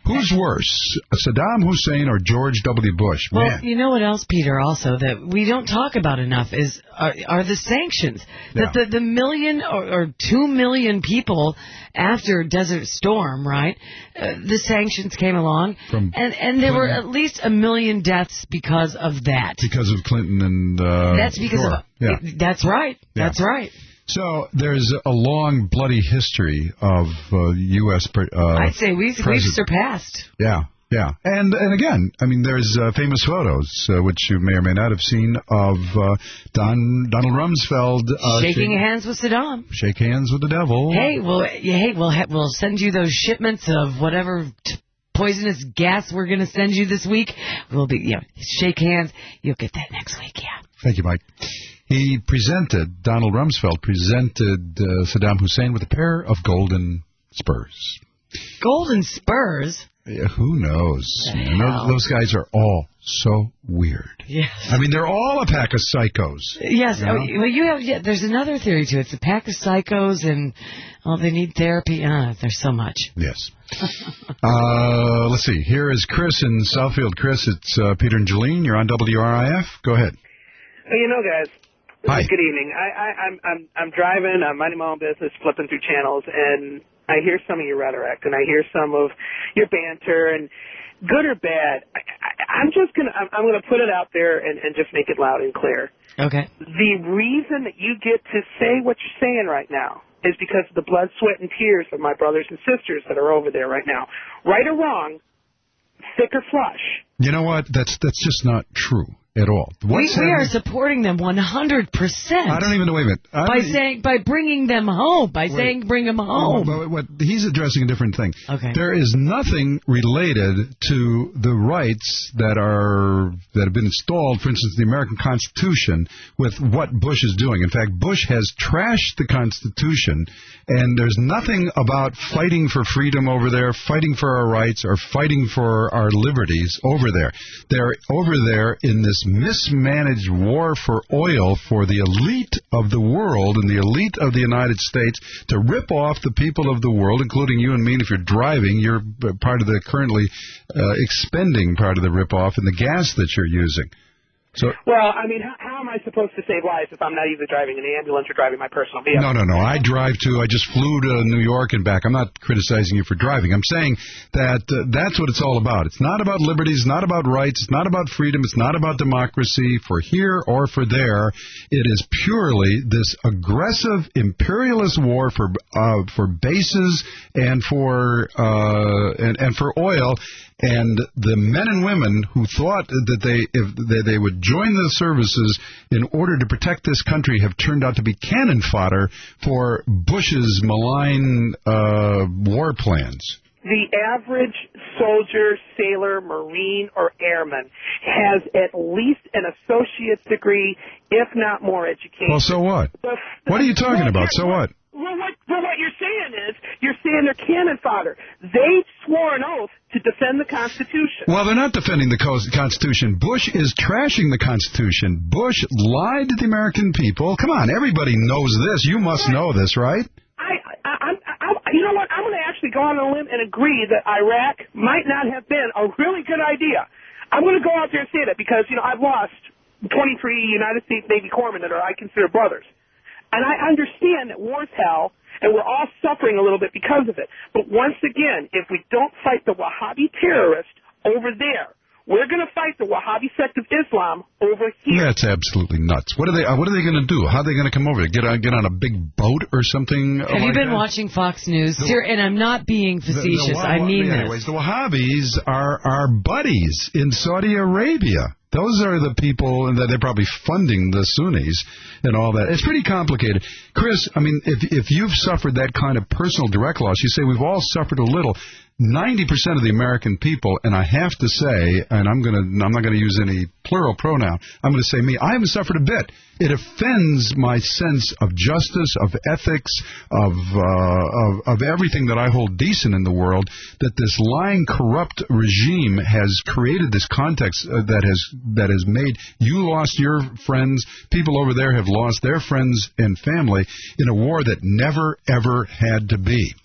Who's worse, Saddam Hussein or George W. Bush? Well, Man. you know what else, Peter, also, that we don't talk about enough is are, are the sanctions. Yeah. That the, the million or, or two million people after Desert Storm, right, uh, the sanctions came along, From and, and there were at least a million deaths because of that. Because of Clinton and uh, That's because Gore. of... Yeah. It, that's right. Yeah. That's right. So there's a long, bloody history of uh, U S Pre- uh, I'd say we've, we've president. surpassed. Yeah, yeah. And and again, I mean, there's uh, famous photos, uh, which you may or may not have seen, of uh, Don Donald Rumsfeld uh, Shaking shake, hands with Saddam. shake hands with the devil. Hey, well, hey, we'll ha- we'll send you those shipments of whatever t- poisonous gas we're going to send you this week. We'll be, you know, shake hands. You'll get that next week. Yeah. Thank you, Mike. He presented, Donald Rumsfeld presented uh, Saddam Hussein with a pair of golden spurs. Golden spurs? Yeah, who knows? Man, those, those guys are all so weird. Yes. I mean, they're all a pack of psychos. Yes. You know? Oh, well, you have. Yeah, there's another theory to it. It's a pack of psychos, and oh, they need therapy. Ah, there's so much. Yes. uh, let's see. Here is Chris in Southfield. Chris, it's uh, Peter and Jolene. You're on W R I F. Go ahead. Hey, you know, guys. Hi. Good evening. I, I, I'm I'm I'm driving. I'm minding my own business, flipping through channels, and I hear some of your rhetoric, and I hear some of your banter, and good or bad. I, I, I'm just gonna I'm, I'm gonna put it out there and, and just make it loud and clear. Okay. The reason that you get to say what you're saying right now is because of the blood, sweat, and tears of my brothers and sisters that are over there right now. Right or wrong, thick or flush. You know what? That's that's just not true at all. We, What's we are happening- supporting them one hundred percent. I don't even know. Wait a minute. I By don't- saying, by bringing them home, by Wait. saying bring them Oh, home. but what he's addressing a different thing. Okay. There is nothing related to the rights that are that have been installed, for instance, the American Constitution, with what Bush is doing. In fact, Bush has trashed the Constitution, and there's nothing about fighting for freedom over there, fighting for our rights, or fighting for our liberties over there. They're over there in this mismanaged war for oil for the elite of the world and the elite of the United States to rip off the people of the world, including you and me. And if you're driving, you're part of the currently uh, expending part of the rip-off in the gas that you're using. So Well, I mean, how, how am I supposed to save lives if I'm not either driving an ambulance or driving my personal vehicle? No, no, no. I drive too. I just flew to New York and back. I'm not criticizing you for driving. I'm saying that uh, that's what it's all about. It's not about liberties, not about rights, it's not about freedom, it's not about democracy for here or for there. It is purely this aggressive imperialist war for uh, for bases and for uh, and, and for oil. And the men and women who thought that they if they, they would join the services in order to protect this country have turned out to be cannon fodder for Bush's malign uh, war plans. The average soldier, sailor, marine, or airman has at least an associate's degree, if not more education. Well, so what? The- What are you talking about? So what? Well, what, well, what you're saying is, you're saying they're cannon fodder. They swore an oath to defend the Constitution. Well, they're not defending the co- Constitution. Bush is trashing the Constitution. Bush lied to the American people. Come on, everybody knows this. You must know this, right? I, I, I, I, you know what? I'm going to actually go on a limb and agree that Iraq might not have been a really good idea. I'm going to go out there and say that because, you know, I've lost twenty-three United States Navy corpsmen that are I consider brothers. And I understand that war's hell, and we're all suffering a little bit because of it. But once again, if we don't fight the Wahhabi terrorists over there, we're going to fight the Wahhabi sect of Islam over here. That's absolutely nuts. What are they? Uh, what are they going to do? How are they going to come over? Get on, get on a big boat or something? Have like you been that? watching Fox News? Ser- and I'm not being The- the facetious. Wah- I mean anyways, this. the Wahhabis are our buddies in Saudi Arabia. Those are the people that they're probably funding the Sunnis and all that. It's pretty complicated. Chris, I mean, if if you've suffered that kind of personal direct loss, you say we've all suffered a little. ninety percent of the American people, and I have to say, and I'm gonna, I'm not going to use any plural pronoun, I'm going to say me, I haven't suffered a bit. It offends my sense of justice, of ethics, of, uh, of, of everything that I hold decent in the world, that this lying, corrupt regime has created this context uh, that has, that has made you lost your friends, people over there have lost their friends and family in a war that never, ever had to be.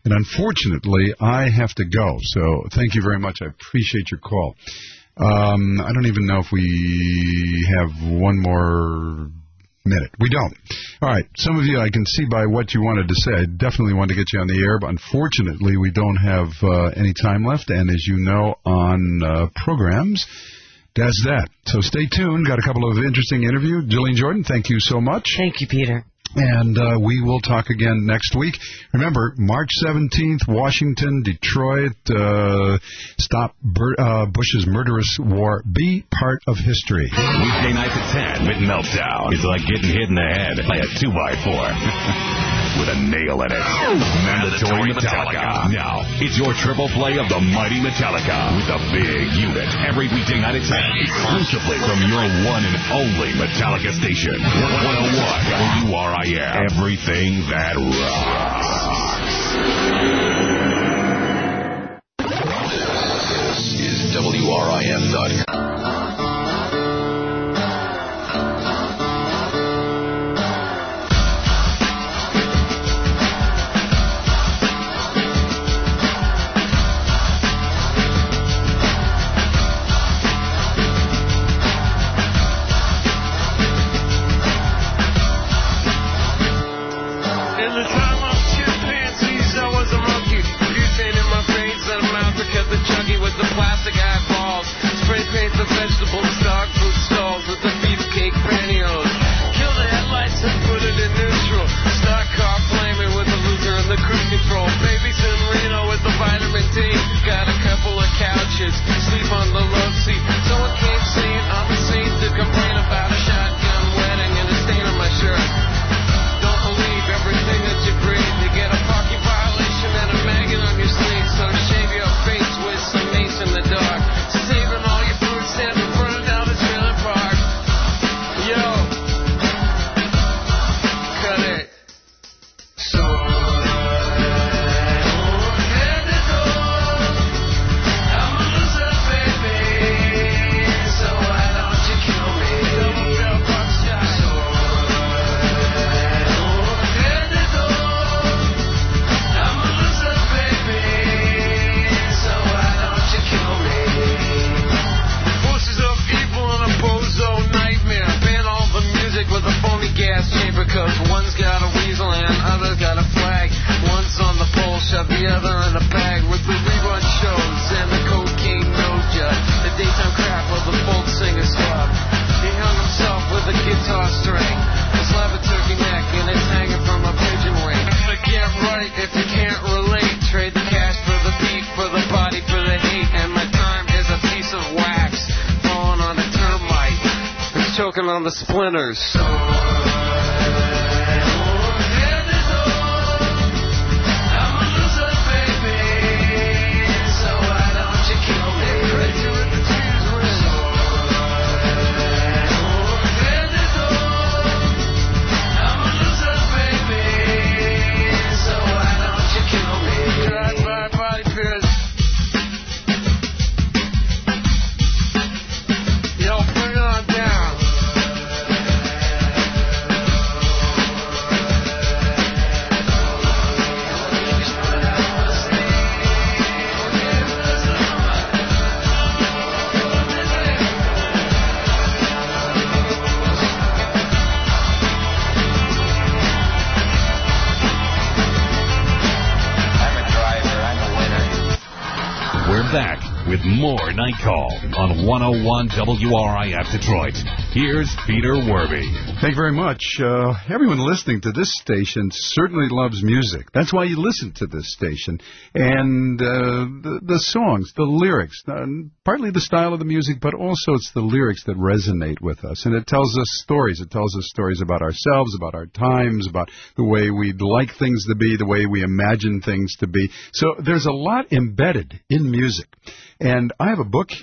And unfortunately, I have to go. So thank you very much. I appreciate your call. Um, I don't even know if we have one more minute. We don't. All right. Some of you, I can see by what you wanted to say, I definitely wanted to get you on the air, but unfortunately, we don't have uh, any time left. And as you know, on uh, programs, that's that. So stay tuned. Got a couple of interesting interviews. Jillian Jordan, thank you so much. Thank you, Peter. And uh, we will talk again next week. Remember, March seventeenth, Washington, Detroit. Uh, stop Bur- uh, Bush's murderous war. Be part of history. Weekday nights at ten with Meltdown. It's like getting hit in the head by a two by four. With a nail in it. Mandatory Metallica. Now, it's your triple play of the mighty Metallica with the big unit every weekday night at ten, exclusively from your one and only Metallica station. one oh one W R I M. Everything that rocks. This is W R I F dot com. Sleep on the love seat. Someone came saying I'm a saint to complain about a shotgun wedding and a stain on my shirt. Don't believe everything that you breathe. You get a parking violation and a maggot on your sleeve. So shave your face with some mace in the dark. Saving all your food stamps and burning down the trailer park. Yo, cut it. So. Because one's got a weasel and other's got a flag. One's on the pole, shove the other in a bag. With the rerun shows and the cocaine doja. The daytime crap of the folk singer's club. He hung himself with a guitar string. A slab of turkey neck and it's hanging from a pigeon wing. But get right if you can't relate. Trade the cash for the beat, for the body, for the hate. And my time is a piece of wax falling on a termite. It's choking on the splinters. So back with more Night Call on one oh one W R I F Detroit. Here's Peter Werby. Thank you very much. Uh, everyone listening to this station certainly loves music. That's why you listen to this station. And uh, the, the songs, the lyrics, uh, partly the style of the music, but also it's the lyrics that resonate with us. And it tells us stories. It tells us stories about ourselves, about our times, about the way we'd like things to be, the way we imagine things to be. So there's a lot embedded in music. And I have a book here,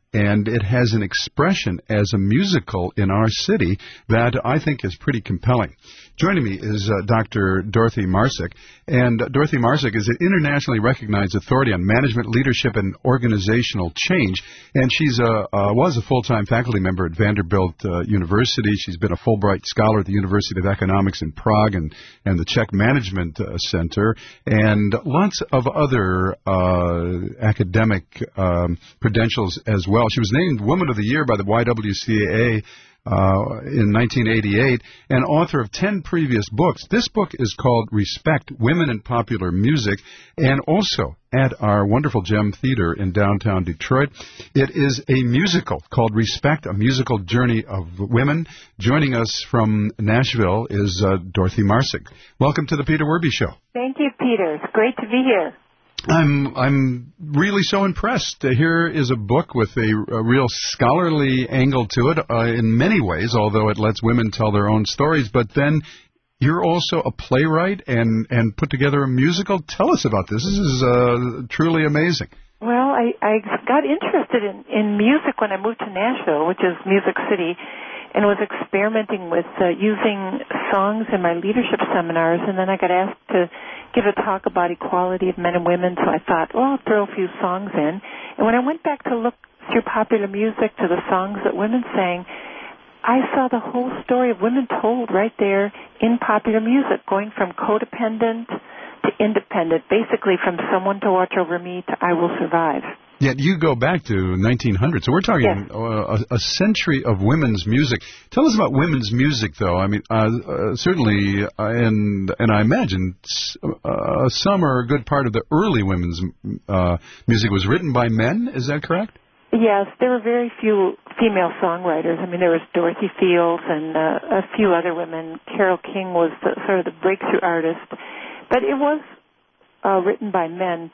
and it has an expression as a musical in our city that I think is pretty compelling. Joining me is uh, Doctor Dorothy Marsick, and uh, Dorothy Marsick is an internationally recognized authority on management, leadership, and organizational change, and she's a, uh, was a full-time faculty member at Vanderbilt uh, University. She's been a Fulbright Scholar at the University of Economics in Prague and, and the Czech Management uh, Center, and lots of other uh, academic um, credentials as well. She was named Woman of the Year by the Y W C A Uh, in nineteen eighty-eight, and author of ten previous books. This book is called Respect, Women in Popular Music, and also at our wonderful Gem Theater in downtown Detroit. It is a musical called Respect, a musical journey of women. Joining us from Nashville is uh, Dorothy Marsick. Welcome to the Peter Werby Show. Thank you, Peter. It's great to be here. I'm I'm really so impressed. Uh, here is a book with a, a real scholarly angle to it uh, in many ways, although it lets women tell their own stories. But then you're also a playwright and, and put together a musical. Tell us about this. This is uh, truly amazing. Well, I, I got interested in, in music when I moved to Nashville, which is Music City, and was experimenting with uh, using songs in my leadership seminars, and then I got asked to give a talk about equality of men and women, so I thought, well, I'll throw a few songs in. And when I went back to look through popular music to the songs that women sang, I saw the whole story of women told right there in popular music, going from codependent to independent, basically from someone to watch over me to I will survive. Yet you go back to nineteen hundred, so we're talking yes. uh, a, a century of women's music. Tell us about women's music, though. I mean, uh, uh, certainly, uh, and and I imagine uh, some or a good part of the early women's uh, music was written by men. Is that correct? Yes, there were very few female songwriters. I mean, there was Dorothy Fields and uh, a few other women. Carole King was the, sort of the breakthrough artist, but it was uh, written by men.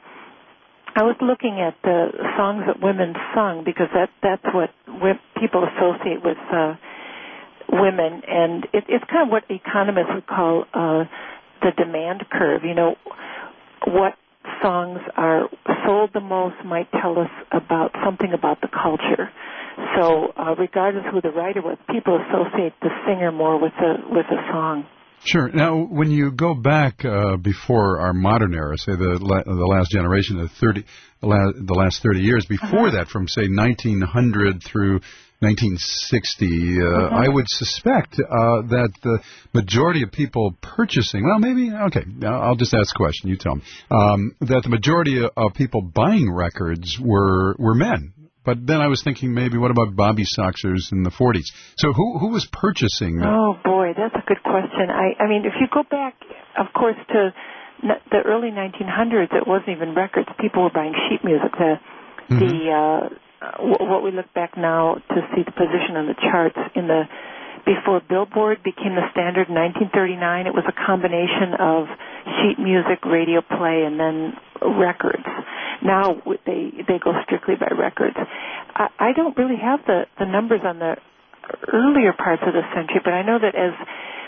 I was looking at the songs that women sung because that that's what people associate with uh, women, and it, it's kind of what economists would call uh, the demand curve. You know, what songs are sold the most might tell us about something about the culture. So, uh, regardless of who the writer was, people associate the singer more with the with the song. Sure. Now, when you go back uh, before our modern era, say the la- the last generation, the thirty, the, la- the last thirty years, before uh-huh. that, from say nineteen hundred through nineteen sixty, uh, uh-huh. I would suspect uh, that the majority of people purchasing, well, maybe, okay, I'll just ask a question. You tell me. Um, that the majority of people buying records were were men. But then I was thinking maybe what about Bobby Soxers in the forties? So who who was purchasing that? Oh, boy, that's a good question. I, I mean, if you go back, of course, to the early nineteen hundreds, it wasn't even records. People were buying sheet music. The, mm-hmm. the uh, what we look back now to see the position on the charts in the before Billboard became the standard in nineteen thirty-nine, it was a combination of sheet music, radio play, and then records. Now they they go strictly by records. I, I don't really have the, the numbers on the earlier parts of the century, but I know that as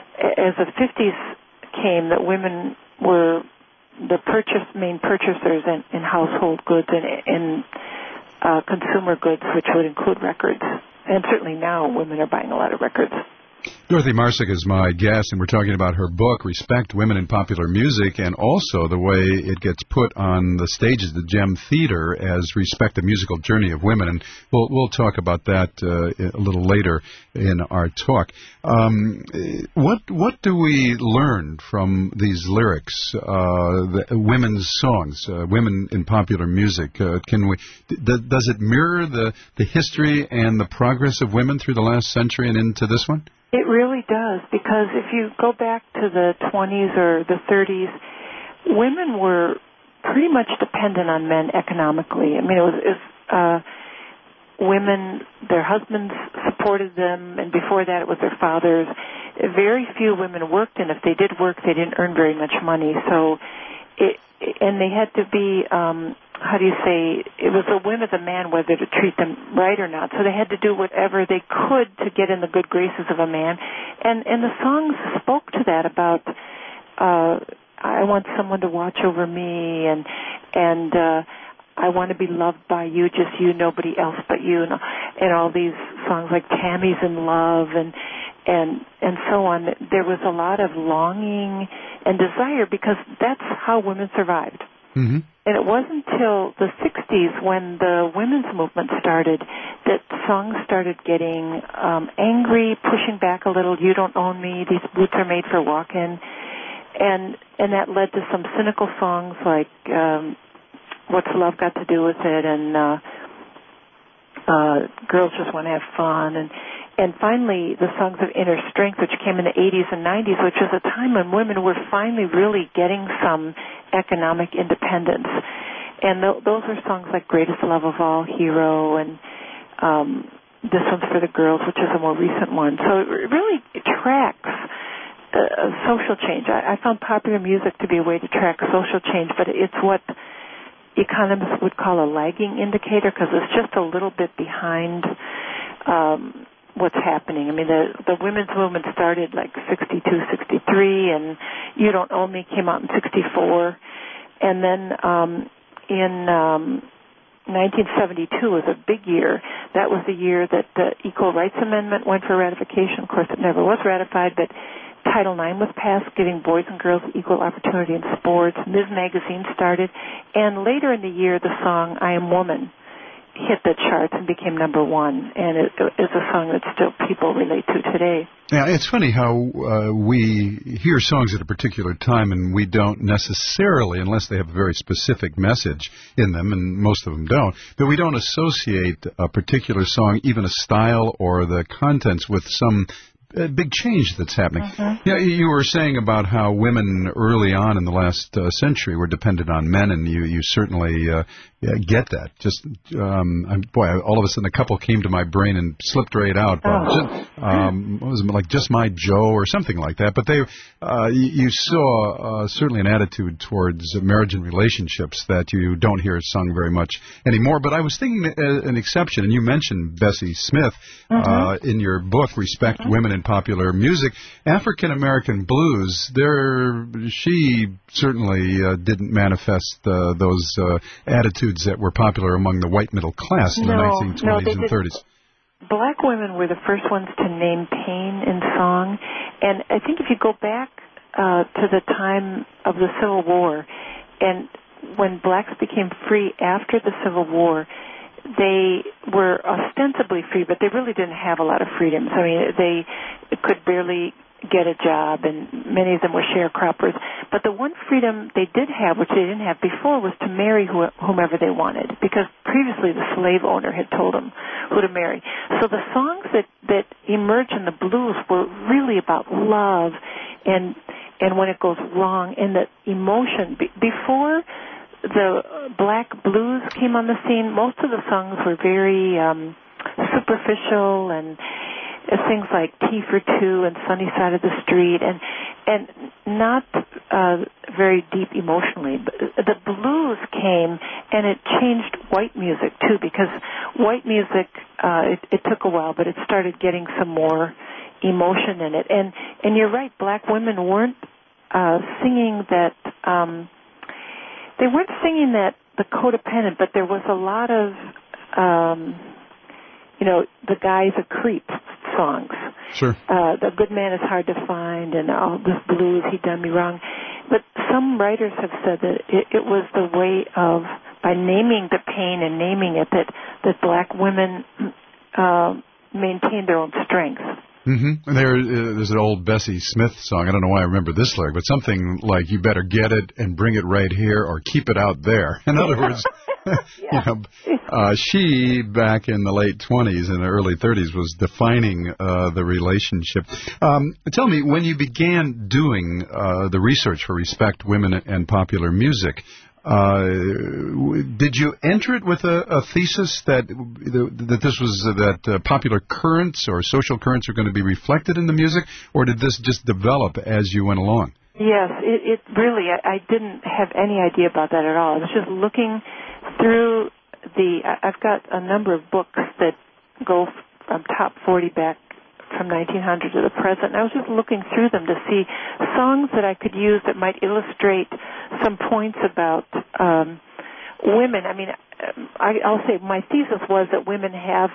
as the fifties came, that women were the purchase main purchasers in, in household goods and in uh, consumer goods, which would include records. And certainly now women are buying a lot of records. Dorothy Marsick is my guest, and we're talking about her book, Respect, Women in Popular Music, and also the way it gets put on the stages of the Gem Theater as Respect, a Musical Journey of Women. And we'll, we'll talk about that uh, a little later in our talk. Um, what what do we learn from these lyrics, uh, the women's songs, uh, women in popular music? Uh, can we? D- does it mirror the, the history and the progress of women through the last century and into this one? It really does, because if you go back to the twenties or the thirties, women were pretty much dependent on men economically. I mean, it was, it was uh, women, their husbands supported them, and before that it was their fathers. Very few women worked, and if they did work, they didn't earn very much money. So, it, and they had to be... Um, how do you say, it was a whim of the man whether to treat them right or not. So they had to do whatever they could to get in the good graces of a man. And and the songs spoke to that about, uh, I want someone to watch over me, and and uh, I Want to Be Loved by You, Just You, Nobody Else But You, and, and all these songs like Tammy's in Love and and and so on. There was a lot of longing and desire because that's how women survived. Mm-hmm. And it wasn't until the sixties when the women's movement started that songs started getting um, angry, pushing back a little. You don't own me. These boots are made for walking. And and that led to some cynical songs like um, What's Love Got to Do with It and uh, uh, Girls Just Want to Have Fun. And, and finally the songs of Inner Strength, which came in the eighties and nineties, which was a time when women were finally really getting some economic independence. And th- those are songs like Greatest Love of All, Hero, and um, This One's for the Girls, which is a more recent one. So it really tracks uh, social change. I, I found popular music to be a way to track social change, but it's what economists would call a lagging indicator because it's just a little bit behind um, what's happening. I mean, the the women's movement started like sixty-two, sixty-three, and You Don't Own Me came out in sixty-four. And then um, in um, nineteen seventy-two was a big year. That was the year that the Equal Rights Amendment went for ratification. Of course, it never was ratified, but Title nine was passed, giving boys and girls equal opportunity in sports. Ms. Magazine started. And later in the year, the song I Am Woman hit the charts and became number one. And it is a song that still people relate to today. Yeah, it's funny how uh, we hear songs at a particular time and we don't necessarily, unless they have a very specific message in them, and most of them don't, but we don't associate a particular song, even a style or the contents, with some a big change that's happening. Mm-hmm. Yeah, you were saying about how women early on in the last uh, century were dependent on men, and you you certainly uh, yeah, get that. Just um, I'm, boy, all of a sudden a couple came to my brain and slipped right out. Oh. Just, um, what was it, like Just My Joe or something like that. But they, uh, you, you saw uh, certainly an attitude towards marriage and relationships that you don't hear sung very much anymore. But I was thinking uh, an exception, and you mentioned Bessie Smith Mm-hmm. uh, in your book, Respect Mm-hmm. Women in Popular Music. African American blues, there she certainly uh, didn't manifest uh, those uh, attitudes that were popular among the white middle class in No, the nineteen no, twenties they and didn't. thirties. Black women were the first ones to name pain in song. And I think if you go back uh, to the time of the Civil War, and when blacks became free after the Civil War, they were ostensibly free, but they really didn't have a lot of freedoms. I mean, they could barely get a job, and many of them were sharecroppers. But the one freedom they did have, which they didn't have before, was to marry who, whomever they wanted, because previously the slave owner had told them who to marry. So the songs that, that emerged in the blues were really about love and and when it goes wrong, and the emotion. Be- before the black blues came on the scene, most of the songs were very um, superficial and uh, things like Tea for Two and Sunny Side of the Street, and and not uh, very deep emotionally. But the blues came, and it changed white music too, because white music uh, it, it took a while, but it started getting some more emotion in it. And and you're right, black women weren't uh, singing that. Um, They weren't singing that the codependent, but there was a lot of, um, you know, the guy's a creep songs. Sure. Uh, the good man is hard to find, and all this blues, he done me wrong. But some writers have said that it, it was the way of, by naming the pain and naming it, that, that black women uh, maintained their own strength. Mm-hmm. There, uh, there's an old Bessie Smith song. I don't know why I remember this lyric, but something like "You better get it and bring it right here, or keep it out there." In other words, you know, uh, she back in the late twenties and the early thirties was defining uh, the relationship. Um, tell me, when you began doing uh, the research for Respect Women and Popular Music, Uh, did you enter it with a, a thesis that that this was uh, that uh, popular currents or social currents are going to be reflected in the music, or did this just develop as you went along? Yes, it, it really, I, I didn't have any idea about that at all. I was just looking through the, I've got a number of books that go from top forty back from nineteen hundred to the present, and I was just looking through them to see songs that I could use that might illustrate some points about um, women. I mean, I, I'll say my thesis was that women have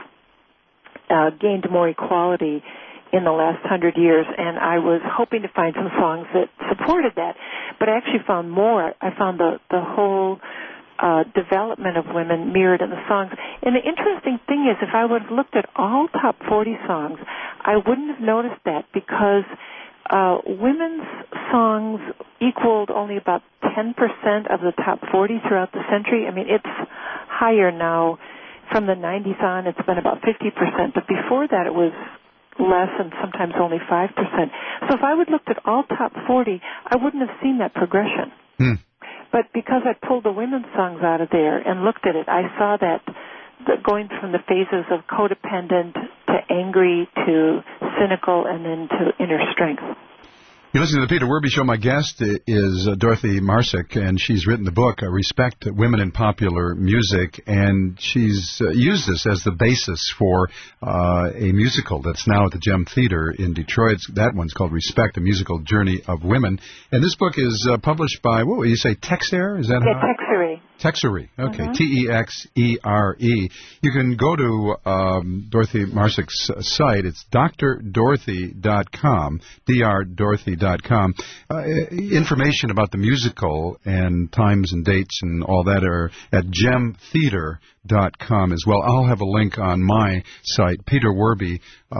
uh, gained more equality in the last hundred years, and I was hoping to find some songs that supported that. But I actually found more. I found the, the whole uh, development of women mirrored in the songs. And the interesting thing is, if I would have looked at all top forty songs, I wouldn't have noticed that, because uh, women's songs equaled only about ten percent of the top forty throughout the century. I mean, it's higher now. From the nineties on, it's been about fifty percent. But before that, it was less, and sometimes only five percent. So if I would looked at all top forty, I wouldn't have seen that progression. Hmm. But because I pulled the women's songs out of there and looked at it, I saw that the, going from the phases of codependent to angry to cynical and then to inner strength. You're listening to the Peter Werby Show. My guest is uh, Dorothy Marsick, and she's written the book, uh, Respect Women in Popular Music, and she's uh, used this as the basis for uh, a musical that's now at the Gem Theater in Detroit. That one's called Respect, A Musical Journey of Women. And this book is uh, published by, what would you say, Texere? Is that yeah, how? Texere. Texere, okay, Mm-hmm. T E X E R E. You can go to um, Dorothy Marsick's site. It's D R dorothy dot com, D R dorothy dot com. Uh, information about the musical and times and dates and all that are at gem theater dot com as well. I'll have a link on my site, peter werby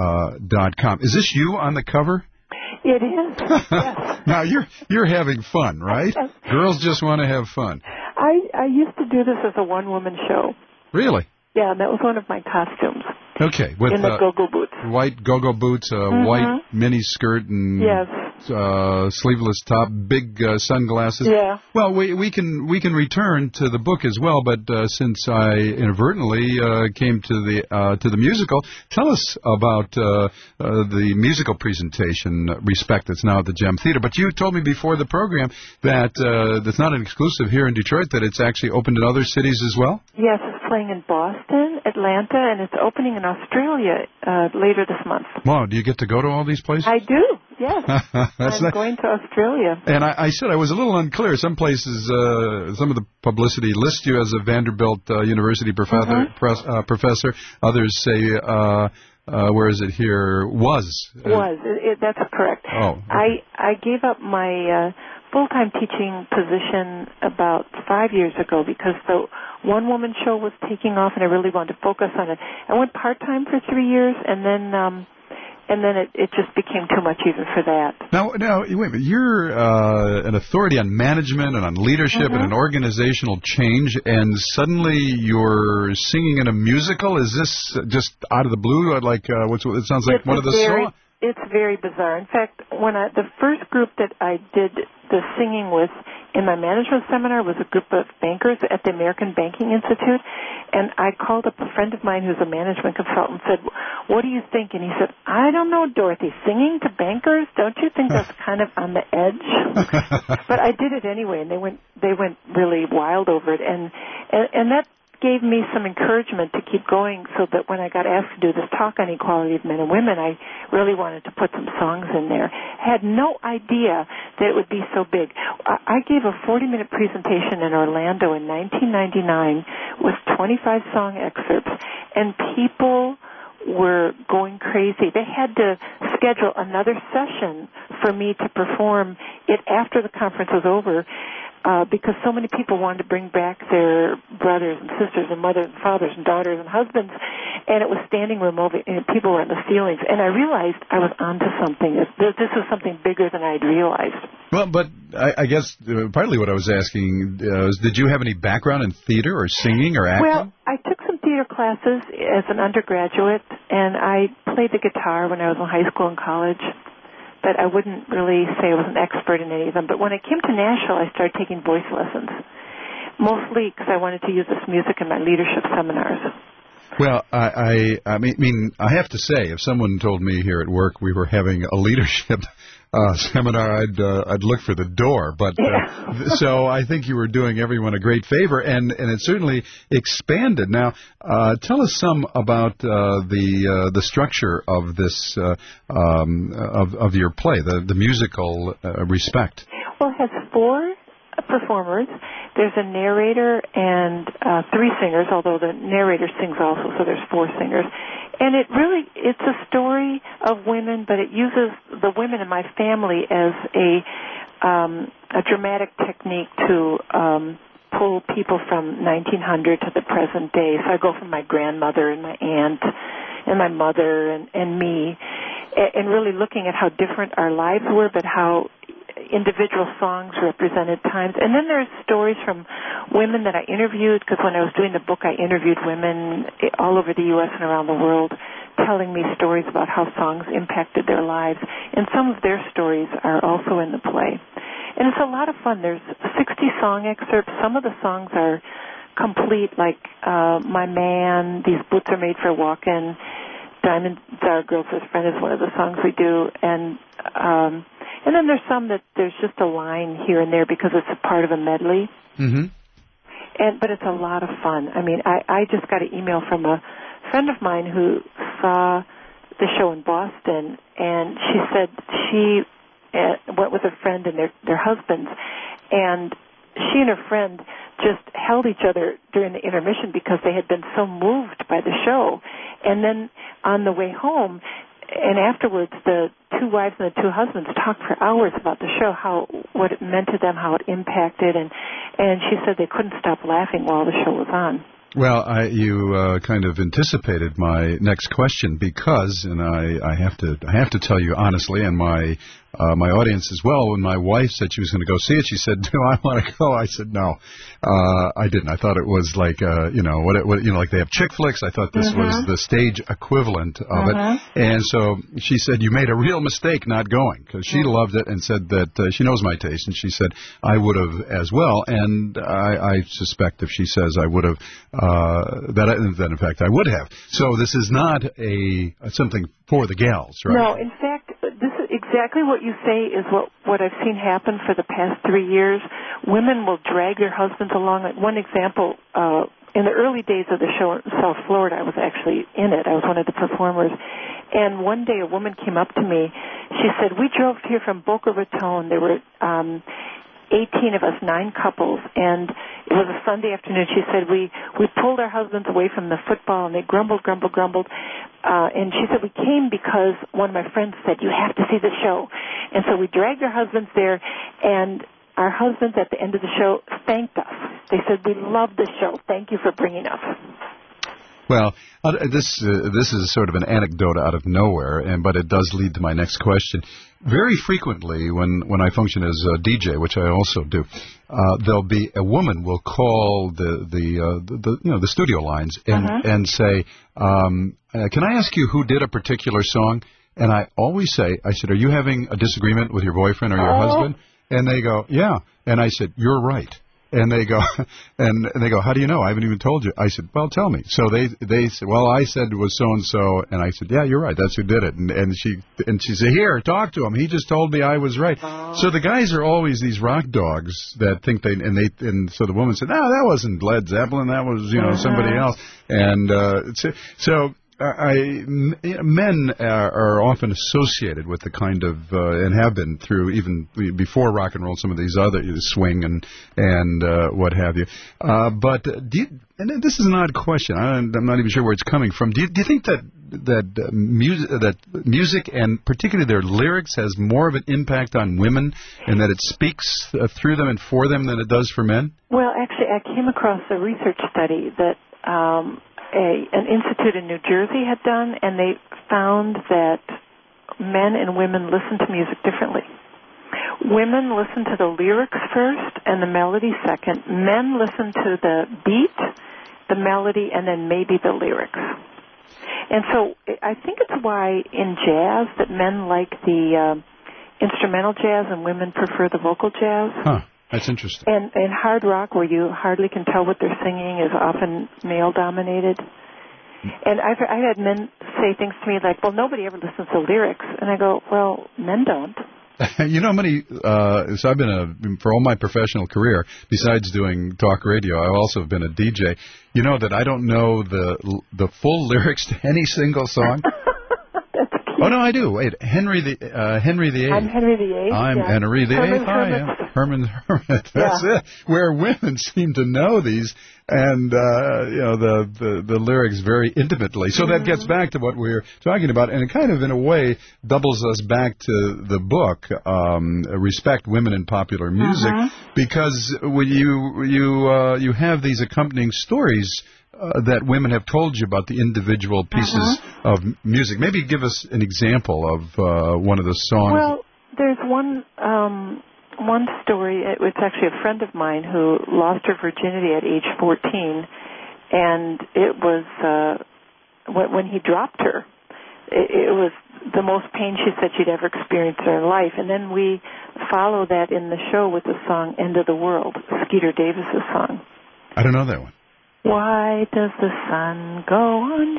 dot com. Is this you on the cover? It is. Yes. Now, you're you're having fun, right? Girls just want to have fun. I, I used to do this as a one-woman show. Really? Yeah, and that was one of my costumes. Okay. With in the uh, go-go boots. White go-go boots, a Mm-hmm. white mini skirt, and Yes. uh, sleeveless top, big uh, sunglasses. Yeah. Well, we we can we can return to the book as well, but uh, since I inadvertently uh, came to the uh, to the musical, tell us about uh, uh, the musical presentation, Respect, that's now at the Gem Theater. But you told me before the program that uh, that's not an exclusive here in Detroit; that it's actually opened in other cities as well. Yes, it's playing in Boston, Atlanta, and it's opening in Australia uh, later this month. Wow, do you get to go to all these places? I do, yes. That's I'm not... going to Australia. And I, I said I was a little unclear. Some places, uh, some of the publicity lists you as a Vanderbilt uh, University professor. Mm-hmm. Pres, uh, professor. Others say, uh, uh, where is it here? Was. Was. It, it, that's correct. Oh. Okay. I, I gave up my uh, full-time teaching position about five years ago because the one-woman show was taking off, and I really wanted to focus on it. I went part-time for three years, and then um, and then it, it just became too much even for that. Now, now, wait a minute. You're uh, an authority on management and on leadership Mm-hmm. and an organizational change, and suddenly you're singing in a musical? Is this just out of the blue? Like, uh, what's, it sounds like It's one of the very, songs. It's very bizarre. In fact, when I, the first group that I did the singing with in my management seminar was a group of bankers at the American Banking Institute, and I called up a friend of mine who's a management consultant and said, what do you think? And he said, I don't know, Dorothy, singing to bankers? Don't you think that's kind of on the edge? But I did it anyway, and they went they went really wild over it, and and, and that gave me some encouragement to keep going, so that when I got asked to do this talk on equality of men and women, I really wanted to put some songs in there. Had no idea that it would be so big. I gave a forty-minute presentation in Orlando in nineteen ninety-nine with twenty-five song excerpts, and people were going crazy. They had to schedule another session for me to perform it after the conference was over, uh, because so many people wanted to bring back their brothers and sisters and mothers and fathers and daughters and husbands, and it was standing room over, and people were in the ceilings. And I realized I was onto something. This, this was something bigger than I had realized. Well, but I, I guess uh, partly what I was asking uh, is, did you have any background in theater or singing or acting? Well, I took some theater classes as an undergraduate, and I played the guitar when I was in high school and college. But I wouldn't really say I was an expert in any of them. But when I came to Nashville, I started taking voice lessons, mostly because I wanted to use this music in my leadership seminars. Well, I, I, I mean, mean, I have to say, if someone told me here at work we were having a leadership uh, seminar, I'd, uh, I'd look for the door. But uh, Yeah. so I think you were doing everyone a great favor, and, and it certainly expanded. Now, uh, tell us some about uh, the uh, the structure of this uh, um, of of your play, the the musical uh, Respect. Well, it has four performers. There's a narrator and uh, three singers, although the narrator sings also, so there's four singers. And it really, it's a story of women, but it uses the women in my family as a um, a dramatic technique to um, pull people from nineteen hundred to the present day. So I go from my grandmother and my aunt and my mother and, and me, and really looking at how different our lives were, but how individual songs represented times. And then there's stories from women that I interviewed, because when I was doing the book, I interviewed women all over the U S and around the world telling me stories about how songs impacted their lives. And some of their stories are also in the play. And it's a lot of fun. There's sixty song excerpts. Some of the songs are complete, like uh, My Man, These Boots Are Made for Walkin', Diamonds Are a Girl's Friend is one of the songs we do. And um, and then there's some that there's just a line here and there because it's a part of a medley. Mm-hmm. And but it's a lot of fun. I mean, I, I just got an email from a friend of mine who saw the show in Boston, and she said she uh, went with a friend and their their husbands, and she and her friend just held each other during the intermission because they had been so moved by the show. And then on the way home and afterwards, the two wives and the two husbands talked for hours about the show, how what it meant to them, how it impacted, and and she said they couldn't stop laughing while the show was on. Well, I, you uh, kind of anticipated my next question because, and I, I have to, I have to tell you honestly, and my, uh, my audience as well. When my wife said she was going to go see it, she said, "Do I want to go?" I said, "No, uh, I didn't." I thought it was like, uh, you know, what, it, what, you know, like they have chick flicks. I thought this Mm-hmm. was the stage equivalent of Mhm. it. And so she said, "You made a real mistake not going," because she loved it and said that uh, she knows my taste, and she said I would have as well. And I, I suspect if she says I would have. Uh, that, I, that in fact I would have. So this is not a something for the gals, right? No, in fact, this is exactly what you say is what what I've seen happen for the past three years. Women will drag their husbands along. Like one example, uh, in the early days of the show in South Florida, I was actually in it. I was one of the performers. And one day a woman came up to me. She said, "We drove here from Boca Raton. There were um eighteen of us, nine couples, and it was a Sunday afternoon." She said, we, we pulled our husbands away from the football, and they grumbled, grumbled, grumbled. Uh, and she said, "We came because one of my friends said, you have to see the show." And so we dragged our husbands there, and our husbands at the end of the show thanked us. They said, "We love the show. Thank you for bringing us." Well, uh, this uh, this is sort of an anecdote out of nowhere, and but it does lead to my next question. Very frequently, when, when I function as a D J, which I also do, uh, there'll be a woman will call the the, uh, the, the you know the studio lines and Uh-huh. and say, um, uh, "Can I ask you who did a particular song?" And I always say, I said, "Are you having a disagreement with your boyfriend or your Oh. husband?" And they go, "Yeah." And I said, "You're right." And they go, and, and they go, "How do you know? I haven't even told you." I said, "Well, tell me." So they they said, "Well, I said it was so and so," and I said, "Yeah, you're right. That's who did it." And and she and she said, "Here, talk to him. He just told me I was right." Oh. So the guys are always these rock dogs that think they and they and so the woman said, "No, that wasn't Led Zeppelin. That was you know Uh-huh. somebody else." And uh, so. so I, m- men are, are often associated with the kind of, uh, and have been through even before rock and roll, some of these other swing and and uh, what have you. Uh, but do you, and this is an odd question. I, I'm not even sure where it's coming from. Do you, do you think that that uh, music, that music and particularly their lyrics has more of an impact on women, and that it speaks uh, through them and for them than it does for men? Well, actually, I came across a research study that um, a, an institute in New Jersey had done, and they found that men and women listen to music differently. Women listen to the lyrics first and the melody second. Men listen to the beat, the melody, and then maybe the lyrics. And so I think it's why in jazz that men like the uh, instrumental jazz and women prefer the vocal jazz. Huh. That's interesting. And in hard rock, where you hardly can tell what they're singing, is often male-dominated. And I've, I've had men say things to me like, "Well, nobody ever listens to lyrics." And I go, "Well, men don't." You know how many, uh, so I've been a, for all my professional career, besides doing talk radio, I've also been a D J. You know that I don't know the the full lyrics to any single song? That's Oh, no, I do. Wait, Henry the uh, Henry the Eighth. I'm Henry the Eighth. I'm yeah. Henry the Herman Eighth. I Hermit. am Herman Hermit. That's Yeah. it. Where women seem to know these and uh, you know the, the the lyrics very intimately. So Mm-hmm. that gets back to what we're talking about, and it kind of, in a way, doubles us back to the book, um, Respect Women in Popular Music, Mm-hmm. because when you you uh, you have these accompanying stories. Uh, that women have told you about the individual pieces Uh-huh. of music. Maybe give us an example of uh, one of the songs. Well, there's one um, one story. It was actually a friend of mine who lost her virginity at age fourteen, and it was uh, when, when he dropped her. It, it was the most pain she said she'd ever experienced in her life. And then we follow that in the show with the song "End of the World," Skeeter Davis's song. I don't know that one. Why does the sun go on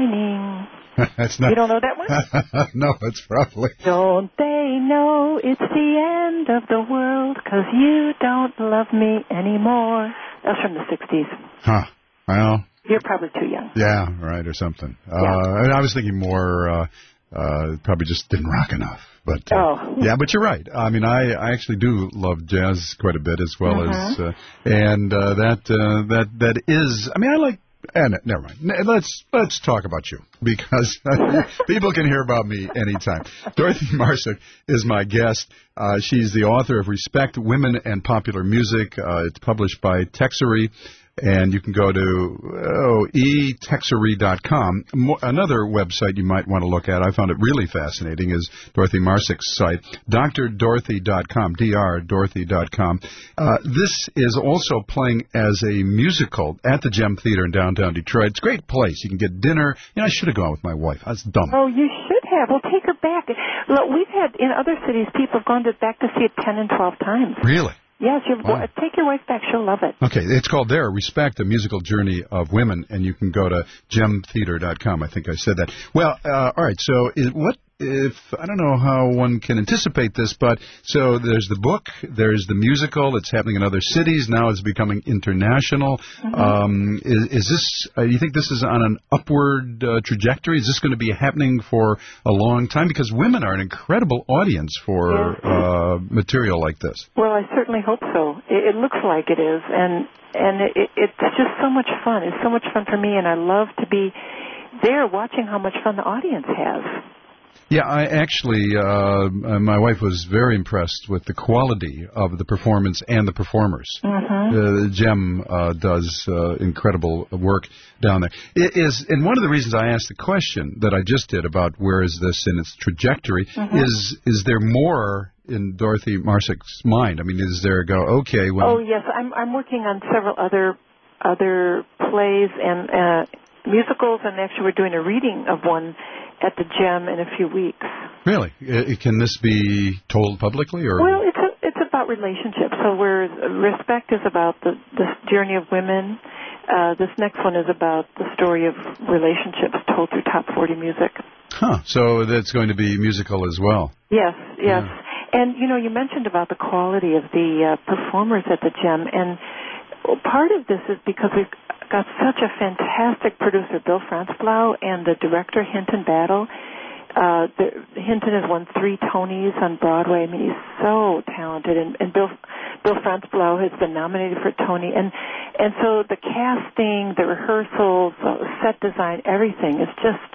shining? That's not. You don't know that one? No, it's probably. Don't they know it's the end of the world 'cause you don't love me anymore? That's from the sixties. Huh. Well. You're probably too young. Yeah, right, or something. Yeah. Uh, and I was thinking more, uh, uh, probably just didn't rock enough. But uh, oh. yeah, but you're right. I mean, I, I actually do love jazz quite a bit, as well Mhm. as, uh, and uh, that uh, that that is. I mean, I like. And never mind. N- Let's let's talk about you, because people can hear about me anytime. Dorothy Marsick is my guest. Uh, she's the author of Respect Women and Popular Music. Uh, it's published by Texery. And you can go to oh, e texery dot com. Mo- another website you might want to look at, I found it really fascinating, is Dorothy Marsick's site, D R dorothy dot com, D R dorothy dot com. Uh, this is also playing as a musical at the Gem Theater in downtown Detroit. It's a great place. You can get dinner. You know, I should have gone with my wife. That's dumb. Oh, you should have. Well, take her back. Look, we've had, in other cities, people have gone to, back to see it ten and twelve times. Really? Yes, you're, Wow. take your wife back. She'll love it. Okay, it's called there, Respect, a Musical Journey of Women, and you can go to gem theater dot com. I think I said that. Well, uh, all right, so is, what if, I don't know how one can anticipate this, but so there's the book, there's the musical, it's happening in other cities, now it's becoming international. Mm-hmm. Um, is, is this, uh, you think this is on an upward uh, trajectory? Is this going to be happening for a long time? Because women are an incredible audience for Yes. uh, material like this. Well, I certainly hope so. It, it looks like it is, and and it, it, it's just so much fun. It's so much fun for me, and I love to be there watching how much fun the audience has. Yeah, I actually, uh, my wife was very impressed with the quality of the performance and the performers. Mm-hmm. Uh, Gem uh, does uh, incredible work down there. It is, and one of the reasons I asked the question that I just did about where is this in its trajectory Mhm. is, is there more in Dorothy Marsick's mind? I mean, is there go, okay, well... Oh yes, I'm I'm working on several other other plays and uh, musicals, and actually we're doing a reading of one at the Gem in a few weeks. Really? I- can this be told publicly? Or Well, it's a, it's about relationships. So where Respect is about the the journey of women, uh, this next one is about the story of relationships told through top forty music. Huh, so that's going to be musical as well. Yes, yes. And, you know, you mentioned about the quality of the uh, performers at the Gem, and part of this is because we've got such a fantastic producer, Bill Franzblau, and the director, Hinton Battle. Uh, the, Hinton has won three Tonys on Broadway. I mean, he's so talented, and, and Bill Bill Franzblau has been nominated for a Tony. And and so the casting, the rehearsals, uh, set design, everything is just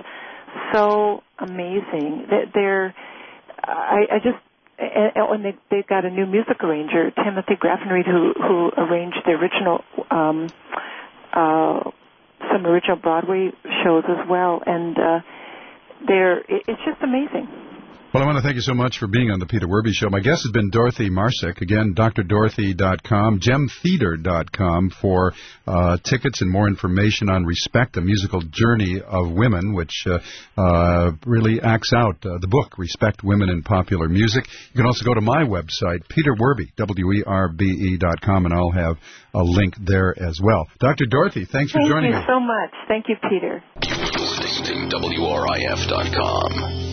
so amazing. They- They're, I, I just, and, and they, they've got a new music arranger, Timothy Graffenried, who who arranged the original, um, uh, some original Broadway shows as well, and uh, they're, it, it's just amazing. Well, I want to thank you so much for being on the Peter Werby Show. My guest has been Dorothy Marsick. Again, D R dorothy dot com, gem theater dot com for uh, tickets and more information on Respect, a musical journey of women, which uh, uh, really acts out uh, the book, Respect Women in Popular Music. You can also go to my website, Peter Werby, W E R B E dot com, and I'll have a link there as well. Doctor Dorothy, thanks for Thank joining you me. so much. Thank you, Peter. Listening W R I F dot com.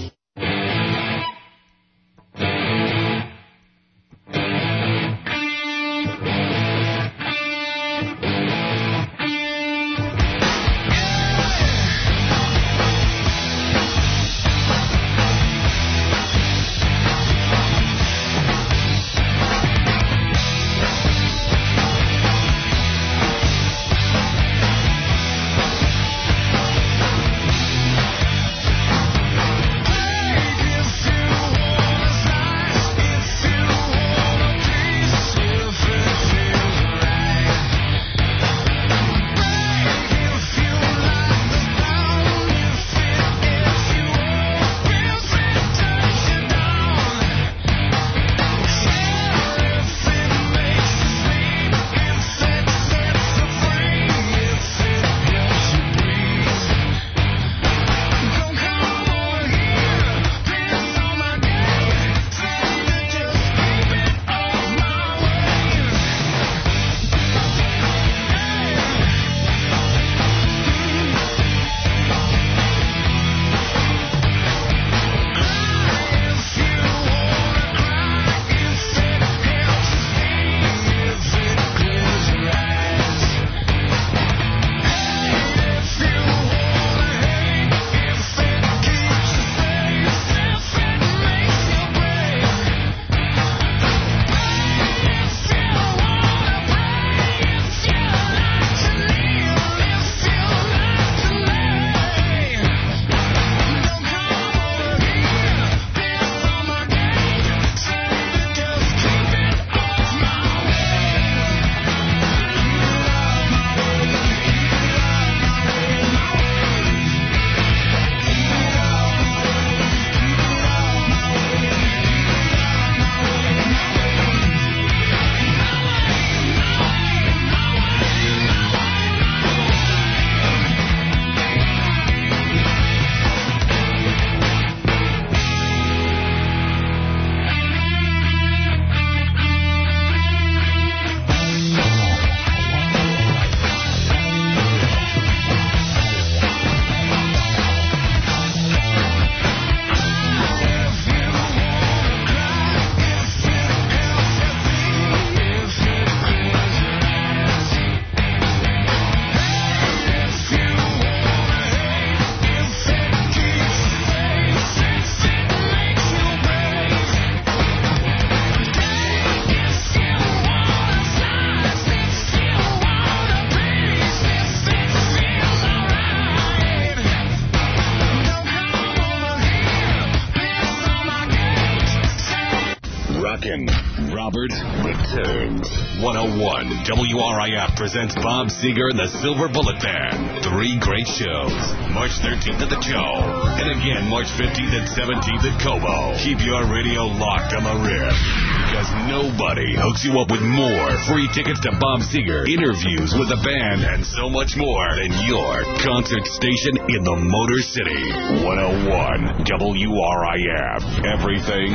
Falcon. Robert returns. one oh one W R I F presents Bob Seger and the Silver Bullet Band. Three great shows. March thirteenth at the Joe. And again March fifteenth and seventeenth at Cobo. Keep your radio locked on the Riff. Because nobody hooks you up with more free tickets to Bob Seger, interviews with the band, and so much more than your concert station in the Motor City. one oh one W R I F. Everything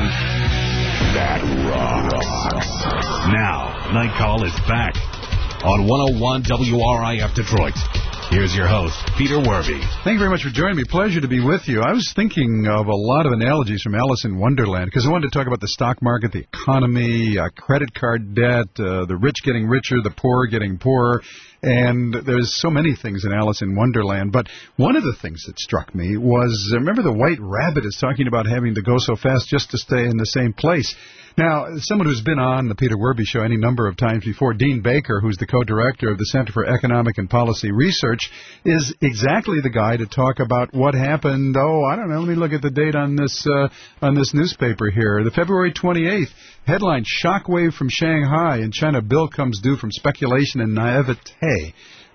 that rocks. Now, Night Call is back on one oh one W R I F Detroit. Here's your host, Peter Werby. Thank you very much for joining me. Pleasure to be with you. I was thinking of a lot of analogies from Alice in Wonderland because I wanted to talk about the stock market, the economy, uh, credit card debt, uh, the rich getting richer, the poor getting poorer. And there's so many things in Alice in Wonderland. But one of the things that struck me was, remember the White Rabbit is talking about having to go so fast just to stay in the same place. Now, someone who's been on the Peter Werby Show any number of times before, Dean Baker, who's the co-director of the Center for Economic and Policy Research, is exactly the guy to talk about what happened. Oh, I don't know. Let me look at the date on this uh, on this newspaper here. The February twenty-eighth headline: Shockwave from Shanghai. In China, bill comes due from speculation and naivete.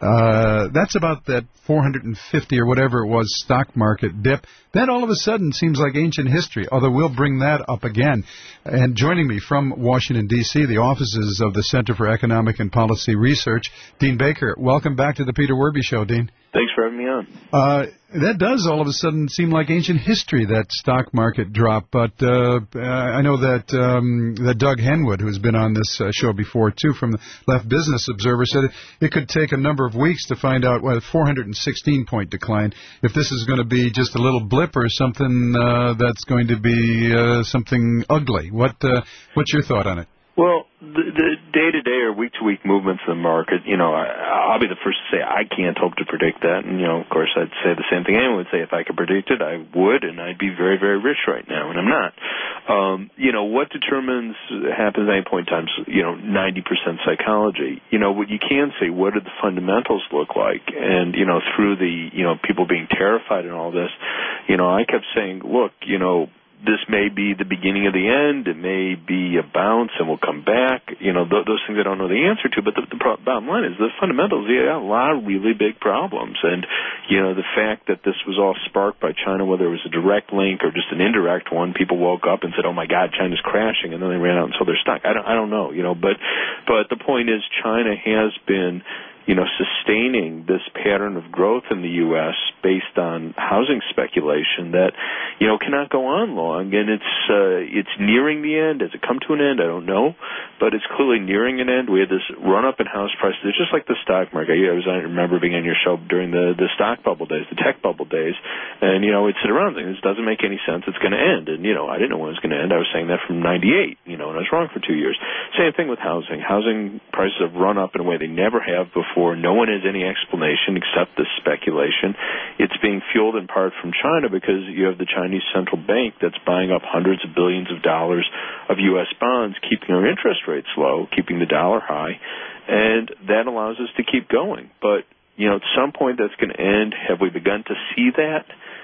Uh, that's about that four hundred fifty or whatever it was stock market dip. That all of a sudden seems like ancient history, although we'll bring that up again. And joining me from Washington, D C, the offices of the Center for Economic and Policy Research, Dean Baker. Welcome back to the Peter Werby Show, Dean. Thanks for having me on. Uh, that does all of a sudden seem like ancient history, that stock market drop. But uh, I know that um, that Doug Henwood, who's been on this uh, show before, too, from the Left Business Observer, said it, it could take a number of weeks to find out what a four hundred sixteen point decline, if this is going to be just a little blip or something uh, that's going to be uh, something ugly. What uh, What's your thought on it? Well, the, the day-to-day or week-to-week movements in the market, you know, I, I'll be the first to say I can't hope to predict that. And, you know, of course, I'd say the same thing anyone would say. If I could predict it, I would, and I'd be very, very rich right now, and I'm not. Um, you know, what determines happens at any point in time is, you know, ninety percent psychology. You know, what you can say, what do the fundamentals look like? And, you know, through the, you know, people being terrified and all this, you know, I kept saying, look, you know, this may be the beginning of the end. It may be a bounce, and we'll come back. You know, th- those things I don't know the answer to. But the, the pro- bottom line is the fundamentals. Yeah, a lot of really big problems. And, you know, the fact that this was all sparked by China, whether it was a direct link or just an indirect one, people woke up and said, oh, my God, China's crashing, and then they ran out and sold their stock. I don't, I don't know, you know. But, but the point is China has been, you know, sustaining this pattern of growth in the U S based on housing speculation that, you know, cannot go on long. And it's uh, it's nearing the end. Does it come to an end? I don't know. But it's clearly nearing an end. We had this run-up in house prices. It's just like the stock market. I, was, I remember being on your show during the, the stock bubble days, the tech bubble days. And, you know, we'd sit around thinking, this doesn't make any sense. It's going to end. And, you know, I didn't know when it was going to end. I was saying that from ninety-eight, you know, and I was wrong for two years. Same thing with housing. Housing prices have run up in a way they never have before. No one has any explanation except this speculation. It's being fueled in part from China because you have the Chinese central bank that's buying up hundreds of billions of dollars of U S bonds, keeping our interest rates low, keeping the dollar high, and that allows us to keep going. But, you know, at some point that's going to end. Have we begun to see that?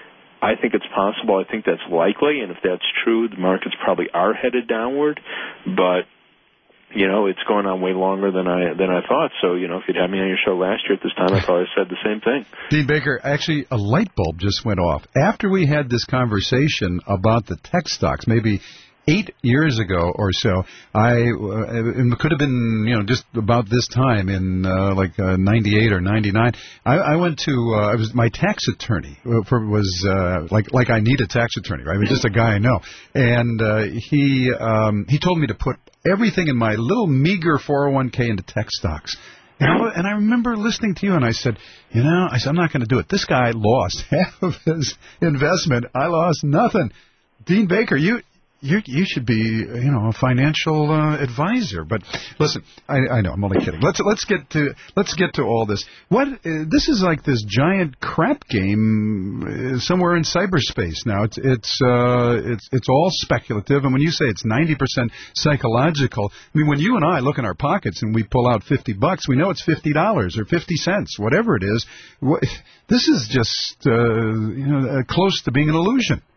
I think it's possible. I think that's likely, and if that's true, the markets probably are headed downward, but you know, it's going on way longer than I than I thought. So, you know, if you'd had me on your show last year at this time, I probably said the same thing. Dean Baker, actually, a light bulb just went off. After we had this conversation about the tech stocks, maybe eight years ago or so, I uh, it could have been, you know, just about this time in uh, like uh, ninety-eight or ninety-nine. I, I went to uh, I was my tax attorney for, was uh, like like I need a tax attorney, right? I mean, just a guy I know, and uh, he um, he told me to put everything in my little meager four oh one k into tech stocks. And I, and I remember listening to you, and I said, you know, I said, I'm not going to do it. This guy lost half of his investment. I lost nothing. Dean Baker, you you you should be, you know, a financial uh, advisor. But listen, I, I know I'm only kidding. Let's let's get to let's get to all this. What uh, this is like this giant crap game uh, somewhere in cyberspace now. It's it's uh, it's it's all speculative. And when you say it's ninety percent psychological, I mean, when you and I look in our pockets and we pull out fifty bucks, we know it's fifty dollars or fifty cents, whatever it is. This is just uh, you know uh, close to being an illusion.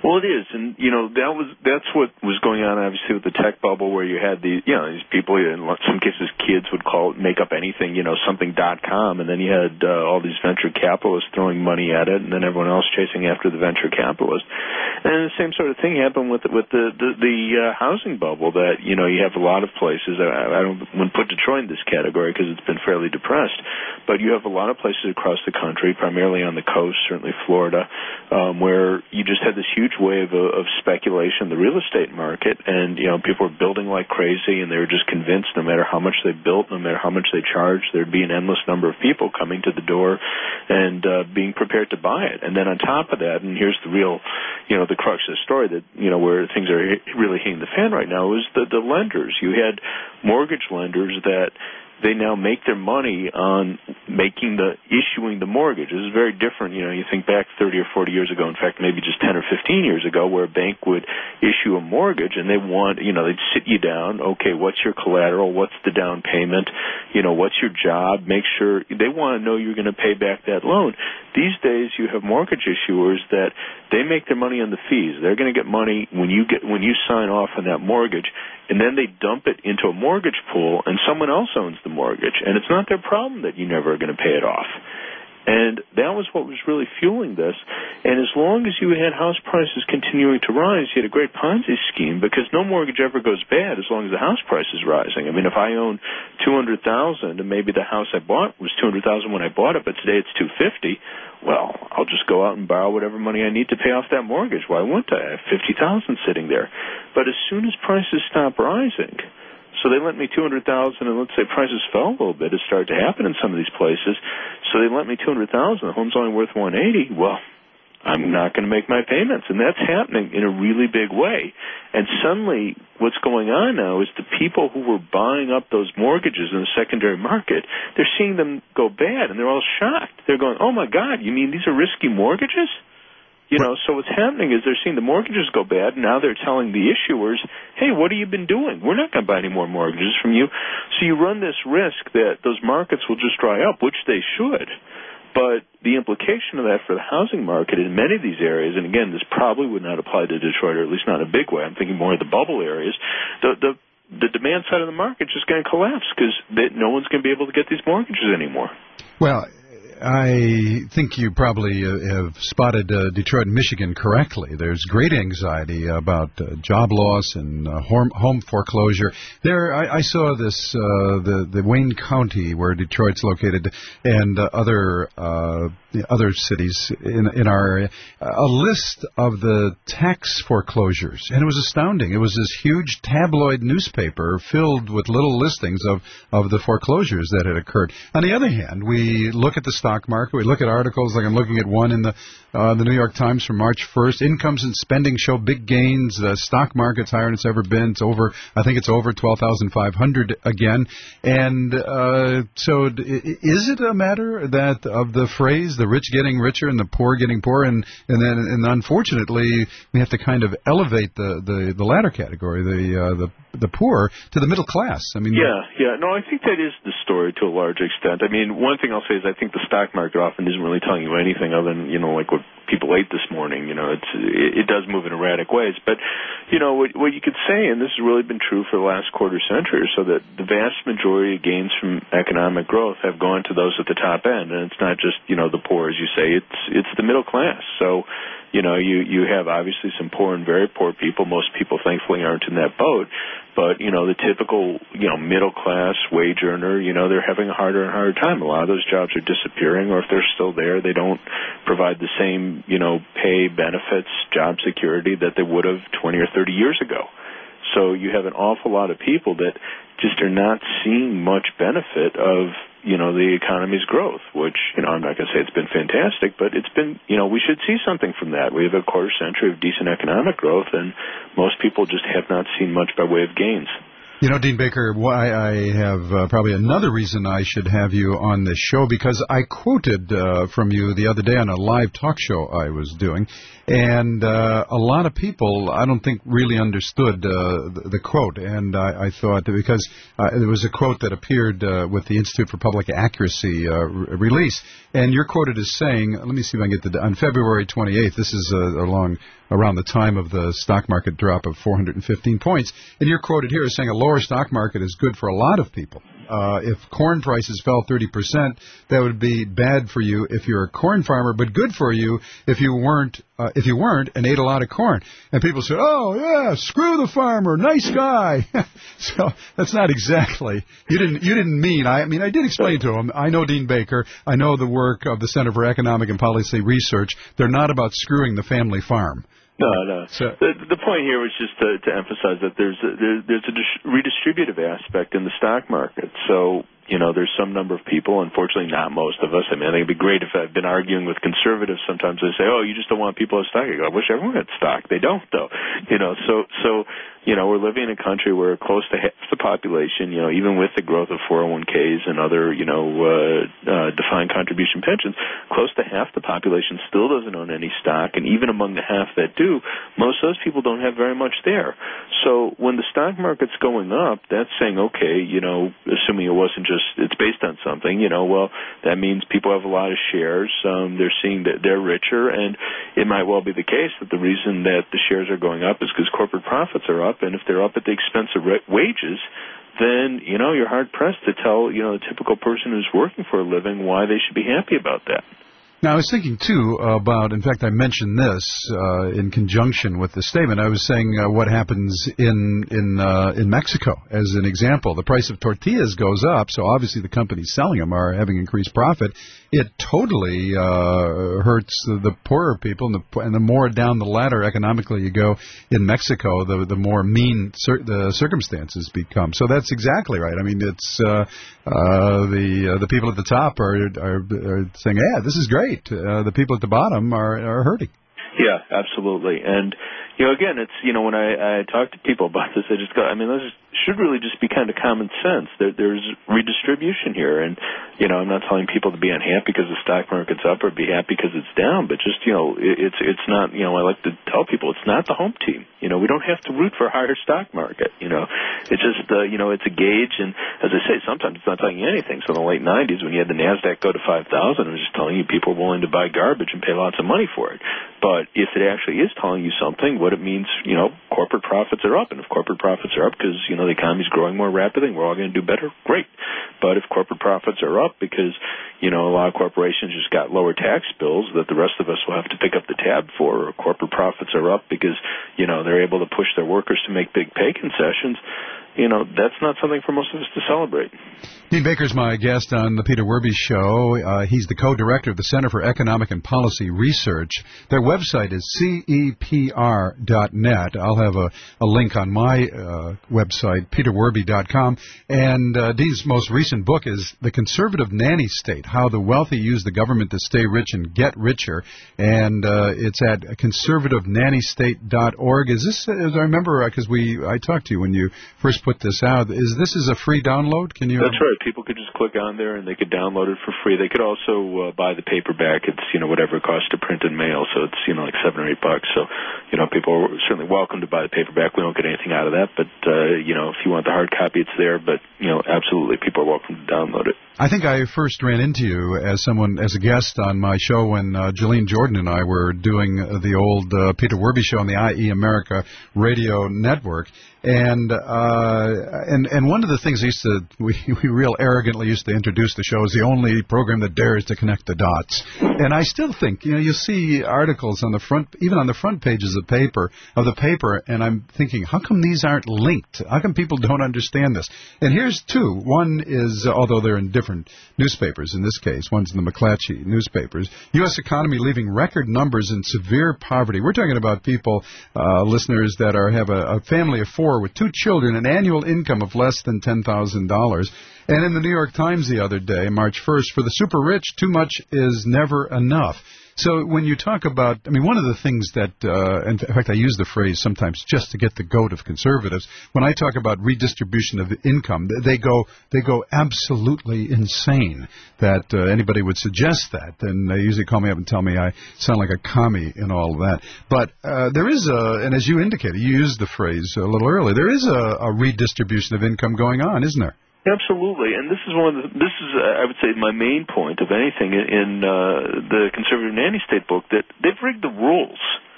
Well, it is, and you know that was that's what was going on, obviously, with the tech bubble, where you had the you know these people, in some cases, kids would call it, make up anything, you know, something dot com, and then you had uh, all these venture capitalists throwing money at it, and then everyone else chasing after the venture capitalists. And the same sort of thing happened with with the the, the uh, housing bubble. That you know you have a lot of places. I, I don't wouldn't put Detroit in this category because it's been fairly depressed, but you have a lot of places across the country, primarily on the coast, certainly Florida, um, where you just had this huge huge wave of, of speculation in the real estate market, and you know people were building like crazy, and they were just convinced no matter how much they built, no matter how much they charged, there'd be an endless number of people coming to the door and uh, being prepared to buy it. And then on top of that, and here's the real, you know, the crux of the story that you know where things are really hitting the fan right now is the the lenders. You had mortgage lenders that they now make their money on making the issuing the mortgage. This is very different. You know, you think back thirty or forty years ago, in fact, maybe just ten or fifteen years ago, where a bank would issue a mortgage and they want, you know, they'd sit you down. Okay, what's your collateral? What's the down payment? You know, what's your job? Make sure they want to know you're going to pay back that loan. These days, you have mortgage issuers that they make their money on the fees. They're going to get money when you get when you sign off on that mortgage, and then they dump it into a mortgage pool, and someone else owns the mortgage, and it's not their problem that you never are going to pay it off. And that was what was really fueling this. And as long as you had house prices continuing to rise, you had a great Ponzi scheme, because no mortgage ever goes bad as long as the house price is rising. I mean, if I own two hundred thousand dollars and maybe the house I bought was two hundred thousand dollars when I bought it, but today it's two hundred fifty thousand dollars, well, I'll just go out and borrow whatever money I need to pay off that mortgage. Why wouldn't I? I have fifty thousand dollars sitting there. But as soon as prices stop rising, so they lent me two hundred thousand dollars, and let's say prices fell a little bit. It started to happen in some of these places. So they lent me two hundred thousand dollars. The home's only worth one hundred eighty thousand dollars. Well, I'm not going to make my payments, and that's happening in a really big way. And suddenly, what's going on now is the people who were buying up those mortgages in the secondary market, they're seeing them go bad, and they're all shocked. They're going, "Oh my God, you mean these are risky mortgages?" You know, so what's happening is they're seeing the mortgages go bad, and now they're telling the issuers, hey, what have you been doing? We're not going to buy any more mortgages from you. So you run this risk that those markets will just dry up, which they should. But the implication of that for the housing market in many of these areas, and again, this probably would not apply to Detroit, or at least not in a big way. I'm thinking more of the bubble areas. The, the, the demand side of the market is just going to collapse because no one's going to be able to get these mortgages anymore. Well, I think you probably uh, have spotted uh, Detroit and Michigan correctly. There's great anxiety about uh, job loss and uh, home, home foreclosure. There, I, I saw this, uh, the, the Wayne County, where Detroit's located, and uh, other uh, other cities in, in our area, a list of the tax foreclosures. And it was astounding. It was this huge tabloid newspaper filled with little listings of, of the foreclosures that had occurred. On the other hand, we look at the stock market. We look at articles, like I'm looking at one in the uh, the New York Times from March first. Incomes and spending show big gains. The stock market's higher than it's ever been. It's over, I think it's over twelve thousand five hundred again. And uh, so is it a matter that of the phrase, the rich getting richer and the poor getting poorer? And, and then, and unfortunately, we have to kind of elevate the, the, the latter category, the, uh, the the poor, to the middle class. I mean, yeah, yeah. No, I think that is the story to a large extent. I mean, one thing I'll say is I think the stock market often isn't really telling you anything other than, you know, like what people ate this morning. You know, it's it, it does move in erratic ways. But, you know, what, what you could say, and this has really been true for the last quarter century or so, that the vast majority of gains from economic growth have gone to those at the top end. And it's not just, you know, the poor, as you say. It's it's the middle class. So, you know, you, you have obviously some poor and very poor people. Most people, thankfully, aren't in that boat. But, you know, the typical, you know, middle-class wage earner, you know, they're having a harder and harder time. A lot of those jobs are disappearing, or if they're still there, they don't provide the same, you know, pay, benefits, job security that they would have twenty or thirty years ago. So you have an awful lot of people that just are not seeing much benefit of, you know, the economy's growth, which, you know, I'm not going to say it's been fantastic, but it's been, you know, we should see something from that. We have a quarter century of decent economic growth, and most people just have not seen much by way of gains. You know, Dean Baker, why I have uh, probably another reason I should have you on this show, because I quoted uh, from you the other day on a live talk show I was doing, and uh, a lot of people, I don't think, really understood uh, the, the quote, and I, I thought that because uh, there was a quote that appeared uh, with the Institute for Public Accuracy uh, re- release, and you're quoted as saying, let me see if I can get the, on February twenty-eighth, this is a, a long around the time of the stock market drop of four hundred fifteen points. And you're quoted here as saying a lower stock market is good for a lot of people. Uh, if corn prices fell thirty percent, that would be bad for you if you're a corn farmer, but good for you if you weren't uh, if you weren't and ate a lot of corn. And people said, "Oh yeah, screw the farmer, nice guy." So that's not exactly you didn't you didn't mean. I mean I did explain to him. I know Dean Baker. I know the work of the Center for Economic and Policy Research. They're not about screwing the family farm. No, no. So, the, the point here was just to, to emphasize that there's a, there, there's a dis- redistributive aspect in the stock market. So, you know, there's some number of people, unfortunately not most of us. I mean, I think it'd be great if I've been arguing with conservatives. Sometimes they say, oh, you just don't want people to stock. I go, I wish everyone had stock. They don't, though. You know, so, so, you know, we're living in a country where close to half the population, you know, even with the growth of four oh one k's and other, you know, uh, uh, defined contribution pensions, close to half the population still doesn't own any stock. And even among the half that do, most of those people don't have very much there. So when the stock market's going up, that's saying, okay, you know, assuming it wasn't just, it's based on something, you know, well, that means people have a lot of shares. Um, they're seeing that they're richer, and it might well be the case that the reason that the shares are going up is because corporate profits are up, and if they're up at the expense of re- wages, then, you know, you're hard-pressed to tell, you know, the typical person who's working for a living why they should be happy about that. Now, I was thinking, too, about, in fact, I mentioned this uh, in conjunction with the statement. I was saying uh, what happens in in uh, in Mexico, as an example. The price of tortillas goes up, so obviously the companies selling them are having increased profit. It totally uh, hurts the, the poorer people, and the, and the more down the ladder economically you go in Mexico, the the more mean cir- the circumstances become. So that's exactly right. I mean, it's uh, uh, the uh, the people at the top are, are, are saying, yeah, this is great. Uh, the people at the bottom are, are hurting. Yeah, absolutely. And, you know, again, it's, you know, when I, I talk to people about this, I just go, I mean, this should really just be kind of common sense. There, there's redistribution here. And, you know, I'm not telling people to be unhappy because the stock market's up or be happy because it's down, but just, you know, it, it's it's not, you know, I like to tell people it's not the home team. You know, we don't have to root for a higher stock market. You know, it's just, uh, you know, it's a gauge. And as I say, sometimes it's not telling you anything. So in the late nineties, when you had the NASDAQ go to five thousand, it was just telling you people were willing to buy garbage and pay lots of money for it. But if it actually is telling you something, what it means, you know, corporate profits are up. And if corporate profits are up because, you know, the economy's growing more rapidly and we're all going to do better, great. But if corporate profits are up because, you know, a lot of corporations just got lower tax bills that the rest of us will have to pick up the tab for, or corporate profits are up because, you know, they're able to push their workers to make big pay concessions, you know, that's not something for most of us to celebrate. Dean Baker's my guest on the Peter Werby Show. Uh, he's the co-director of the Center for Economic and Policy Research. Their website is C E P R dot net. I'll have a, a link on my uh, website, peter werby dot com. And uh, Dean's most recent book is The Conservative Nanny State, How the Wealthy Use the Government to Stay Rich and Get Richer. And uh, it's at conservative nanny state dot org. Is this, as I remember, because we I talked to you when you first put this out, is this is a free download? Can you? That's right. People could just click on there and they could download it for free. They could also uh, buy the paperback. It's, you know, whatever it costs to print and mail, so it's, you know, like seven or eight bucks. So, you know, people are certainly welcome to buy the paperback. We don't get anything out of that, but, uh, you know, if you want the hard copy, it's there. But, you know, absolutely, people are welcome to download it. I think I first ran into you as someone, as a guest on my show when uh, Jolene Jordan and I were doing uh, the old uh, Peter Werby Show on the I E America Radio Network. And uh, and and one of the things I used to we we real arrogantly used to introduce the show as the only program that dares to connect the dots. And I still think, you know, you see articles on the front, even on the front pages of paper of the paper, and I'm thinking, how come these aren't linked? How come people don't understand this? And here's two. One is, uh, although they're in different newspapers in this case, one's in the McClatchy newspapers. U S economy leaving record numbers in severe poverty. We're talking about people, uh, listeners that are have a, a family of four with two children, an annual income of less than ten thousand dollars. And in the New York Times the other day, March first, for the super rich, too much is never enough. So when you talk about, I mean, one of the things that, uh, in fact, I use the phrase sometimes just to get the goat of conservatives. When I talk about redistribution of income, they go they go absolutely insane that uh, anybody would suggest that. And they usually call me up and tell me I sound like a commie and all of that. But uh, there is a, and as you indicated, you used the phrase a little earlier, there is a, a redistribution of income going on, isn't there? Absolutely, and this is one of the, this is uh, I would say my main point of anything in, in uh, the Conservative Nanny State book, that they've rigged the rules.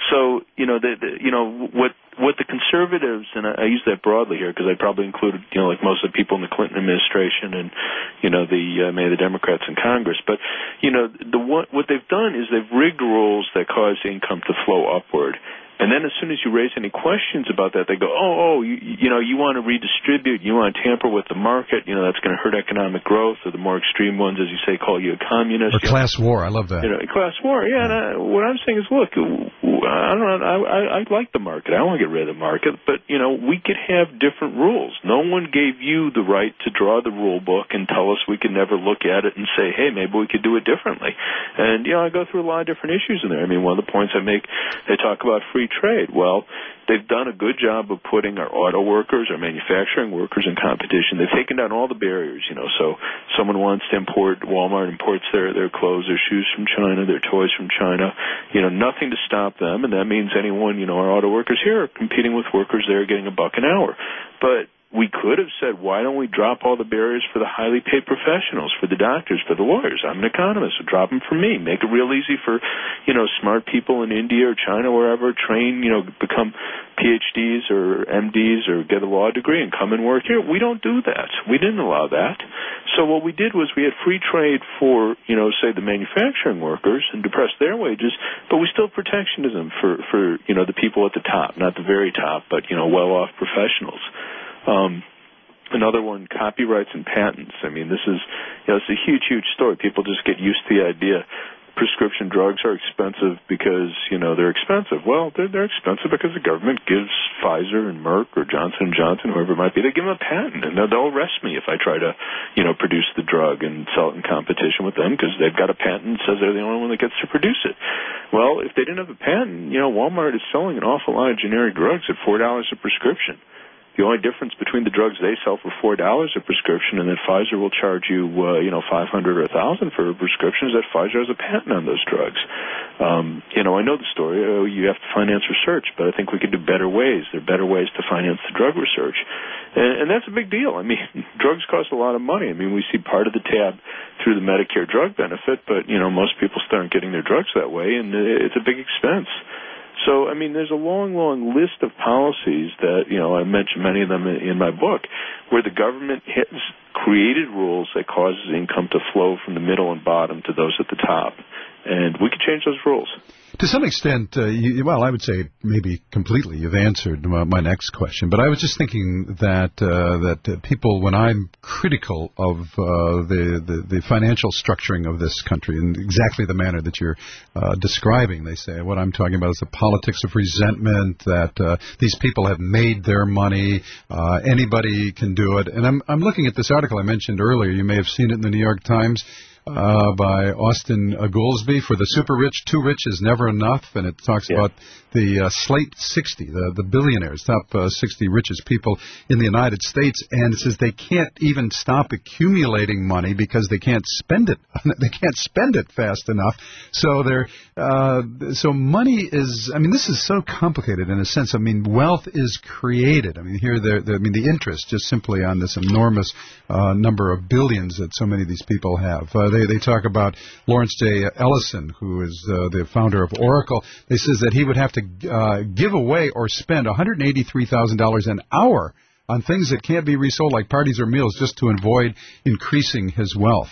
So, you know, the, the, you know what what the conservatives, and I, I use that broadly here because I probably included, you know, like most of the people in the Clinton administration and, you know, the uh, many of the Democrats in Congress. But, you know, the what, what they've done is they've rigged rules that cause income to flow upward. And then as soon as you raise any questions about that, they go, oh, oh, you, you know, you want to redistribute, you want to tamper with the market, you know, that's going to hurt economic growth, or the more extreme ones, as you say, call you a communist. Or class war, I love that. You know, class war, yeah. And I, what I'm saying is, look, I don't know, I, I, I like the market. I don't want to get rid of the market, but, you know, we could have different rules. No one gave you the right to draw the rule book and tell us we could never look at it and say, hey, maybe we could do it differently. And, you know, I go through a lot of different issues in there. I mean, one of the points I make, they talk about free trade. Well, they've done a good job of putting our auto workers, our manufacturing workers in competition. They've taken down all the barriers, you know. So someone wants to import, Walmart imports their, their clothes, their shoes from China, their toys from China. You know, nothing to stop them. And that means anyone, you know, our auto workers here are competing with workers there getting a buck an hour. But we could have said, why don't we drop all the barriers for the highly paid professionals, for the doctors, for the lawyers? I'm an economist, so drop them for me. Make it real easy for, you know, smart people in India or China, wherever, train, you know, become P H Ds or M Ds or get a law degree and come and work here. We don't do that. We didn't allow that. So what we did was we had free trade for, you know, say the manufacturing workers and depressed their wages, but we still have protectionism for, for, you know, the people at the top, not the very top, but, you know, well-off professionals. Um, another one, copyrights and patents. I mean, this is, you know, it's a huge, huge story. People just get used to the idea prescription drugs are expensive because, you know, they're expensive. Well, they're, they're expensive because the government gives Pfizer and Merck or Johnson and Johnson, whoever it might be, they give them a patent, and they'll, they'll arrest me if I try to, you know, produce the drug and sell it in competition with them because they've got a patent that says they're the only one that gets to produce it. Well, if they didn't have a patent, you know, Walmart is selling an awful lot of generic drugs at four dollars a prescription. The only difference between the drugs they sell for four dollars a prescription and that Pfizer will charge you, uh, you know, five hundred dollars or one thousand dollars for a prescription is that Pfizer has a patent on those drugs. Um, you know, I know the story. Oh, you have to finance research, but I think we could do better ways. There are better ways to finance the drug research. And, and that's a big deal. I mean, drugs cost a lot of money. I mean, we see part of the tab through the Medicare drug benefit, but, you know, most people still aren't getting their drugs that way, and it's a big expense. So, I mean, there's a long, long list of policies that, you know, I mentioned many of them in my book, where the government has created rules that causes income to flow from the middle and bottom to those at the top. And we could change those rules. To some extent, uh, you, well, I would say maybe completely you've answered my, my next question. But I was just thinking that uh, that uh, people, when I'm critical of uh, the, the, the financial structuring of this country in exactly the manner that you're uh, describing, they say what I'm talking about is the politics of resentment, that uh, these people have made their money, uh, anybody can do it. And I'm, I'm looking at this article I mentioned earlier. You may have seen it in the New York Times. Uh, by Austin uh, Goolsbee, for the super rich, too rich is never enough, and it talks yeah. about the uh, Slate sixty, the, the billionaires, top uh, sixty richest people in the United States, and it says they can't even stop accumulating money because they can't spend it. They can't spend it fast enough. So they're uh, so money is. I mean, this is so complicated in a sense. I mean, wealth is created. I mean, here, they're, they're, I mean, the interest just simply on this enormous uh, number of billions that so many of these people have. Uh, they they talk about Lawrence J. Ellison, who is uh, the founder of Oracle. They says that he would have to uh, give away or spend one hundred eighty-three thousand dollars an hour on things that can't be resold, like parties or meals, just to avoid increasing his wealth.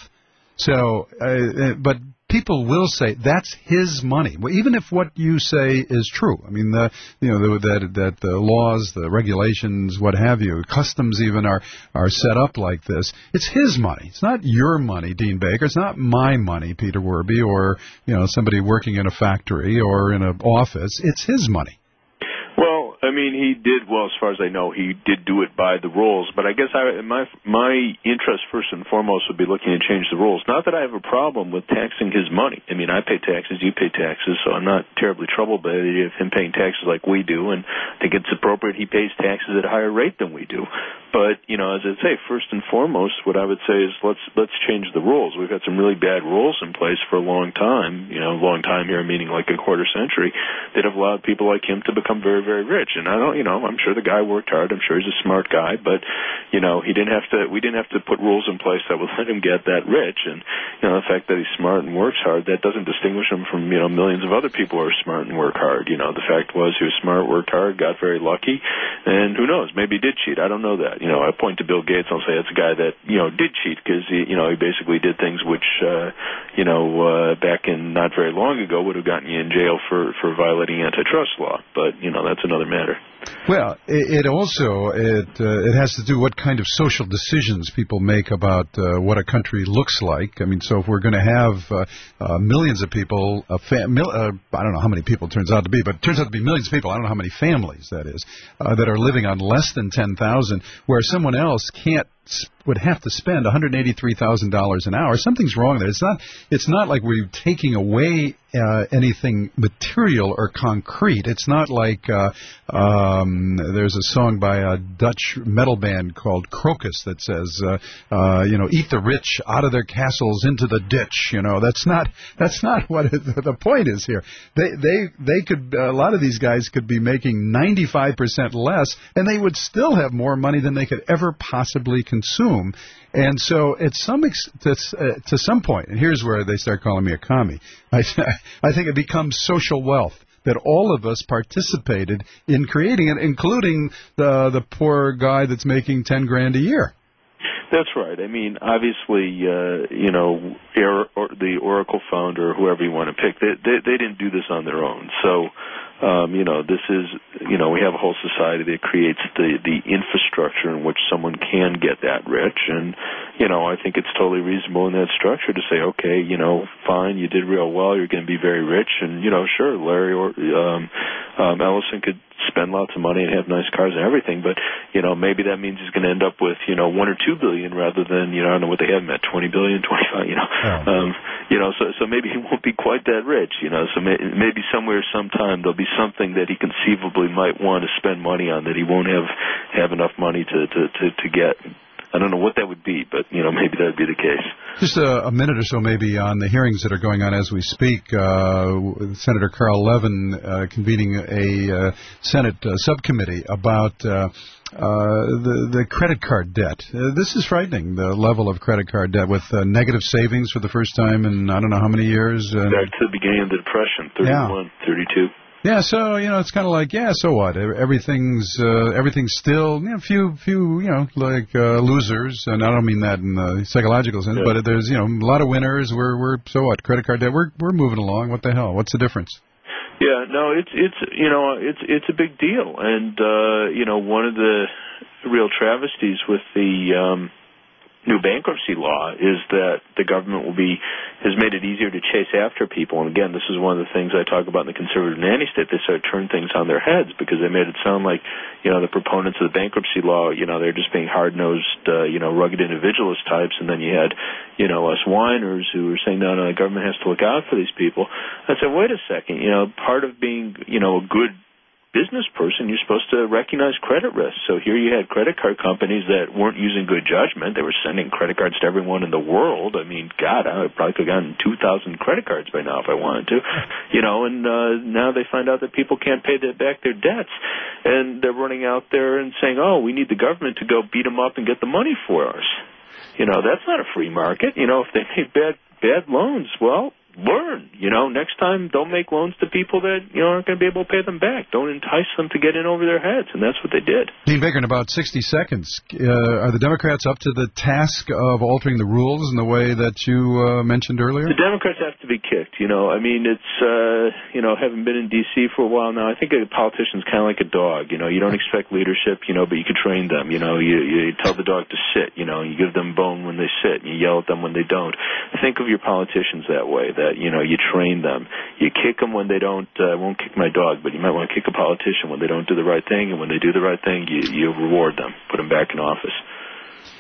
So, uh, but people will say that's his money, well, even if what you say is true. I mean, the, you know, the, that that the laws, the regulations, what have you, customs even are are set up like this. It's his money. It's not your money, Dean Baker. It's not my money, Peter Werby, or you know somebody working in a factory or in an office. It's his money. Well, I mean, he did, well, as far as I know, he did do it by the rules. But I guess I, my my interest, first and foremost, would be looking to change the rules. Not that I have a problem with taxing his money. I mean, I pay taxes, you pay taxes, so I'm not terribly troubled by the idea of him paying taxes like we do. And I think it's appropriate he pays taxes at a higher rate than we do. But, you know, as I say, first and foremost, what I would say is let's let's change the rules. We've had some really bad rules in place for a long time, you know, a long time here, meaning like a quarter century, that have allowed people like him to become very, very rich. And I don't, you know, I'm sure the guy worked hard. I'm sure he's a smart guy, but, you know, he didn't have to, we didn't have to put rules in place that would let him get that rich. And, you know, the fact that he's smart and works hard, that doesn't distinguish him from, you know, millions of other people who are smart and work hard. You know, the fact was he was smart, worked hard, got very lucky, and who knows, maybe he did cheat. I don't know that. You know, I point to Bill Gates and I'll say that's a guy that, you know, did cheat because, he, you know, he basically did things which, uh, you know, uh, back in not very long ago would have gotten you in jail for, for violating antitrust law. But, you know, that's another matter. Well, it, it also, it uh, it has to do what kind of social decisions people make about uh, what a country looks like. I mean, so if we're going to have uh, uh, millions of people, a fa- mil- uh, I don't know how many people it turns out to be, but it turns out to be millions of people, I don't know how many families that is, uh, that are living on less than ten thousand dollars, where someone else can't would have to spend one hundred eighty-three thousand dollars an hour. Something's wrong there. It's not it's not like we're taking away uh, anything material or concrete. It's not like uh, um, there's a song by a Dutch metal band called Crocus that says, uh, uh, you know, eat the rich out of their castles into the ditch. You know, that's not that's not what it, the point is here. They they they could a lot of these guys could be making ninety-five percent less, and they would still have more money than they could ever possibly consume. And so at some ex- to, uh, to some point, and here's where they start calling me a commie, I, I think it becomes social wealth, that all of us participated in creating it, including the the poor guy that's making ten grand a year. That's right. I mean, obviously, uh, you know, Air, or the Oracle founder, or whoever you want to pick, they, they, they didn't do this on their own. So, um, you know, this is, you know, we have a whole society that creates the, the infrastructure in which someone can get that rich. And, you know, I think it's totally reasonable in that structure to say, okay, you know, fine, you did real well, you're going to be very rich. And, you know, sure, Larry or um, um, Ellison could spend lots of money and have nice cars and everything, but, you know, maybe that means he's going to end up with, you know, one or two billion rather than, you know, I don't know what they have him at, twenty billion, twenty-five, you know. Oh. Um, you know, so so maybe he won't be quite that rich, you know, so may, maybe somewhere, sometime, there'll be something that he conceivably might want to spend money on that he won't have, have enough money to, to, to, to get. I don't know what that would be, but, you know, maybe that would be the case. Just a, a minute or so maybe on the hearings that are going on as we speak. Uh, Senator Carl Levin uh, convening a uh, Senate uh, subcommittee about uh, uh, the, the credit card debt. Uh, this is frightening, the level of credit card debt with uh, negative savings for the first time in I don't know how many years. Uh, Back to the beginning of the Depression, thirty-one, yeah. thirty-two. Yeah, so you know, it's kind of like, yeah, so what? Everything's uh, everything's still, you know, few few, you know, like uh, losers, and I don't mean that in the psychological sense, yeah. but there's, you know, a lot of winners. We're we're so what? Credit card debt. We're we're moving along. What the hell? What's the difference? Yeah, no, it's it's you know, it's it's a big deal, and uh, you know, one of the real travesties with the um, new bankruptcy law is that the government will be has made it easier to chase after people. And again, this is one of the things I talk about in the conservative nanny state. They sort of turn things on their heads because they made it sound like, you know, the proponents of the bankruptcy law, you know, they're just being hard-nosed, uh, you know, rugged individualist types. And then you had, you know, us whiners who were saying, no, no, the government has to look out for these people. I said, wait a second, you know, part of being, you know, a good business person, you're supposed to recognize credit risk. So here you had credit card companies that weren't using good judgment. They were sending credit cards to everyone in the world. I mean, God, I probably could have gotten two thousand credit cards by now if I wanted to. You know, and uh, now they find out that people can't pay their, back their debts. And they're running out there and saying, oh, we need the government to go beat them up and get the money for us. You know, that's not a free market. You know, if they make bad, bad loans, well, learn, you know, next time don't make loans to people that, you know, aren't going to be able to pay them back. Don't entice them to get in over their heads, and that's what they did. Dean Baker, in about sixty seconds, uh, are the Democrats up to the task of altering the rules in the way that you uh, mentioned earlier? The Democrats have to be kicked, you know. I mean, it's, uh, you know, having been in D C for a while now, I think a politician's kind of like a dog, you know. You don't expect leadership, you know, but you can train them, you know. You, you tell the dog to sit, you know, you give them bone when they sit, and you yell at them when they don't. Think of your politicians that way, that That, you know, you train them. You kick them when they don't, uh, I won't kick my dog, but you might want to kick a politician when they don't do the right thing, and when they do the right thing, you, you reward them, put them back in office.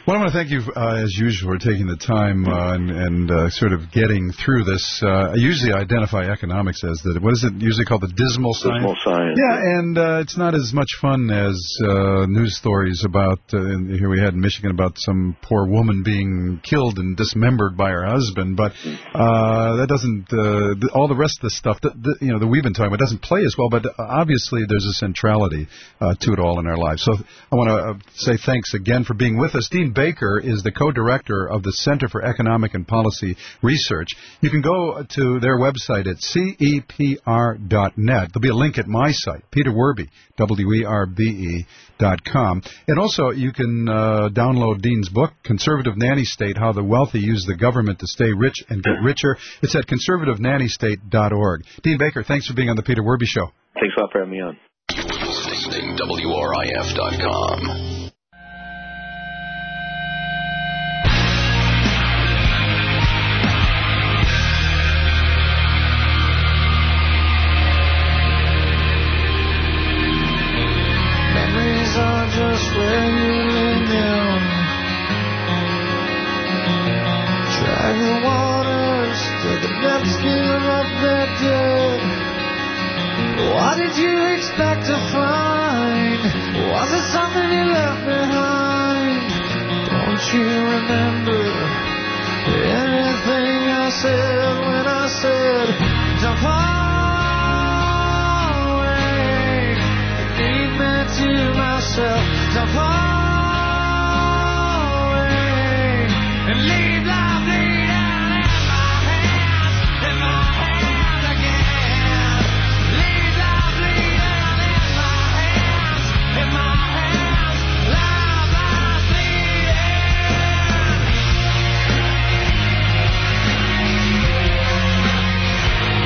Well, I want to thank you, uh, as usual, for taking the time uh, and, and uh, sort of getting through this. Uh, I usually identify economics as the, what is it usually called, the dismal science? Dismal science. Yeah, and uh, it's not as much fun as uh, news stories about, uh, and here we had in Michigan about some poor woman being killed and dismembered by her husband, but uh, that doesn't, uh, the, all the rest of the stuff that, the, you know, that we've been talking about doesn't play as well, but obviously there's a centrality uh, to it all in our lives. So I want to uh, say thanks again for being with us. Dean Baker is the co-director of the Center for Economic and Policy Research. You can go to their website at C E P R dot net. There'll be a link at my site, Peter Werbe, W E R B E dot com. And also you can uh, download Dean's book, Conservative Nanny State, How the Wealthy Use the Government to Stay Rich and Get Richer. It's at conservative nanny state dot org. Dean Baker, thanks for being on the Peter Werbe Show. Thanks a lot for having me on. Listening W R I F dot com. Are just where you lay down. Drag the waters till the depths give up their dead. What did you expect to find? Was it something you left behind? Don't you remember anything I said when I said, don't fall away, leave me to myself, don't fall away, and leave life laid out in my hands, in my hands again. Leave life laid out in my hands, in my hands, life lies leading.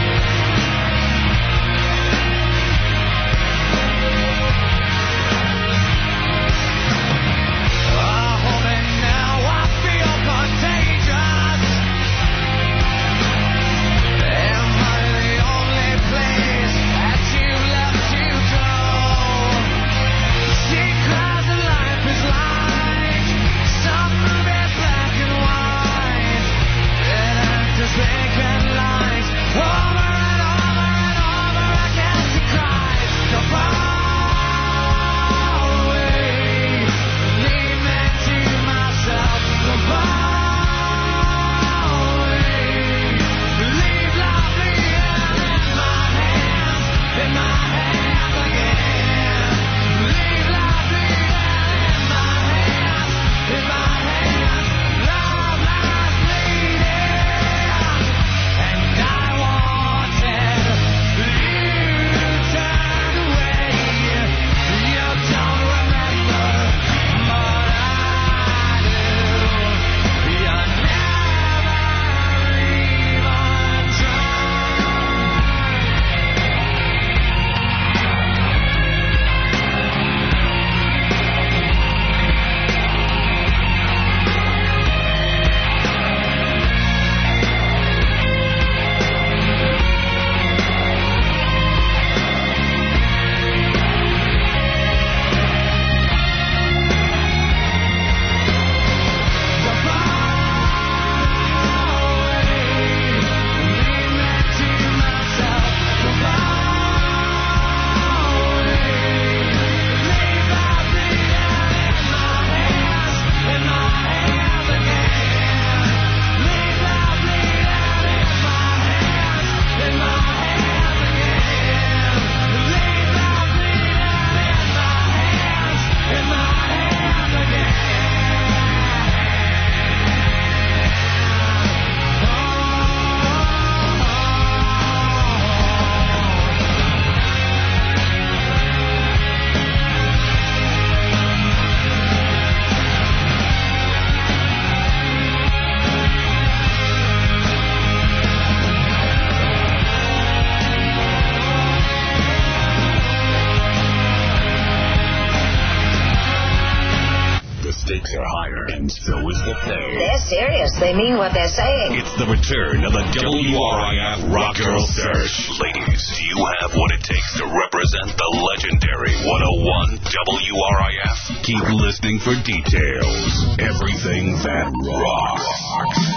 serious. They mean what they're saying. It's the return of the W R I F Rock Girl Search. Ladies, do you have what it takes to represent the legendary one oh one W R I F? Keep listening for details. Everything that rocks.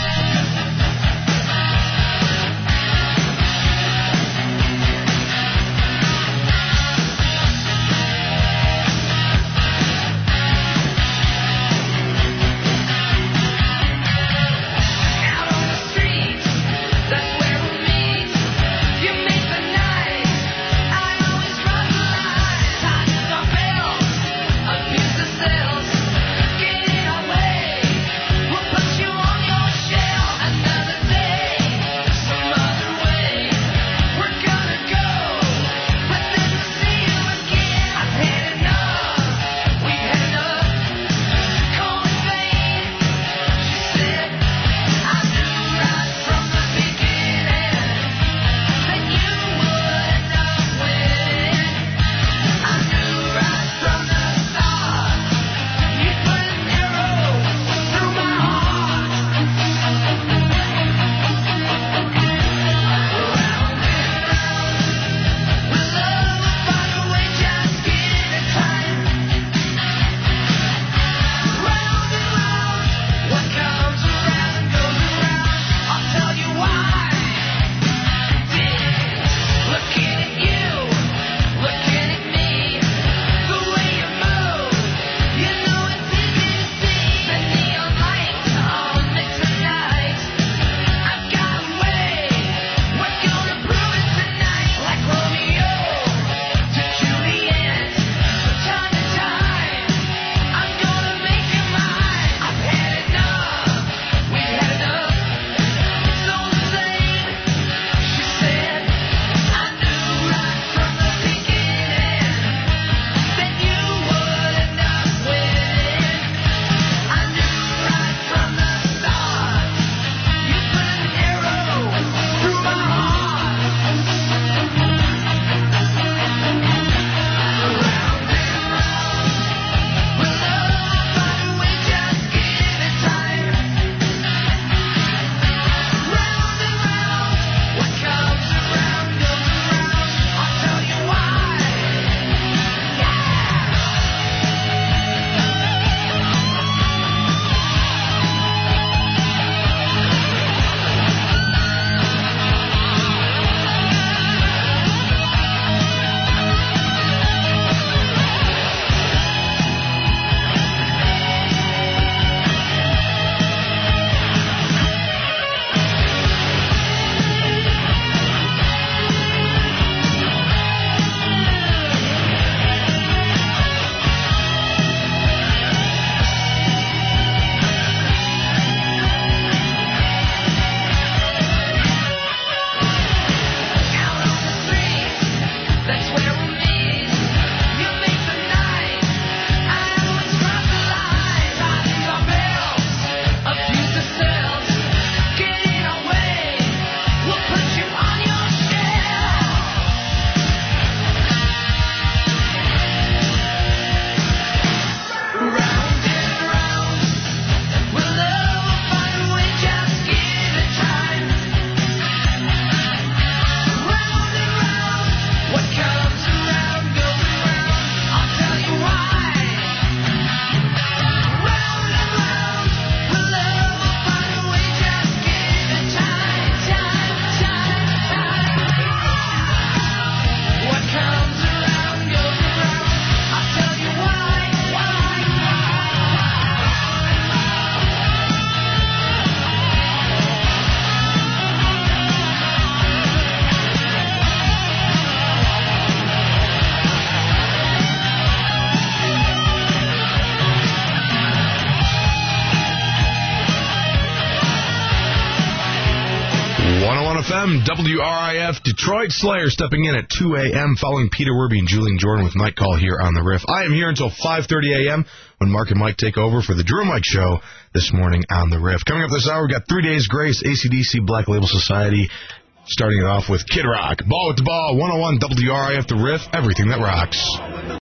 F M, W R I F, Detroit Slayer stepping in at two a.m. following Peter Werby and Julian Jordan with Night Call here on the Riff. I am here until five thirty a.m. when Mark and Mike take over for the Drew and Mike Show this morning on the Riff. Coming up this hour, we've got Three Days Grace, A C D C, Black Label Society, starting it off with Kid Rock. Ball with the Ball, one oh one W R I F, the Riff, everything that rocks.